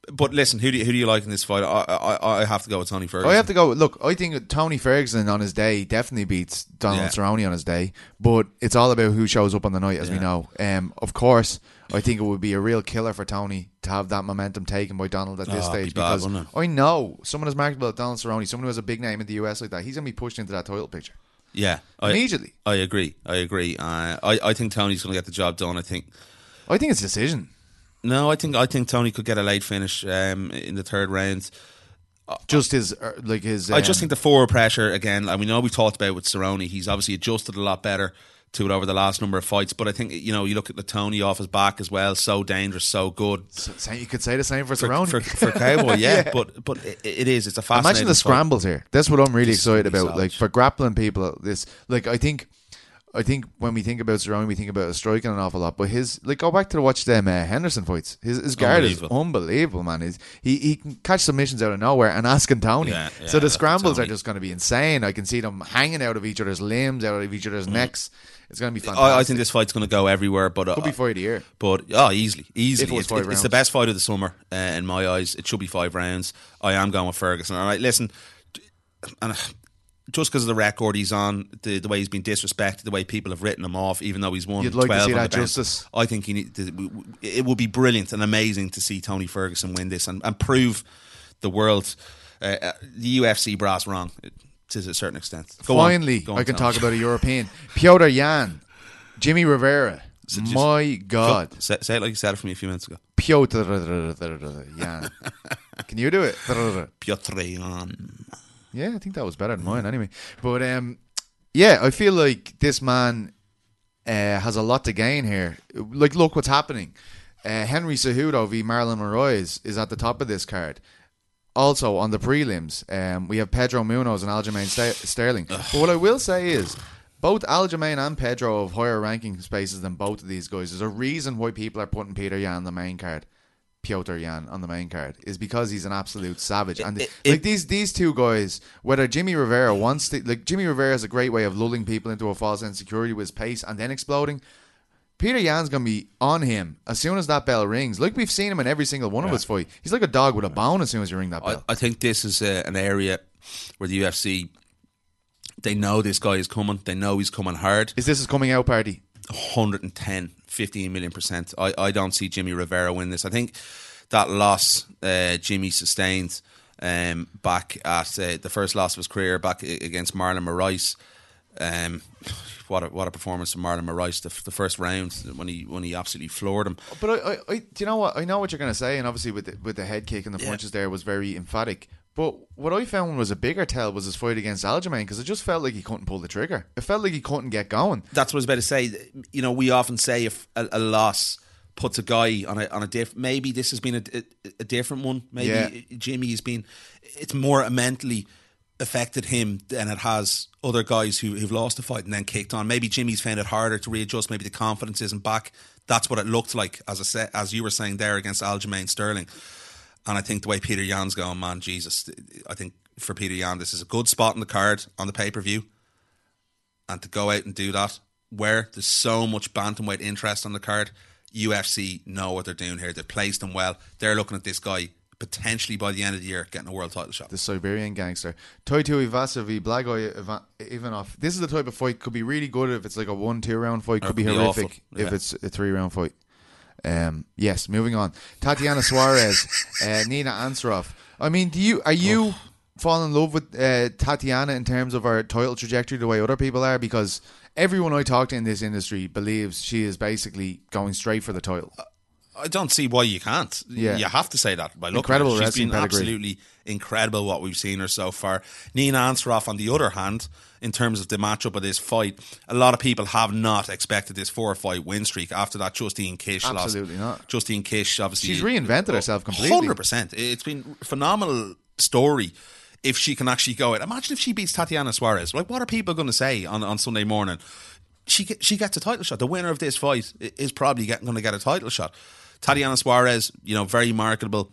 Speaker 4: But listen, who do you, who do you like in this fight? I, I I have to go with Tony Ferguson.
Speaker 3: I have to go. Look, I think Tony Ferguson on his day definitely beats Donald
Speaker 4: Yeah.
Speaker 3: Cerrone on his day, but it's all about who shows up on the night, as we
Speaker 4: Yeah.
Speaker 3: know. Um, of course, I think it would be a real killer for Tony to have that momentum taken by Donald at this
Speaker 4: Oh, it'd
Speaker 3: stage,
Speaker 4: be bad,
Speaker 3: because
Speaker 4: wouldn't it?
Speaker 3: I know someone as marketable as Donald Cerrone, someone who has a big name in the U S like that, he's going to be pushed into that title picture
Speaker 4: Yeah, I,
Speaker 3: immediately.
Speaker 4: I agree. I agree. Uh, I I think Tony's going to get the job done. I think.
Speaker 3: I think it's a decision.
Speaker 4: No, I think I think Tony could get a late finish um, in the third round.
Speaker 3: Just his, uh, like his.
Speaker 4: I just
Speaker 3: um,
Speaker 4: think the forward pressure again. And we know we talked about with Cerrone. He's obviously adjusted a lot better to it over the last number of fights. But I think you know you look at the Tony off his back as well. So dangerous, so good.
Speaker 3: So you could say the same for
Speaker 4: For,
Speaker 3: Cerrone.
Speaker 4: for, for Cowboy, yeah,
Speaker 3: Yeah.
Speaker 4: but but it, it is. It's a fascinating.
Speaker 3: Imagine the
Speaker 4: fight.
Speaker 3: scrambles here. That's what I'm really
Speaker 4: This is
Speaker 3: excited
Speaker 4: really
Speaker 3: about. Like
Speaker 4: savage.
Speaker 3: for grappling people, this like I think, I think when we think about Cerrone, we think about his striking an awful lot. But his like go back to watch them uh, Henderson fights. His his guard is
Speaker 4: Unbelievable.
Speaker 3: unbelievable, man. He's, he he can catch submissions out of nowhere and asking Tony.
Speaker 4: Yeah, yeah,
Speaker 3: so the
Speaker 4: that's
Speaker 3: scrambles
Speaker 4: Tony.
Speaker 3: are just going to be insane. I can see them hanging out of each other's limbs, out of each other's necks. It's going to be fantastic.
Speaker 4: I, I think this fight's going to go everywhere, but
Speaker 3: could be
Speaker 4: uh,
Speaker 3: fight of the year.
Speaker 4: But oh, easily, easily,
Speaker 3: If it was
Speaker 4: it's,
Speaker 3: five
Speaker 4: it's
Speaker 3: rounds.
Speaker 4: the best fight of the summer uh, in my eyes. It should be five rounds. I am going with Ferguson. All right, listen, and uh, just because of the record he's on, the, the way he's been disrespected, the way people have written him off, even though he's won
Speaker 3: You'd like to
Speaker 4: twelve
Speaker 3: see
Speaker 4: on
Speaker 3: that
Speaker 4: the bench,
Speaker 3: justice.
Speaker 4: I think he need to, it would be brilliant and amazing to see Tony Ferguson win this and, and prove the world, uh, uh, the U F C brass wrong to a certain extent. Go on.
Speaker 3: Finally,
Speaker 4: Go on,
Speaker 3: I can
Speaker 4: Tony.
Speaker 3: talk about a European. Piotr Jan, Jimmy Rivera.
Speaker 4: So just-
Speaker 3: My God.
Speaker 4: Say, say it like you said it for me a few minutes ago.
Speaker 3: Piotr Jan. Can you do it?
Speaker 4: Piotr Jan.
Speaker 3: Yeah, I think that was better than mine anyway. But um, yeah, I feel like this man uh, has a lot to gain here. Like, look what's happening. Uh, Henry Cejudo v Marlon Moraes is at the top of this card. Also, on the prelims, um, we have Pedro Munoz and Aljamain Sta- Sterling. But what I will say is, both Aljamain and Pedro have higher ranking spaces than both of these guys. There's a reason why people are putting Peter Yan on the main card. Piotr Jan on the main card is because he's an absolute savage. And
Speaker 4: It-
Speaker 3: the,
Speaker 4: it-
Speaker 3: like these these two guys, whether Jimmy Rivera wants to, like Jimmy Rivera has a great way of lulling people into a false insecurity with his pace and then exploding. Peter Yan's going to be on him as soon as that bell rings. Like we've seen him in every single one of his fight. He's like a dog with a bone as soon as you ring that
Speaker 4: I,
Speaker 3: bell.
Speaker 4: I think this is uh, an area where the U F C, they know this guy is coming. They know he's coming hard.
Speaker 3: Is this his coming out party?
Speaker 4: one hundred ten, fifteen million percent. I, I don't see Jimmy Rivera win this. I think that loss uh, Jimmy sustained um, back at uh, the first loss of his career back a- against Marlon Moraes. Um, what a, what a performance from Marlon Moraes the, the first round when he when he absolutely floored him.
Speaker 3: But I, I, I do you know what? I know what you're going to say, and obviously with the, with the head kick and the punches there was very emphatic. But what I found was a bigger tell was his fight against Aljamain, because it just felt like he couldn't pull the trigger. It felt like he couldn't get going.
Speaker 4: That's what I was about to say. You know, we often say if a, a loss puts a guy on a on a diff, maybe this has been a, a, a different one. Maybe
Speaker 3: Yeah.
Speaker 4: Jimmy has been. It's more mentally affected him than it has other guys who who've lost a fight and then kicked on. Maybe Jimmy's found it harder to readjust. Maybe the confidence isn't back. That's what it looked like, as I said, as you were saying there, against Aljamain Sterling. And I think the way Peter Yan's going, man, Jesus, I think for Peter Yan, this is a good spot on the card on the pay per view, and to go out and do that where there's so much bantamweight interest on the card. U F C know what they're doing here. They've placed him well. They're looking at this guy potentially by the end of the year getting a world title shot.
Speaker 3: The Siberian gangster. Toitu Ivasa v Blagoy Ivan- Ivanov. This is the type of fight could be really good if it's like a one two round fight.
Speaker 4: Or
Speaker 3: Could be
Speaker 4: could be
Speaker 3: horrific
Speaker 4: awful.
Speaker 3: if
Speaker 4: Yeah.
Speaker 3: it's a three round fight. Um, yes, moving on. Tatiana Suarez, uh, Nina Ansaroff. I mean, do you are you fall in love with uh, Tatiana in terms of her title trajectory the way other people are? Because everyone I talk to in this industry believes she is basically going straight for the title.
Speaker 4: I don't see why you can't.
Speaker 3: Yeah.
Speaker 4: You have to say that by looking
Speaker 3: Incredible
Speaker 4: at her. She's
Speaker 3: wrestling
Speaker 4: been
Speaker 3: pedigree.
Speaker 4: absolutely incredible what we've seen her so far. Nina Ansaroff, on the other hand, in terms of the matchup of this fight, a lot of people have not expected this four-fight win streak after that Justine Kish loss.
Speaker 3: Absolutely not.
Speaker 4: Justine Kish, obviously,
Speaker 3: She's reinvented herself completely.
Speaker 4: one hundred percent. It's been a phenomenal story. If she can actually go out, imagine if she beats Tatiana Suarez. Like, what are people going to say on, on Sunday morning? She get, she gets a title shot. The winner of this fight is probably going to get a title shot. Tatiana Suarez, you know, very marketable,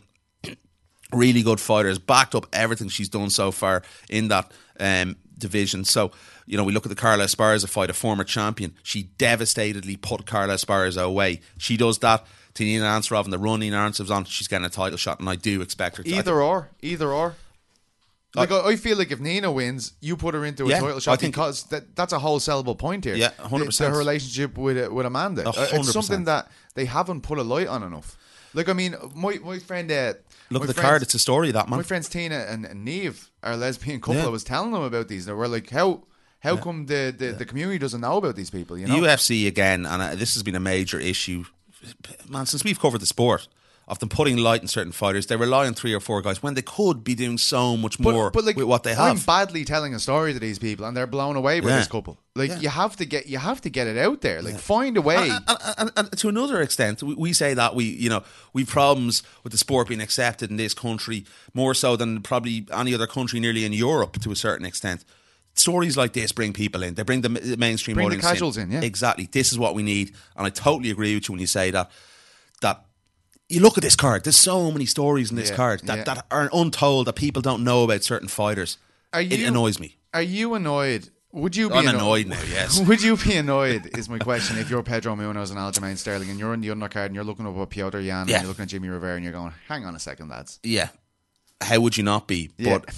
Speaker 4: really good fighter, has backed up everything she's done so far in that um, division. So, you know, we look at the Carla Esparza fight, a former champion. She devastatedly put Carla Esparza away. She does that. Nina Ansarov and the run Nina Ansarov on, she's getting a title shot, and I do expect her to.
Speaker 3: Either or, either or. Like I, I feel like if Nina wins, you put her into a
Speaker 4: Yeah,
Speaker 3: title shot
Speaker 4: I think-
Speaker 3: because that, that's a whole sellable point here.
Speaker 4: Yeah, one hundred percent.
Speaker 3: The- Her relationship with uh, with Amanda,
Speaker 4: A
Speaker 3: Uh,
Speaker 4: hundred
Speaker 3: it's something
Speaker 4: percent.
Speaker 3: that they haven't put a light on enough. Like I mean, my my friend, uh,
Speaker 4: Look
Speaker 3: my
Speaker 4: at the
Speaker 3: friends-
Speaker 4: card. It's a story of that, man.
Speaker 3: My friends Tina and, and Neve, our lesbian couple,
Speaker 4: Yeah.
Speaker 3: I was telling them about these. They were like, how how come the, the, the community doesn't know about these people? You know,
Speaker 4: The U F C again, and uh, this has been a major issue, man, since we've covered the sport. Of them putting light in certain fighters, they rely on three or four guys when they could be doing so much more with what they
Speaker 3: I'm
Speaker 4: have.
Speaker 3: badly telling a story to these people, and they're blown away by
Speaker 4: Yeah.
Speaker 3: this couple. Like
Speaker 4: Yeah.
Speaker 3: you have to get you have to get it out there. Like find a way.
Speaker 4: And, and, and, and to another extent, we, we say that we, you know, we've problems with the sport being accepted in this country more so than probably any other country, nearly in Europe to a certain extent. Stories like this bring people in. They bring the, the mainstream
Speaker 3: Bring the
Speaker 4: audience
Speaker 3: casuals in, yeah.
Speaker 4: Exactly. This is what we need, and I totally agree with you when you say that. That you look at this card. There's so many stories in this
Speaker 3: Yeah,
Speaker 4: card that,
Speaker 3: yeah.
Speaker 4: that are untold, that people don't know about certain fighters.
Speaker 3: Are
Speaker 4: it
Speaker 3: you-
Speaker 4: annoys me.
Speaker 3: Are you annoyed? Would you be
Speaker 4: I'm
Speaker 3: annoyed?
Speaker 4: annoyed now, yes.
Speaker 3: Would you be annoyed? Is my question. If you're Pedro Munoz and Aljamain Sterling, and you're in the undercard, and you're looking up at Piotr Jan,
Speaker 4: Yeah.
Speaker 3: and you're looking at Jimmy Rivera, and you're going, "Hang on a second, lads."
Speaker 4: Yeah. How would you not be?
Speaker 3: Yeah.
Speaker 4: But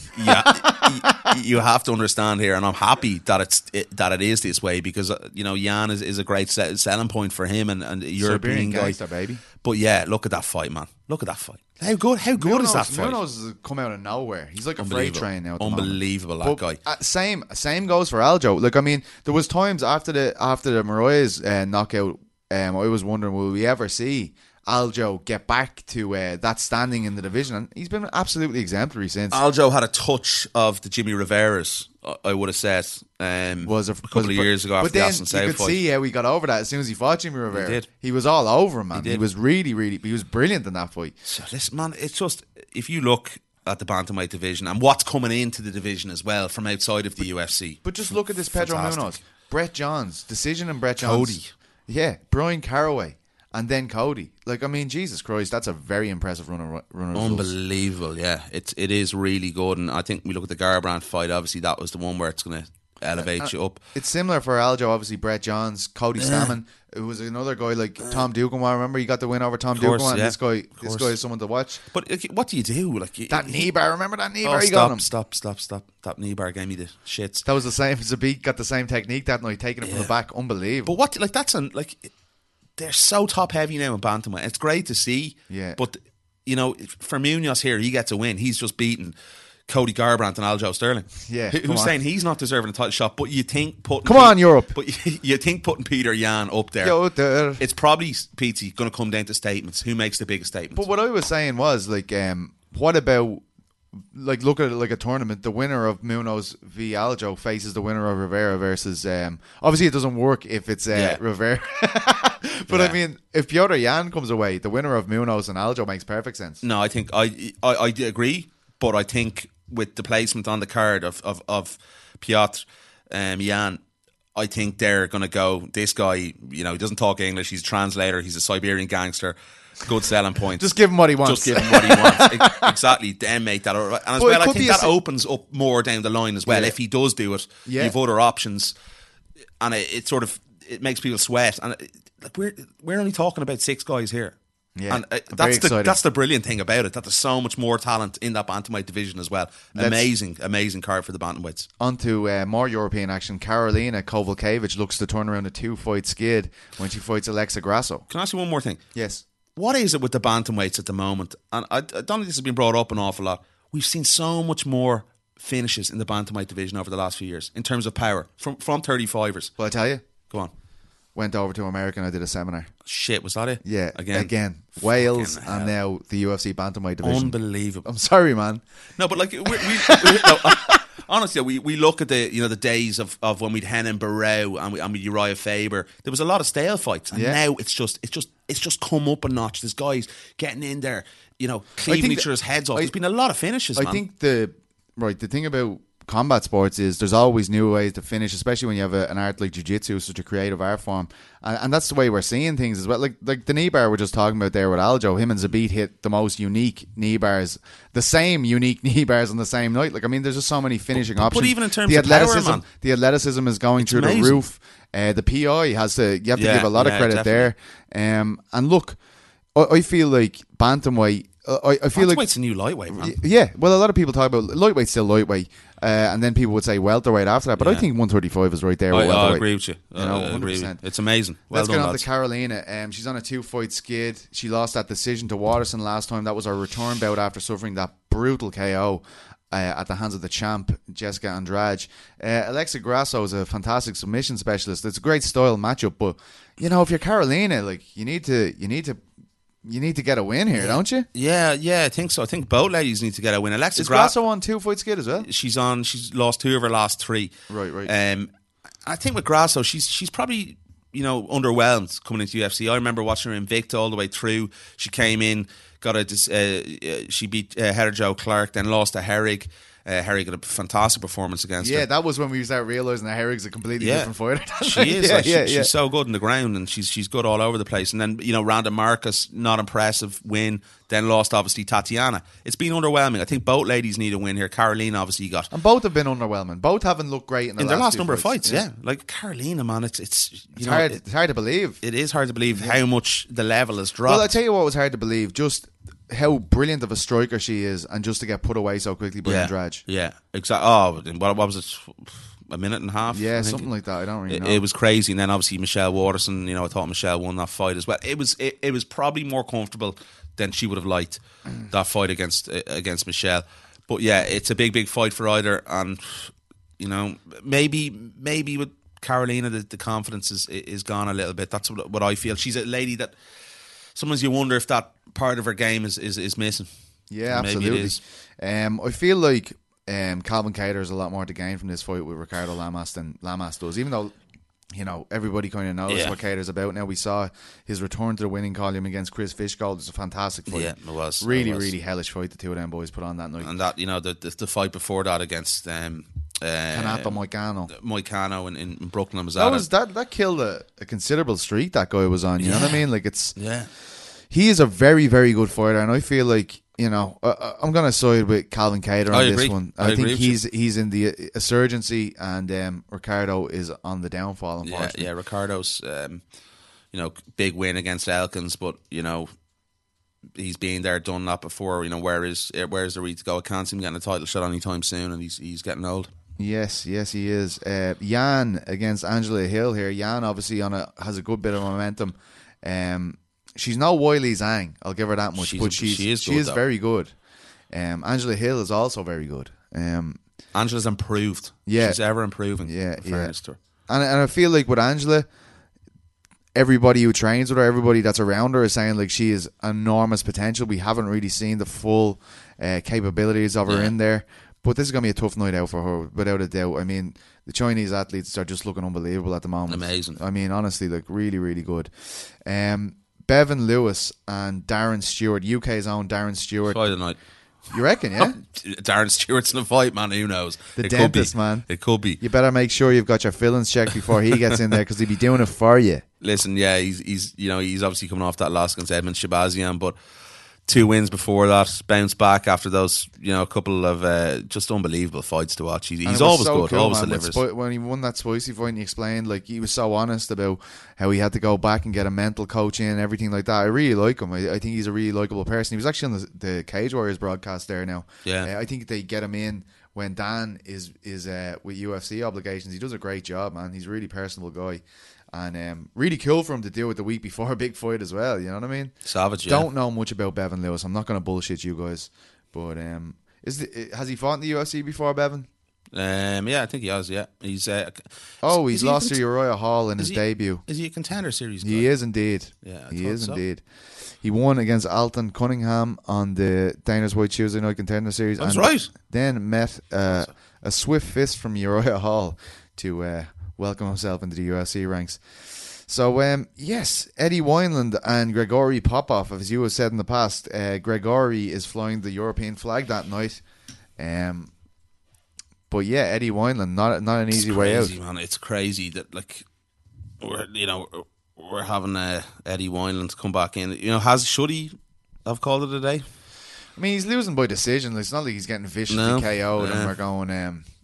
Speaker 4: yeah, y- you have to understand here, and I'm happy that it's it, that it is this way because uh, you know Jan is, is a great se- selling point for him and, and a European
Speaker 3: Siberian
Speaker 4: guy.
Speaker 3: gangster, baby.
Speaker 4: But yeah, look at that fight, man. Look at that fight. How good? How good is that fight?
Speaker 3: Munoz has come out of nowhere. He's like a freight
Speaker 4: Unbelievable.
Speaker 3: train now. At the
Speaker 4: Unbelievable,
Speaker 3: moment.
Speaker 4: that
Speaker 3: But, uh, same, same goes for Aljo. Like I mean, there was times after the after the Moraes uh, knockout, um, I was wondering, will we ever see Aljo get back to uh, that standing in the division? And he's been absolutely exemplary since.
Speaker 4: Aljo had a touch of the Jimmy Rivera's, I- I would have said, um,
Speaker 3: was a,
Speaker 4: a couple
Speaker 3: was
Speaker 4: of
Speaker 3: a-
Speaker 4: years ago
Speaker 3: but
Speaker 4: after the
Speaker 3: then
Speaker 4: Aston
Speaker 3: you
Speaker 4: Sale
Speaker 3: could
Speaker 4: fight.
Speaker 3: see how he got over that as soon as he fought Jimmy Rivera.
Speaker 4: He did.
Speaker 3: He was all over him, man.
Speaker 4: He
Speaker 3: He,
Speaker 4: did.
Speaker 3: was really, really. He was brilliant in that fight.
Speaker 4: So listen, man, it's just if you look at the bantamweight division and what's coming into the division as well from outside of the U F C.
Speaker 3: But just look at this Pedro
Speaker 4: Fantastic.
Speaker 3: Munoz, Brett Johns, decision in Brett Johns,
Speaker 4: Cody.
Speaker 3: yeah, Brian Caraway, and then Cody. Like I mean, Jesus Christ, that's a very impressive run of run of results.
Speaker 4: Unbelievable, yeah. It's it is really good, and I think we look at the Garbrandt fight. Obviously, that was the one where it's going to elevate
Speaker 3: Uh,
Speaker 4: you up.
Speaker 3: It's similar for Aljo, obviously Brett Johns, Cody Stammen. It was another guy like Tom Duquois. Remember, he got the win over Tom
Speaker 4: Of course,
Speaker 3: Duquois. And
Speaker 4: yeah.
Speaker 3: this guy,
Speaker 4: Of
Speaker 3: this
Speaker 4: course.
Speaker 3: guy is someone to watch.
Speaker 4: But like, what do you do? Like you-
Speaker 3: That knee bar, remember that knee
Speaker 4: Oh,
Speaker 3: bar he
Speaker 4: stop,
Speaker 3: got him?
Speaker 4: stop, stop, stop! That knee bar gave me the shits.
Speaker 3: That was the same. Zabit got the same technique that night, taking it from
Speaker 4: Yeah.
Speaker 3: the back. Unbelievable.
Speaker 4: But what, like, that's an like, they're so top heavy now in bantamweight. It's great to see.
Speaker 3: Yeah.
Speaker 4: But you know, for Munoz here, he gets a win. He's just beaten Cody Garbrandt and Aljo Sterling.
Speaker 3: Yeah,
Speaker 4: Who-
Speaker 3: come
Speaker 4: who's
Speaker 3: on.
Speaker 4: saying he's not deserving a title shot? But you think putting
Speaker 3: Come on, Europe.
Speaker 4: But you, you think putting Peter Yan up there?
Speaker 3: Yo, there.
Speaker 4: It's probably, Petey, going to come down to statements. Who makes the biggest statements?
Speaker 3: But what I was saying was like, um, what about like look at it like a tournament? The winner of Munoz v Aljo faces the winner of Rivera versus. Um, obviously, it doesn't work if it's uh,
Speaker 4: Yeah.
Speaker 3: Rivera. But
Speaker 4: Yeah.
Speaker 3: I mean, if Piotr Jan comes away, the winner of Munoz and Aljo makes perfect sense.
Speaker 4: No, I think I, I I agree, but I think with the placement on the card of of, of Piotr um, Jan, I think they're going to go. This guy, you know, he doesn't talk English. He's a translator. He's a Siberian gangster. Good selling point.
Speaker 3: Just give him what he wants.
Speaker 4: Just give him what he wants. Ex- exactly. Then make that. And as
Speaker 3: But it
Speaker 4: well, I
Speaker 3: could
Speaker 4: think
Speaker 3: be a
Speaker 4: that
Speaker 3: si-
Speaker 4: opens up more down the line as well.
Speaker 3: Yeah.
Speaker 4: If he does do it,
Speaker 3: Yeah.
Speaker 4: you've other options, and it, it sort of it makes people sweat. And it, like we're we're only talking about six guys here.
Speaker 3: Yeah,
Speaker 4: and uh,
Speaker 3: I'm very
Speaker 4: that's the
Speaker 3: excited.
Speaker 4: that's the brilliant thing about it. That there's so much more talent in that bantamweight division as well.
Speaker 3: Let's-
Speaker 4: amazing, amazing card for the bantamweights.
Speaker 3: On to uh, more European action. Carolina Kovalkiewicz looks to turn around a two-fight skid when she fights Alexa Grasso.
Speaker 4: Can I ask you one more thing?
Speaker 3: Yes.
Speaker 4: What is it with the bantamweights at the moment? And I, I don't think this has been brought up an awful lot. We've seen so much more finishes in the bantamweight division over the last few years in terms of power from from thirty-fivers.
Speaker 3: Well, I tell you,
Speaker 4: Go on.
Speaker 3: went over to America and I did a seminar.
Speaker 4: Shit, was that it?
Speaker 3: Yeah,
Speaker 4: again,
Speaker 3: again. Wales
Speaker 4: Fucking
Speaker 3: and
Speaker 4: hell.
Speaker 3: now the U F C bantamweight division.
Speaker 4: Unbelievable.
Speaker 3: I'm sorry, man.
Speaker 4: No, but like we, we, we no, honestly, we, we look at the you know the days of, of when we'd Henan Barrow and we and we Uriah Faber. There was a lot of stale fights, and
Speaker 3: Yeah.
Speaker 4: now it's just it's just it's just come up a notch. There's guys getting in there, you know, cleaving
Speaker 3: think
Speaker 4: each
Speaker 3: that-
Speaker 4: other's heads off.
Speaker 3: I-
Speaker 4: There's been a lot of finishes.
Speaker 3: I
Speaker 4: man.
Speaker 3: think the right the thing about combat sports is there's always new ways to finish, especially when you have a, an art like jiu-jitsu, such a creative art form, and, and that's the way we're seeing things as well. Like like the knee bar we're just talking about there with Aljo, him and Zabit hit the most unique knee bars, the same unique knee bars on the same night. Like I mean, there's just so many finishing
Speaker 4: but
Speaker 3: options.
Speaker 4: even in terms
Speaker 3: the
Speaker 4: of power,
Speaker 3: athleticism,
Speaker 4: man.
Speaker 3: the athleticism is going
Speaker 4: It's
Speaker 3: through
Speaker 4: amazing.
Speaker 3: the roof. Uh, the P I has to you have to
Speaker 4: Yeah,
Speaker 3: give a lot
Speaker 4: yeah,
Speaker 3: of credit
Speaker 4: definitely.
Speaker 3: there. Um, and look. I, I feel like bantamweight. Uh, I, I feel like
Speaker 4: Bantamweight's a new lightweight, man.
Speaker 3: Yeah, well, a lot of people talk about lightweight's still lightweight, uh, and then people would say welterweight after that. But I
Speaker 4: Yeah.
Speaker 3: think one thirty-five is right there.
Speaker 4: I,
Speaker 3: with
Speaker 4: I
Speaker 3: welterweight.
Speaker 4: agree with you.
Speaker 3: You know,
Speaker 4: I agree with you.
Speaker 3: one hundred percent.
Speaker 4: It's amazing. Well
Speaker 3: Let's
Speaker 4: done,
Speaker 3: get on
Speaker 4: lads.
Speaker 3: to Carolina. Um, she's on a two-fight skid. She lost that decision to Watterson last time. That was her return bout after suffering that brutal K O uh, at the hands of the champ, Jessica Andrade. Uh, Alexa Grasso is a fantastic submission specialist. It's a great style matchup, but you know, if you're Carolina, like you need to, you need to. You need to get a win here, don't you?
Speaker 4: Yeah, yeah, I think so. I think both ladies need to get a win. Alexa
Speaker 3: Is
Speaker 4: Gra-
Speaker 3: Grasso on two fight skid as well?
Speaker 4: she's on. She's lost two of her last three.
Speaker 3: Right, right.
Speaker 4: Um, I think with Grasso, she's she's probably you know underwhelmed coming into U F C. I remember watching her Invicta all the way through. She came in, got a uh, uh, she beat uh, Heather Jo Clark, then lost to Herrig. Uh, Herrig had a fantastic performance against
Speaker 3: Yeah,
Speaker 4: her.
Speaker 3: that was when we started realising that Herrig's a completely
Speaker 4: Yeah.
Speaker 3: different fighter.
Speaker 4: She is.
Speaker 3: yeah,
Speaker 4: like, she-
Speaker 3: yeah, yeah.
Speaker 4: She's so good in the ground, and she's she's good all over the place. And then you know, Randa Marcus, not impressive win. Then lost obviously Tatiana. It's been underwhelming. I think both ladies need a win here. Carolina obviously got.
Speaker 3: And both have been underwhelming. Both haven't looked great in, the
Speaker 4: in their
Speaker 3: last
Speaker 4: last
Speaker 3: two
Speaker 4: number of fights,
Speaker 3: fights.
Speaker 4: yeah. Like Carolina, man, it's it's you
Speaker 3: It's
Speaker 4: know,
Speaker 3: hard.
Speaker 4: it,
Speaker 3: it's hard to believe.
Speaker 4: it is hard to believe how much the level has dropped.
Speaker 3: Well, I tell you what was hard to believe: just how brilliant of a striker she is, and just to get put away so quickly by
Speaker 4: yeah,
Speaker 3: Andrade.
Speaker 4: yeah, exactly. Oh, what, what was it? A minute and a half?
Speaker 3: Yeah,
Speaker 4: I think.
Speaker 3: something like that. I don't really
Speaker 4: It,
Speaker 3: know.
Speaker 4: it was crazy, and then obviously Michelle Waterson. You know, I thought Michelle won that fight as well. It was it, it was probably more comfortable than she would have liked that fight against uh, against Michelle. But yeah, it's a big big fight for either, and you know maybe maybe with Carolina the, the confidence is is gone a little bit. That's what, what I feel. She's a lady that sometimes you wonder if that part of her game is is, is missing.
Speaker 3: Yeah,
Speaker 4: Maybe
Speaker 3: absolutely.
Speaker 4: it is.
Speaker 3: Um, I feel like um, Calvin Kattar has a lot more to gain from this fight with Ricardo Lamas than Lamas does, even though you know everybody kind of knows
Speaker 4: Yeah.
Speaker 3: what Kattar's about now. We saw his return to the winning column against Chris Fishgold. It was a fantastic fight.
Speaker 4: Yeah, it was. It
Speaker 3: Really,
Speaker 4: was.
Speaker 3: really hellish fight the two of them boys put on that night.
Speaker 4: And that you know the the, the fight before that against um, uh,
Speaker 3: Kanato Moicano.
Speaker 4: Moicano in, in Brooklyn was
Speaker 3: That
Speaker 4: at
Speaker 3: was
Speaker 4: it.
Speaker 3: that that killed a, a considerable streak that guy was on. You know what I mean? Like it's
Speaker 4: Yeah.
Speaker 3: he is a very, very good fighter, and I feel like you know uh, I'm going to side with Calvin Kattar on
Speaker 4: I
Speaker 3: this
Speaker 4: agree.
Speaker 3: one.
Speaker 4: I
Speaker 3: I,
Speaker 4: agree
Speaker 3: think
Speaker 4: with
Speaker 3: he's he's in the insurgency, and um, Ricardo is on the downfall.
Speaker 4: Yeah,
Speaker 3: Unfortunately,
Speaker 4: yeah. Ricardo's, um, you know, big win against Elkins, but you know, he's been there, done that before. You know, where is where is the read to go? I can't see him getting a title shot anytime soon, and he's he's getting old.
Speaker 3: yes, yes, he is. Uh, Jan against Angela Hill here. Jan obviously on a has a good bit of momentum. Um, she's no Wiley Zhang, I'll give her that much,
Speaker 4: She's
Speaker 3: but
Speaker 4: a-
Speaker 3: she's
Speaker 4: she is
Speaker 3: she
Speaker 4: good,
Speaker 3: is
Speaker 4: though.
Speaker 3: very good. Um, Angela Hill is also very good. Um,
Speaker 4: Angela's improved.
Speaker 3: Yeah.
Speaker 4: she's ever improving.
Speaker 3: Yeah,
Speaker 4: in fairness to her.
Speaker 3: And, and I feel like with Angela, everybody who trains with her, everybody that's around her is saying like she has enormous potential. We haven't really seen the full uh, capabilities of her
Speaker 4: Yeah.
Speaker 3: in there. But this is going to be a tough night out for her, without a doubt. I mean, the Chinese athletes are just looking unbelievable at the moment.
Speaker 4: Amazing.
Speaker 3: I mean, honestly, like really, really good. Um, Bevan Lewis and Darren Stewart, U K's own Darren Stewart.
Speaker 4: Fight of the night.
Speaker 3: You reckon, yeah?
Speaker 4: Darren Stewart's in a fight, man. Who knows?
Speaker 3: The
Speaker 4: it
Speaker 3: dentist,
Speaker 4: could be.
Speaker 3: man.
Speaker 4: It could be.
Speaker 3: You better make sure you've got your fillings checked before he gets in there, because he'll be doing it for you.
Speaker 4: Listen, yeah, he's he's you know he's obviously coming off that loss against Edmund Shabazian, but two wins before that, bounced back after those you know a couple of uh, just unbelievable fights to watch. He's,
Speaker 3: And
Speaker 4: he's
Speaker 3: it was
Speaker 4: always
Speaker 3: so
Speaker 4: good,
Speaker 3: cool,
Speaker 4: always
Speaker 3: man. When
Speaker 4: delivers.
Speaker 3: Spi- when he won that spicy fight and he explained, like, he was so honest about how he had to go back and get a mental coach in and everything like that. I really like him. I, I think he's a really likable person. He was actually on the, the Cage Warriors broadcast there now.
Speaker 4: Yeah.
Speaker 3: Uh, I think they get him in when Dan is is uh, with U F C obligations. He does a great job, man. He's a really personable guy. And um, really cool for him to deal with the week before a big fight as well. You know what I mean?
Speaker 4: Savage, yeah.
Speaker 3: Don't know much about Bevan Lewis. I'm not going to bullshit you guys, but um, is the, has he fought in the U F C before, Bevan?
Speaker 4: Um, yeah, I think he has. Yeah, he's. Uh,
Speaker 3: Oh,
Speaker 4: is
Speaker 3: he's
Speaker 4: he a
Speaker 3: lost
Speaker 4: cont-
Speaker 3: to Uriah Hall in
Speaker 4: is
Speaker 3: his
Speaker 4: he-
Speaker 3: debut.
Speaker 4: Is he a contender series guy?
Speaker 3: He is indeed.
Speaker 4: Yeah, I
Speaker 3: he
Speaker 4: thought
Speaker 3: is
Speaker 4: so.
Speaker 3: indeed. He won against Alton Cunningham on the Dana's White Tuesday Night Contender Series.
Speaker 4: That's
Speaker 3: and
Speaker 4: right.
Speaker 3: Then met uh, a swift fist from Uriah Hall to uh, welcome himself into the U F C ranks. So, um, yes, Eddie Wineland and Gregory Popov, as you have said in the past, uh, Gregory is flying the European flag that night. Um, but yeah, Eddie Wineland, not not an
Speaker 4: It's
Speaker 3: easy way out.
Speaker 4: crazy, man. It's crazy that like we're you know we're having uh, Eddie Wineland come back in. You know, has should he have called it a day?
Speaker 3: I mean, he's losing by decision. It's not like he's getting viciously
Speaker 4: No.
Speaker 3: K O'd
Speaker 4: Yeah.
Speaker 3: and we're going, um,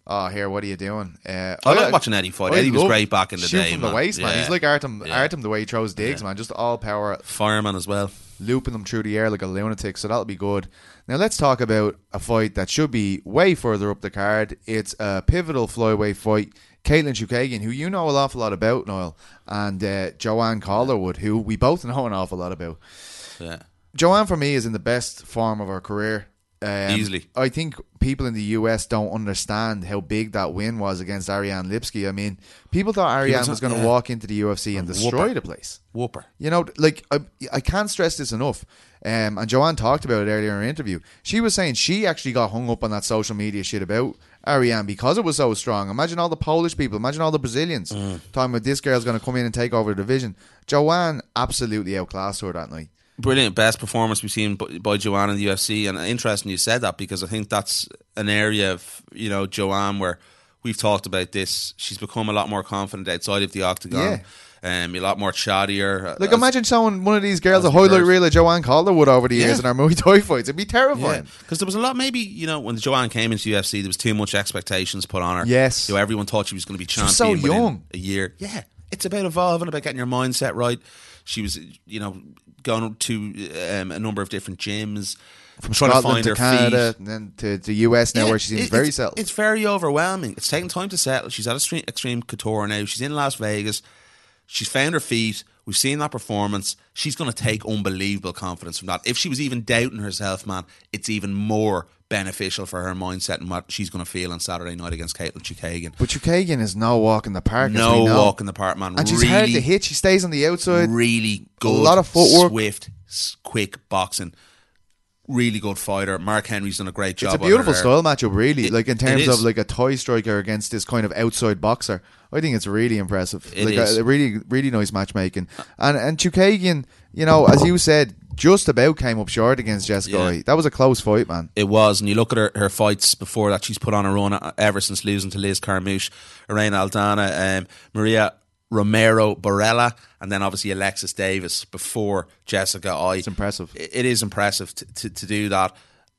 Speaker 3: Oh, here, what are you doing? Uh,
Speaker 4: I like watching Eddie fight.
Speaker 3: I
Speaker 4: Eddie was
Speaker 3: love
Speaker 4: great back in the
Speaker 3: shoot
Speaker 4: day,
Speaker 3: from
Speaker 4: man.
Speaker 3: the waist, man.
Speaker 4: Yeah.
Speaker 3: He's like Artem,
Speaker 4: Yeah.
Speaker 3: Artem the way he throws digs,
Speaker 4: Yeah.
Speaker 3: man. Just all power,
Speaker 4: Fireman as well.
Speaker 3: looping them through the air like a lunatic. So that'll be good. Now let's talk about a fight that should be way further up the card. It's a pivotal flyweight fight. Caitlin Chukagian, who you know an awful lot about, Niall, and uh, Joanne Calderwood, who we both know an awful lot about.
Speaker 4: Yeah.
Speaker 3: Joanne, for me, is in the best form of her career. Um,
Speaker 4: Easily.
Speaker 3: I think people in the U S don't understand how big that win was against Ariane Lipski. I mean, people thought Ariane
Speaker 4: was
Speaker 3: was,
Speaker 4: not-
Speaker 3: going to
Speaker 4: yeah.
Speaker 3: walk into the U F C and destroy
Speaker 4: whoop
Speaker 3: the place.
Speaker 4: Whooper.
Speaker 3: You know, like, I, I can't stress this enough. Um, and Joanne talked about it earlier in her interview. She was saying she actually got hung up on that social media shit about Ariane because it was so strong. Imagine all the Polish people, imagine all the Brazilians
Speaker 4: Mm.
Speaker 3: talking about this girl's going to come in and take over the division. Joanne absolutely outclassed her that night.
Speaker 4: Brilliant, best performance we've seen by, by Joanne in the U F C, and interesting you said that because I think that's an area of, you know, Joanne where we've talked about this. She's become a lot more confident outside of the octagon, um, a lot more chattier.
Speaker 3: Like,
Speaker 4: As-
Speaker 3: imagine showing one of these girls
Speaker 4: as
Speaker 3: a
Speaker 4: we've
Speaker 3: highlight
Speaker 4: heard.
Speaker 3: reel of Joanne Calderwood over the years
Speaker 4: Yeah.
Speaker 3: in our Muay Thai fights. It'd be terrifying.
Speaker 4: because there was a lot. Maybe, you know, when Joanne came into U F C, there was too much expectations put on her.
Speaker 3: Yes.
Speaker 4: you know, everyone thought she was going to be champion.
Speaker 3: was so
Speaker 4: within
Speaker 3: young.
Speaker 4: a year. Yeah, it's about evolving, about getting your mindset right. She was, you know, going to um, a number of different gyms,
Speaker 3: From
Speaker 4: trying
Speaker 3: Scotland
Speaker 4: to
Speaker 3: to,
Speaker 4: find her
Speaker 3: Canada
Speaker 4: feet.
Speaker 3: and then to the U S now,
Speaker 4: Yeah,
Speaker 3: where she seems
Speaker 4: it-
Speaker 3: very
Speaker 4: it's,
Speaker 3: settled.
Speaker 4: It's very overwhelming. It's taking time to settle. She's at Extreme, Extreme Couture now. She's in Las Vegas. She's found her feet. We've seen that performance. She's going to take unbelievable confidence from that. If she was even doubting herself, man, it's even more beneficial for her mindset and what she's going to feel on Saturday night against Caitlin Chukagian.
Speaker 3: But Chukagian is no walk in the park. as
Speaker 4: No
Speaker 3: we know.
Speaker 4: walk in the park, man.
Speaker 3: And she's
Speaker 4: really,
Speaker 3: hard to hit. She stays on the outside.
Speaker 4: really good.
Speaker 3: A lot of footwork.
Speaker 4: Swift, s- quick boxing. Really good fighter. Mark Henry's done a great job.
Speaker 3: It's a
Speaker 4: on
Speaker 3: beautiful
Speaker 4: her there.
Speaker 3: style matchup, really.
Speaker 4: It-
Speaker 3: like in
Speaker 4: it
Speaker 3: terms of
Speaker 4: is.
Speaker 3: like a toy striker against this kind of outside boxer. I think it's really impressive.
Speaker 4: It
Speaker 3: like
Speaker 4: is.
Speaker 3: A, a really, really nice matchmaking. And and Chukagian, you know, as you said, just about came up short against Jessica.
Speaker 4: Yeah.
Speaker 3: Eye. That was a close fight, man.
Speaker 4: It was, and you look at her, her fights before that, she's put on a run ever since losing to Liz Carmouche, Irene Aldana, um, Maria Romero Barella, and then obviously Alexis Davis before Jessica Eye.
Speaker 3: It's impressive.
Speaker 4: It, it is impressive to, to, to do that,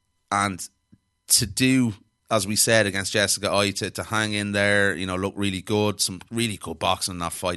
Speaker 4: and to do, as we said, against Jessica Eye, to, to hang in there, you know, look really good, some really good boxing in that fight.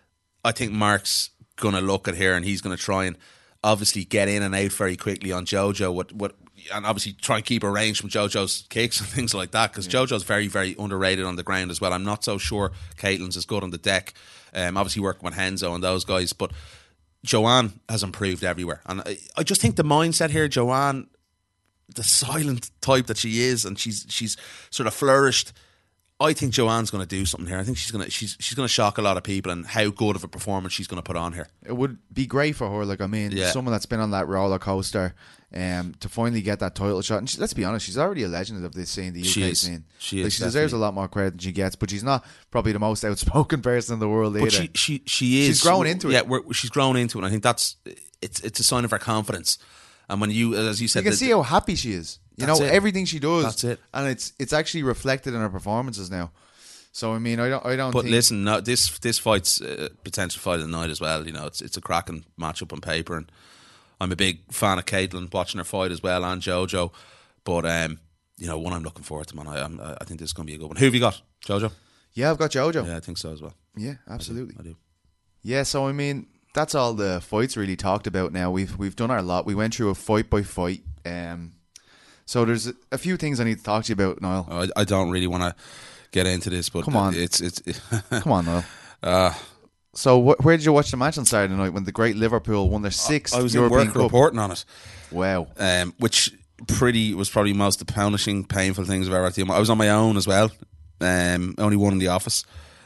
Speaker 4: I think Mark's going to look at here and he's going to try and obviously get in and out very quickly on JoJo, what what, and obviously try and keep a range from JoJo's kicks and things like that, because yeah. JoJo's very, very underrated on the ground as well. I'm not so sure Caitlin's as good on the deck. Um, obviously working with Henzo and those guys, but Joanne has improved everywhere. And I, I just think the mindset here, Joanne, the silent type that she is, and she's she's sort of flourished. I think Joanne's going to do something here. I think she's going to she's she's going to shock a lot of people, and how good of a performance she's going to put on here.
Speaker 3: It would be great for her. Like I mean,
Speaker 4: Yeah.
Speaker 3: someone that's been on that roller coaster, um, to finally get that title shot. And she, let's be honest, she's already a legend of this scene, the U K
Speaker 4: She is.
Speaker 3: scene.
Speaker 4: She
Speaker 3: like,
Speaker 4: is,
Speaker 3: She deserves a
Speaker 4: definitely.
Speaker 3: lot more credit than she gets, but she's not probably the most outspoken person in the world either.
Speaker 4: But she she she is.
Speaker 3: She's grown into it.
Speaker 4: Yeah, we're, she's grown into it. And I think that's it's it's a sign of her confidence. And when you, as you said,
Speaker 3: you can
Speaker 4: the-
Speaker 3: see how happy she is. You
Speaker 4: That's
Speaker 3: know,
Speaker 4: it.
Speaker 3: everything she does.
Speaker 4: That's it.
Speaker 3: And it's it's actually reflected in her performances now. So I mean, I don't I don't
Speaker 4: But
Speaker 3: think
Speaker 4: listen, no, this this fight's a potential fight of the night as well. You know, it's it's a cracking matchup on paper, and I'm a big fan of Caitlin, watching her fight as well, and JoJo. But um, you know, one I'm looking forward to, man. I I'm, I think this is going to be a good one. Who have you got, JoJo?
Speaker 3: Yeah, I've got JoJo.
Speaker 4: Yeah, I think so as well.
Speaker 3: Yeah, absolutely.
Speaker 4: I do.
Speaker 3: Yeah, so I mean, that's all the fights really talked about now. We've we've done our lot. We went through a fight by fight. Um, so there's a, a few things I need to talk to you about, Niall.
Speaker 4: I, I don't really want to get into this, but
Speaker 3: Come on.
Speaker 4: it's it's.
Speaker 3: Come on, Niall.
Speaker 4: uh,
Speaker 3: So wh- where did you watch the match on Saturday night when the great Liverpool won their sixth
Speaker 4: I was
Speaker 3: European
Speaker 4: in work
Speaker 3: Cup?
Speaker 4: reporting on it.
Speaker 3: Wow.
Speaker 4: um, which pretty was probably most punishing, painful things I've ever had to do. I was on my own as well. Um, only one in the office.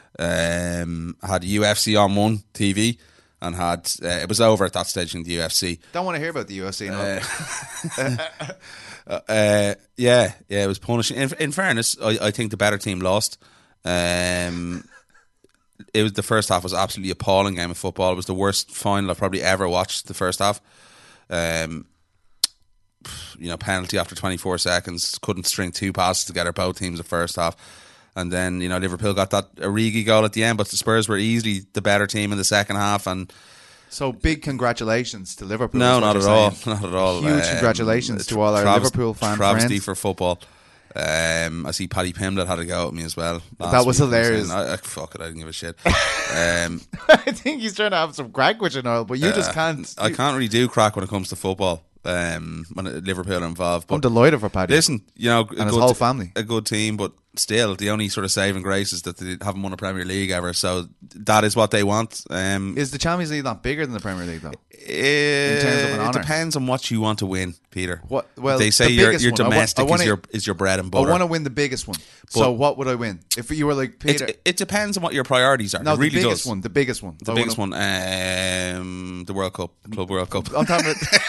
Speaker 4: Um, I had U F C on one T V and had uh, it was over at that stage in the U F C.
Speaker 3: Don't want to hear about the U F C now.
Speaker 4: Uh, uh, yeah, yeah, it was punishing. In, in fairness, I, I think the better team lost. Um, it was the first half was absolutely appalling game of football. It was the worst final I've probably ever watched. The first half. Um, you know, penalty after twenty-four seconds. Couldn't string two passes together, both teams the first half. And then, you know, Liverpool got that Origi goal at the end, but the Spurs were easily the better team in the second half. And
Speaker 3: So big congratulations to Liverpool.
Speaker 4: no,
Speaker 3: is what
Speaker 4: not at
Speaker 3: you're
Speaker 4: all.
Speaker 3: saying.
Speaker 4: Not at all.
Speaker 3: Huge
Speaker 4: Um,
Speaker 3: congratulations to all our
Speaker 4: travest-
Speaker 3: Liverpool fan
Speaker 4: travesty
Speaker 3: friends.
Speaker 4: for football. Um, I see Paddy Pimblett had a go at me as well.
Speaker 3: That was
Speaker 4: week.
Speaker 3: hilarious.
Speaker 4: I, I, fuck it, I didn't give a shit. Um,
Speaker 3: I think he's trying to have some crack with you, Noel, but you just
Speaker 4: uh,
Speaker 3: can't.
Speaker 4: I can't really do crack when it comes to football. Um, when Liverpool are involved, but
Speaker 3: I'm delighted for Paddy.
Speaker 4: listen, you know,
Speaker 3: and his whole family,
Speaker 4: a good team, but still, the only sort of saving grace is that they haven't won a Premier League ever. So that is what they want. Um,
Speaker 3: is the Champions League not bigger than the Premier League though?
Speaker 4: In
Speaker 3: terms of an
Speaker 4: it
Speaker 3: honour?
Speaker 4: depends on what you want to win, Peter.
Speaker 3: What? Well,
Speaker 4: they say
Speaker 3: the
Speaker 4: your
Speaker 3: biggest
Speaker 4: your
Speaker 3: one. I want-
Speaker 4: domestic
Speaker 3: I wanna-
Speaker 4: is your is your bread and
Speaker 3: I
Speaker 4: butter.
Speaker 3: want to win the biggest one. so what would I win if you were like Peter?
Speaker 4: It, it depends on what your priorities are.
Speaker 3: no,
Speaker 4: it really
Speaker 3: the biggest
Speaker 4: does.
Speaker 3: one. The biggest one.
Speaker 4: The
Speaker 3: I
Speaker 4: biggest
Speaker 3: wanna-
Speaker 4: one, um, the World Cup, Club World Cup.
Speaker 3: I'm talking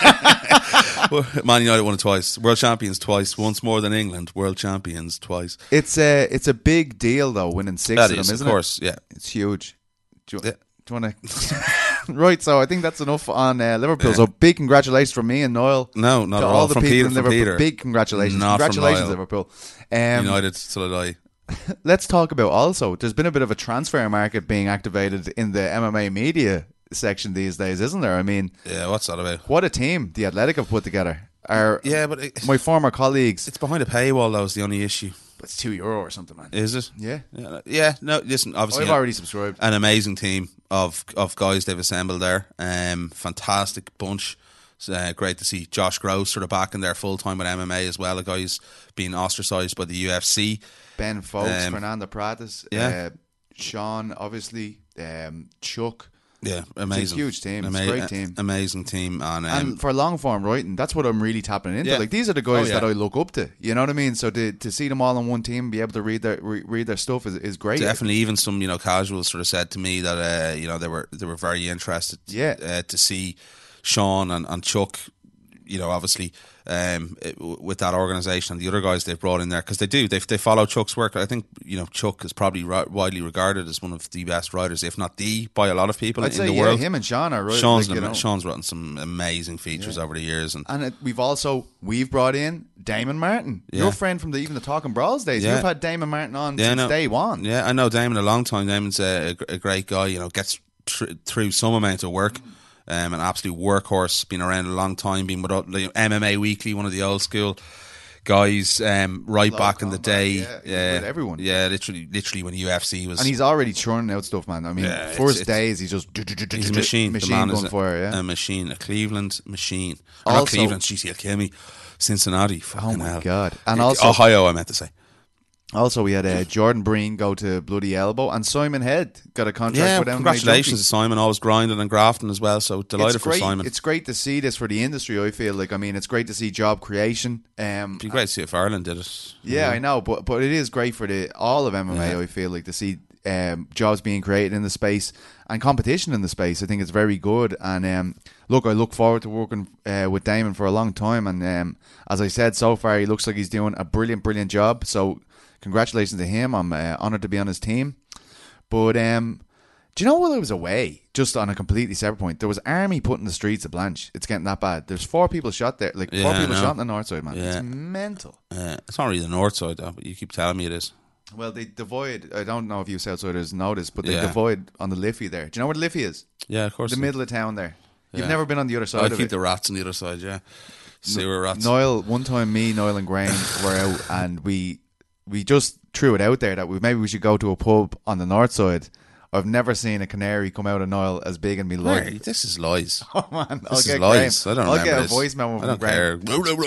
Speaker 3: about.
Speaker 4: Man United won it twice. World champions twice. Once more than England. World champions twice.
Speaker 3: It's a it's a big deal though. Winning six
Speaker 4: That
Speaker 3: of them,
Speaker 4: is, of
Speaker 3: isn't
Speaker 4: course.
Speaker 3: it?
Speaker 4: Yeah.
Speaker 3: It's huge. Do you,
Speaker 4: Yeah.
Speaker 3: do you want to? Right. So I think that's enough on uh, Liverpool. So big congratulations from me and Noel.
Speaker 4: No, not
Speaker 3: to
Speaker 4: at
Speaker 3: all
Speaker 4: all.
Speaker 3: the
Speaker 4: From
Speaker 3: people
Speaker 4: Peter,
Speaker 3: in
Speaker 4: from
Speaker 3: Liverpool.
Speaker 4: Peter.
Speaker 3: Big congratulations.
Speaker 4: Not from
Speaker 3: congratulations,
Speaker 4: Niall.
Speaker 3: Liverpool. Um,
Speaker 4: United till I die.
Speaker 3: Let's talk about also. There's been a bit of a transfer market being activated in the M M A media section these days, isn't there? I mean,
Speaker 4: Yeah, what's that about?
Speaker 3: what a team the Athletic have put together. Our
Speaker 4: Yeah, but it,
Speaker 3: my former colleagues.
Speaker 4: it's behind a paywall. That was the only issue.
Speaker 3: It's two euro or something, man.
Speaker 4: Is it?
Speaker 3: Yeah.
Speaker 4: Yeah. yeah no, listen. Obviously,
Speaker 3: I've already subscribed.
Speaker 4: an amazing team of of guys they've assembled there. Um, fantastic bunch. It's, uh, great to see Josh Gross sort of back in there full time with M M A as well. A guy who's been ostracised by the U F C.
Speaker 3: Ben Folks,
Speaker 4: Um,
Speaker 3: Fernando Prates,
Speaker 4: yeah.
Speaker 3: uh, Sean, obviously, um, Chuck.
Speaker 4: Yeah, amazing.
Speaker 3: It's a huge team. It's a
Speaker 4: Ama-
Speaker 3: great team.
Speaker 4: Amazing team. And, um,
Speaker 3: And for long form writing, that's what I'm really tapping into.
Speaker 4: Yeah.
Speaker 3: Like these are the guys
Speaker 4: Oh, yeah.
Speaker 3: that I look up to. You know what I mean? So to to see them all on one team, and be able to read their re- read their stuff is, is great.
Speaker 4: definitely, even some you know casuals sort of said to me that uh, you know they were they were very interested.
Speaker 3: Yeah.
Speaker 4: uh, to see Sean and, and Chuck. You know, obviously, um, it, with that organisation and the other guys they've brought in there because they do they they follow Chuck's work. I think you know Chuck is probably ri- widely regarded as one of the best writers, if not the, by a lot of people
Speaker 3: I'd
Speaker 4: in
Speaker 3: say
Speaker 4: the
Speaker 3: yeah,
Speaker 4: world.
Speaker 3: him and Sean are right.
Speaker 4: Sean's
Speaker 3: like, you
Speaker 4: an-
Speaker 3: know.
Speaker 4: Sean's written some amazing features over the years, and
Speaker 3: And it, we've also we've brought in Damon Martin,
Speaker 4: Yeah.
Speaker 3: your friend from the even the Talking Brawls days.
Speaker 4: Yeah.
Speaker 3: You've had Damon Martin on
Speaker 4: Yeah, I
Speaker 3: since
Speaker 4: know.
Speaker 3: day one.
Speaker 4: Yeah, I know Damon a long time. Damon's a, a, a great guy. You know, gets tr- through some amount of work. Um, an absolute workhorse. Been around a long time. Been with uh, like, M M A Weekly, one of the old school guys. Um, right
Speaker 3: Low
Speaker 4: back in the
Speaker 3: combat,
Speaker 4: day.
Speaker 3: yeah, he was with everyone.
Speaker 4: Yeah, literally, literally when U F C was.
Speaker 3: And he's already churning out stuff, man. I mean,
Speaker 4: Yeah,
Speaker 3: first
Speaker 4: it's- it's-
Speaker 3: days he's just
Speaker 4: he's a machine.
Speaker 3: machine
Speaker 4: the man
Speaker 3: gun
Speaker 4: is a,
Speaker 3: fire. Yeah.
Speaker 4: a machine. A Cleveland machine. Or not
Speaker 3: Also-
Speaker 4: Cleveland. Jeez, he'll kill me. Cincinnati. Fucking
Speaker 3: Oh my
Speaker 4: hell.
Speaker 3: God. And
Speaker 4: Uh,
Speaker 3: also-
Speaker 4: Ohio. I meant to say.
Speaker 3: Also, we had uh, Jordan Breen go to Bloody Elbow, and Simon Head got a contract
Speaker 4: Yeah,
Speaker 3: with M M A
Speaker 4: congratulations
Speaker 3: Junkie.
Speaker 4: to Simon. Always grinding and grafting as well. So delighted
Speaker 3: It's
Speaker 4: for
Speaker 3: great.
Speaker 4: Simon.
Speaker 3: It's great to see this for the industry. I feel like I mean, it's great to see job creation. Um,
Speaker 4: It'd be great to see if Ireland did it.
Speaker 3: yeah, I know, but but it is great for the all of M M A.
Speaker 4: Yeah.
Speaker 3: I feel like to see um, jobs being created in the space and competition in the space. I think it's very good. And um, look, I look forward to working uh, with Damon for a long time. And um, as I said, so far he looks like he's doing a brilliant, brilliant job. So congratulations to him. I'm uh, honoured to be on his team. But um, do you know while I was away, just on a completely separate point, there was army put in the streets of Blanche. It's getting that bad. There's four people shot there, like
Speaker 4: Yeah,
Speaker 3: four
Speaker 4: I
Speaker 3: people
Speaker 4: know.
Speaker 3: shot on the north side, man.
Speaker 4: Yeah.
Speaker 3: It's mental.
Speaker 4: Uh, it's not really the north side though, but you keep telling me it is.
Speaker 3: Well, they divide. I don't know if you Southsiders noticed, but they
Speaker 4: Yeah.
Speaker 3: divide on the Liffey there. Do you know where the Liffey is?
Speaker 4: Yeah, of course.
Speaker 3: The middle of town there. You've
Speaker 4: Yeah.
Speaker 3: never been on the other side
Speaker 4: I
Speaker 3: of
Speaker 4: keep
Speaker 3: it.
Speaker 4: the rats on the other side. Yeah, sewer rats.
Speaker 3: Niall, one time, me, Niall, and Graham were out, and we we just threw it out there that we maybe we should go to a pub on the north side. I've never seen a canary come out of Niall as big in me life.
Speaker 4: Hey, this is lies.
Speaker 3: Oh man, I'll
Speaker 4: This is
Speaker 3: get
Speaker 4: lies.
Speaker 3: Graham.
Speaker 4: I don't
Speaker 3: I'll
Speaker 4: remember
Speaker 3: get a
Speaker 4: this.
Speaker 3: voice memo
Speaker 4: I
Speaker 3: from
Speaker 4: don't
Speaker 3: Graham.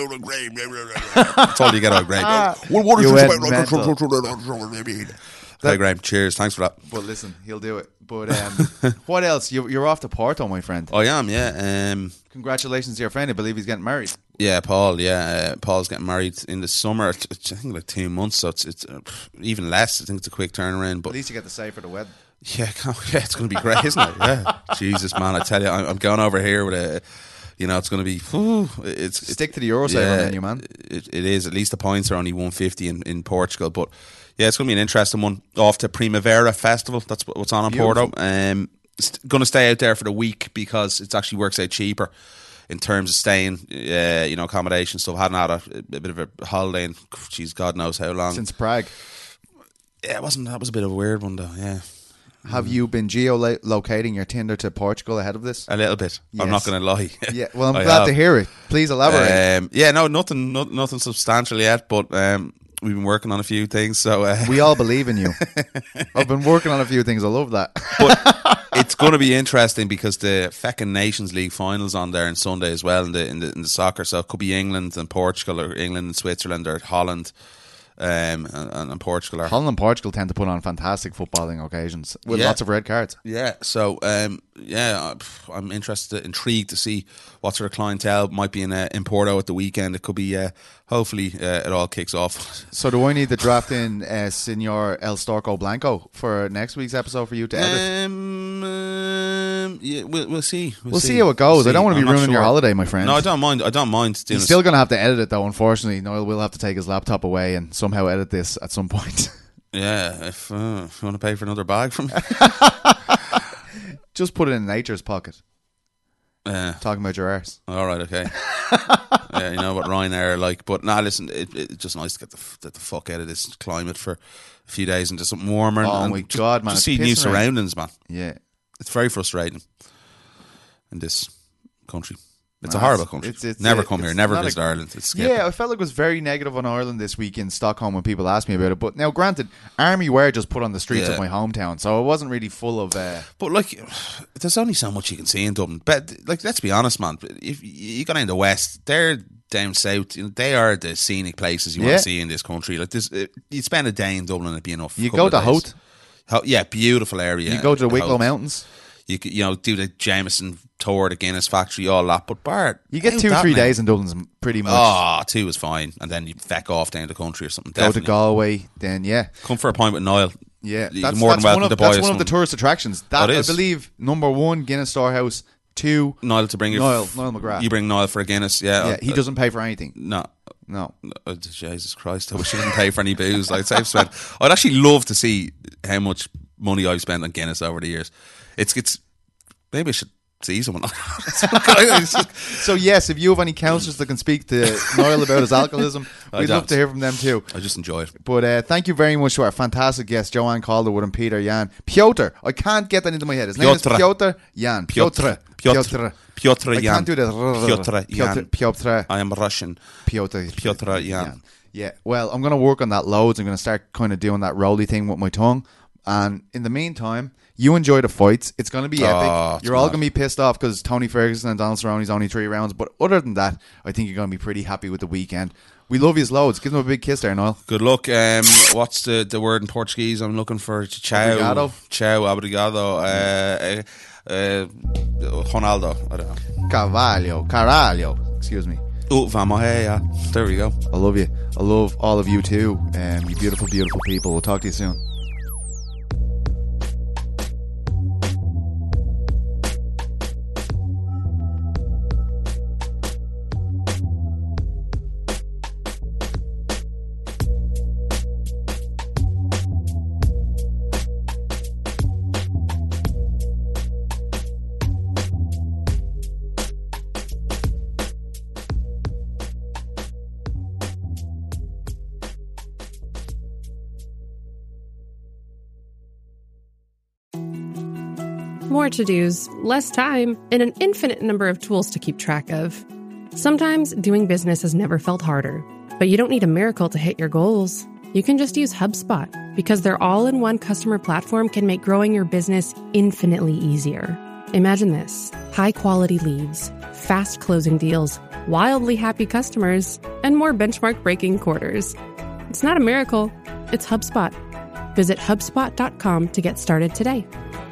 Speaker 4: care. That's all you get out of Graham. Well, what
Speaker 3: You
Speaker 4: is
Speaker 3: went
Speaker 4: this
Speaker 3: mental.
Speaker 4: about? Hey, Graham. Cheers. Thanks for that.
Speaker 3: But listen, he'll do it. But um, what else? You, you're off to Porto, my friend.
Speaker 4: I am. Yeah. Um,
Speaker 3: Congratulations to your friend. I believe he's getting married.
Speaker 4: Yeah, Paul. Yeah, uh, Paul's getting married in the summer. It's, it's, I think like two months, so it's it's uh, even less. I think it's a quick turnaround.
Speaker 3: At
Speaker 4: But
Speaker 3: least you get to say for the wedding.
Speaker 4: yeah, can't- yeah, it's going to be great, isn't it? Yeah, Jesus, man, I tell you, I'm, I'm going over here with a. You know, it's going to be. Whew, it's it's-
Speaker 3: Stick to the Euro side
Speaker 4: yeah,
Speaker 3: menu, man.
Speaker 4: It, it is. At least the points are only one fifty in, in Portugal, but yeah, it's going to be an interesting one. Off to Primavera Festival. That's what- what's on in
Speaker 3: Beautiful.
Speaker 4: Porto. Um, st- going to stay out there for the week because it actually works out cheaper in terms of staying, uh, you know, accommodation stuff. Hadn't had a, a bit of a holiday in, geez, God knows how long.
Speaker 3: Since Prague.
Speaker 4: yeah, it wasn't. That was a bit of a weird one, though. Yeah,
Speaker 3: Have you been geolocating your Tinder to Portugal ahead of this?
Speaker 4: a little bit. I'm
Speaker 3: Yes.
Speaker 4: not going to lie.
Speaker 3: Yeah, well, I'm
Speaker 4: I
Speaker 3: glad
Speaker 4: have.
Speaker 3: to hear it. Please elaborate.
Speaker 4: Um, yeah, no, nothing, no, nothing substantial yet, but um, we've been working on a few things. So uh,
Speaker 3: we all believe in you. I've been working on a few things. I love that.
Speaker 4: But it's going to be interesting because the feckin' Nations League finals on there on Sunday as well in the, in the in the soccer. So it could be England and Portugal, or England and Switzerland, or Holland um, and, and Portugal. Are.
Speaker 3: Holland and Portugal tend to put on fantastic footballing occasions with
Speaker 4: yeah.
Speaker 3: lots of red cards.
Speaker 4: Yeah. So um, yeah, I'm interested, intrigued to see what sort of clientele might be in uh, in Porto at the weekend. It could be. Uh, Hopefully uh, it all kicks off.
Speaker 3: So do I need to draft in uh, Senor El Storco Blanco for next week's episode for you to edit?
Speaker 4: Um, um, yeah, we'll, we'll see.
Speaker 3: We'll, we'll see. see how it goes. We'll I don't want to be ruining sure. your holiday, my friend.
Speaker 4: No, I don't mind. I don't mind.
Speaker 3: He's still going to have to edit it, though, unfortunately. Noel will have to take his laptop away and somehow edit this at some point.
Speaker 4: Yeah, if, uh, if you want to pay for another bag from me.
Speaker 3: Just put it in Nature's pocket.
Speaker 4: Uh,
Speaker 3: Talking about your arse.
Speaker 4: All right, okay. Yeah, you know what Ryanair are like. But nah, listen, it, it's just nice to get the, get the fuck out of this climate for a few days into something warmer.
Speaker 3: Oh
Speaker 4: and,
Speaker 3: my
Speaker 4: and
Speaker 3: God, man.
Speaker 4: Just see new surroundings, man.
Speaker 3: Yeah.
Speaker 4: It's very frustrating in this country. It's no, a horrible country. It's, it's, never come here. Never visit a, Ireland. It's
Speaker 3: yeah, I felt like it was very negative on Ireland this week in Stockholm when people asked me about it. But now, granted, Army were just put on the streets yeah. of my hometown, so it wasn't really full of. Uh,
Speaker 4: but like, there's only so much you can see in Dublin. But like, let's be honest, man. If you go down the west, they're down south. You know, they are the scenic places you yeah. want to see in this country. Like, this, you spend a day in Dublin, it'd be enough.
Speaker 3: You go to Howth.
Speaker 4: Ho- yeah, beautiful area.
Speaker 3: You go to the Wicklow Howth. Mountains.
Speaker 4: You could, you know, do the Jameson tour, the Guinness factory, all that. But Bart,
Speaker 3: you get two, three days in Dublin's pretty much.
Speaker 4: Oh, two is fine, and then you feck off down the country or something.
Speaker 3: Go
Speaker 4: definitely.
Speaker 3: to Galway, then yeah,
Speaker 4: come for a pint with Niall.
Speaker 3: Yeah,
Speaker 4: You're
Speaker 3: that's,
Speaker 4: more
Speaker 3: that's
Speaker 4: than welcome
Speaker 3: one of,
Speaker 4: to buy
Speaker 3: that's one of the tourist attractions. That,
Speaker 4: oh,
Speaker 3: I believe number one, Guinness Storehouse. Two,
Speaker 4: Niall to bring your
Speaker 3: Niall, f- Niall McGrath.
Speaker 4: You bring Niall for a Guinness, yeah.
Speaker 3: Yeah, he uh, doesn't pay for anything.
Speaker 4: No.
Speaker 3: No.
Speaker 4: Oh, Jesus Christ, I wish I didn't pay for any booze. Like, I've spent. I'd actually love to see how much money I've spent on Guinness over the years. It's it's. Maybe I should see someone.
Speaker 3: So yes, if you have any counsellors that can speak to Niall about his alcoholism, we'd love to hear from them too.
Speaker 4: I just enjoy it.
Speaker 3: But uh, thank you very much to our fantastic guests, Joanne Calderwood and Peter Yan. Piotr, I can't get that into my head. His name
Speaker 4: Piotr.
Speaker 3: is Piotr Yan.
Speaker 4: Piotr. Piotr. Piotr Yan.
Speaker 3: I can't do that.
Speaker 4: Piotr Yan.
Speaker 3: Piotr.
Speaker 4: I am Russian.
Speaker 3: Piotr.
Speaker 4: Piotr Yan.
Speaker 3: Yeah. Well, I'm going to work on that loads. I'm going to start kind of doing that roly thing with my tongue. And in the meantime, you enjoy the fights. It's going to be epic.
Speaker 4: Oh,
Speaker 3: you're all going to be pissed off because Tony Ferguson and Donald Cerrone's only three rounds. But other than that, I think you're going to be pretty happy with the weekend. We love you loads. Give them a big kiss there, Niall.
Speaker 4: Good luck. Um, what's the, the word in Portuguese? I'm looking for ciao.
Speaker 3: Obrigado.
Speaker 4: Ciao, obrigado. Uh, uh, uh, Ronaldo. I don't know.
Speaker 3: Carvalho. Caralho. Excuse me.
Speaker 4: Oh, vamos yeah. There we go.
Speaker 3: I love you. I love all of you too. Um, you beautiful, beautiful people. We'll talk to you soon.
Speaker 8: More to-dos, less time, and an infinite number of tools to keep track of. Sometimes doing business has never felt harder, but you don't need a miracle to hit your goals. You can just use HubSpot, because their all-in-one customer platform can make growing your business infinitely easier. Imagine this: high-quality leads, fast closing deals, wildly happy customers, and more benchmark-breaking quarters. It's not a miracle, it's HubSpot. Visit HubSpot dot com to get started today.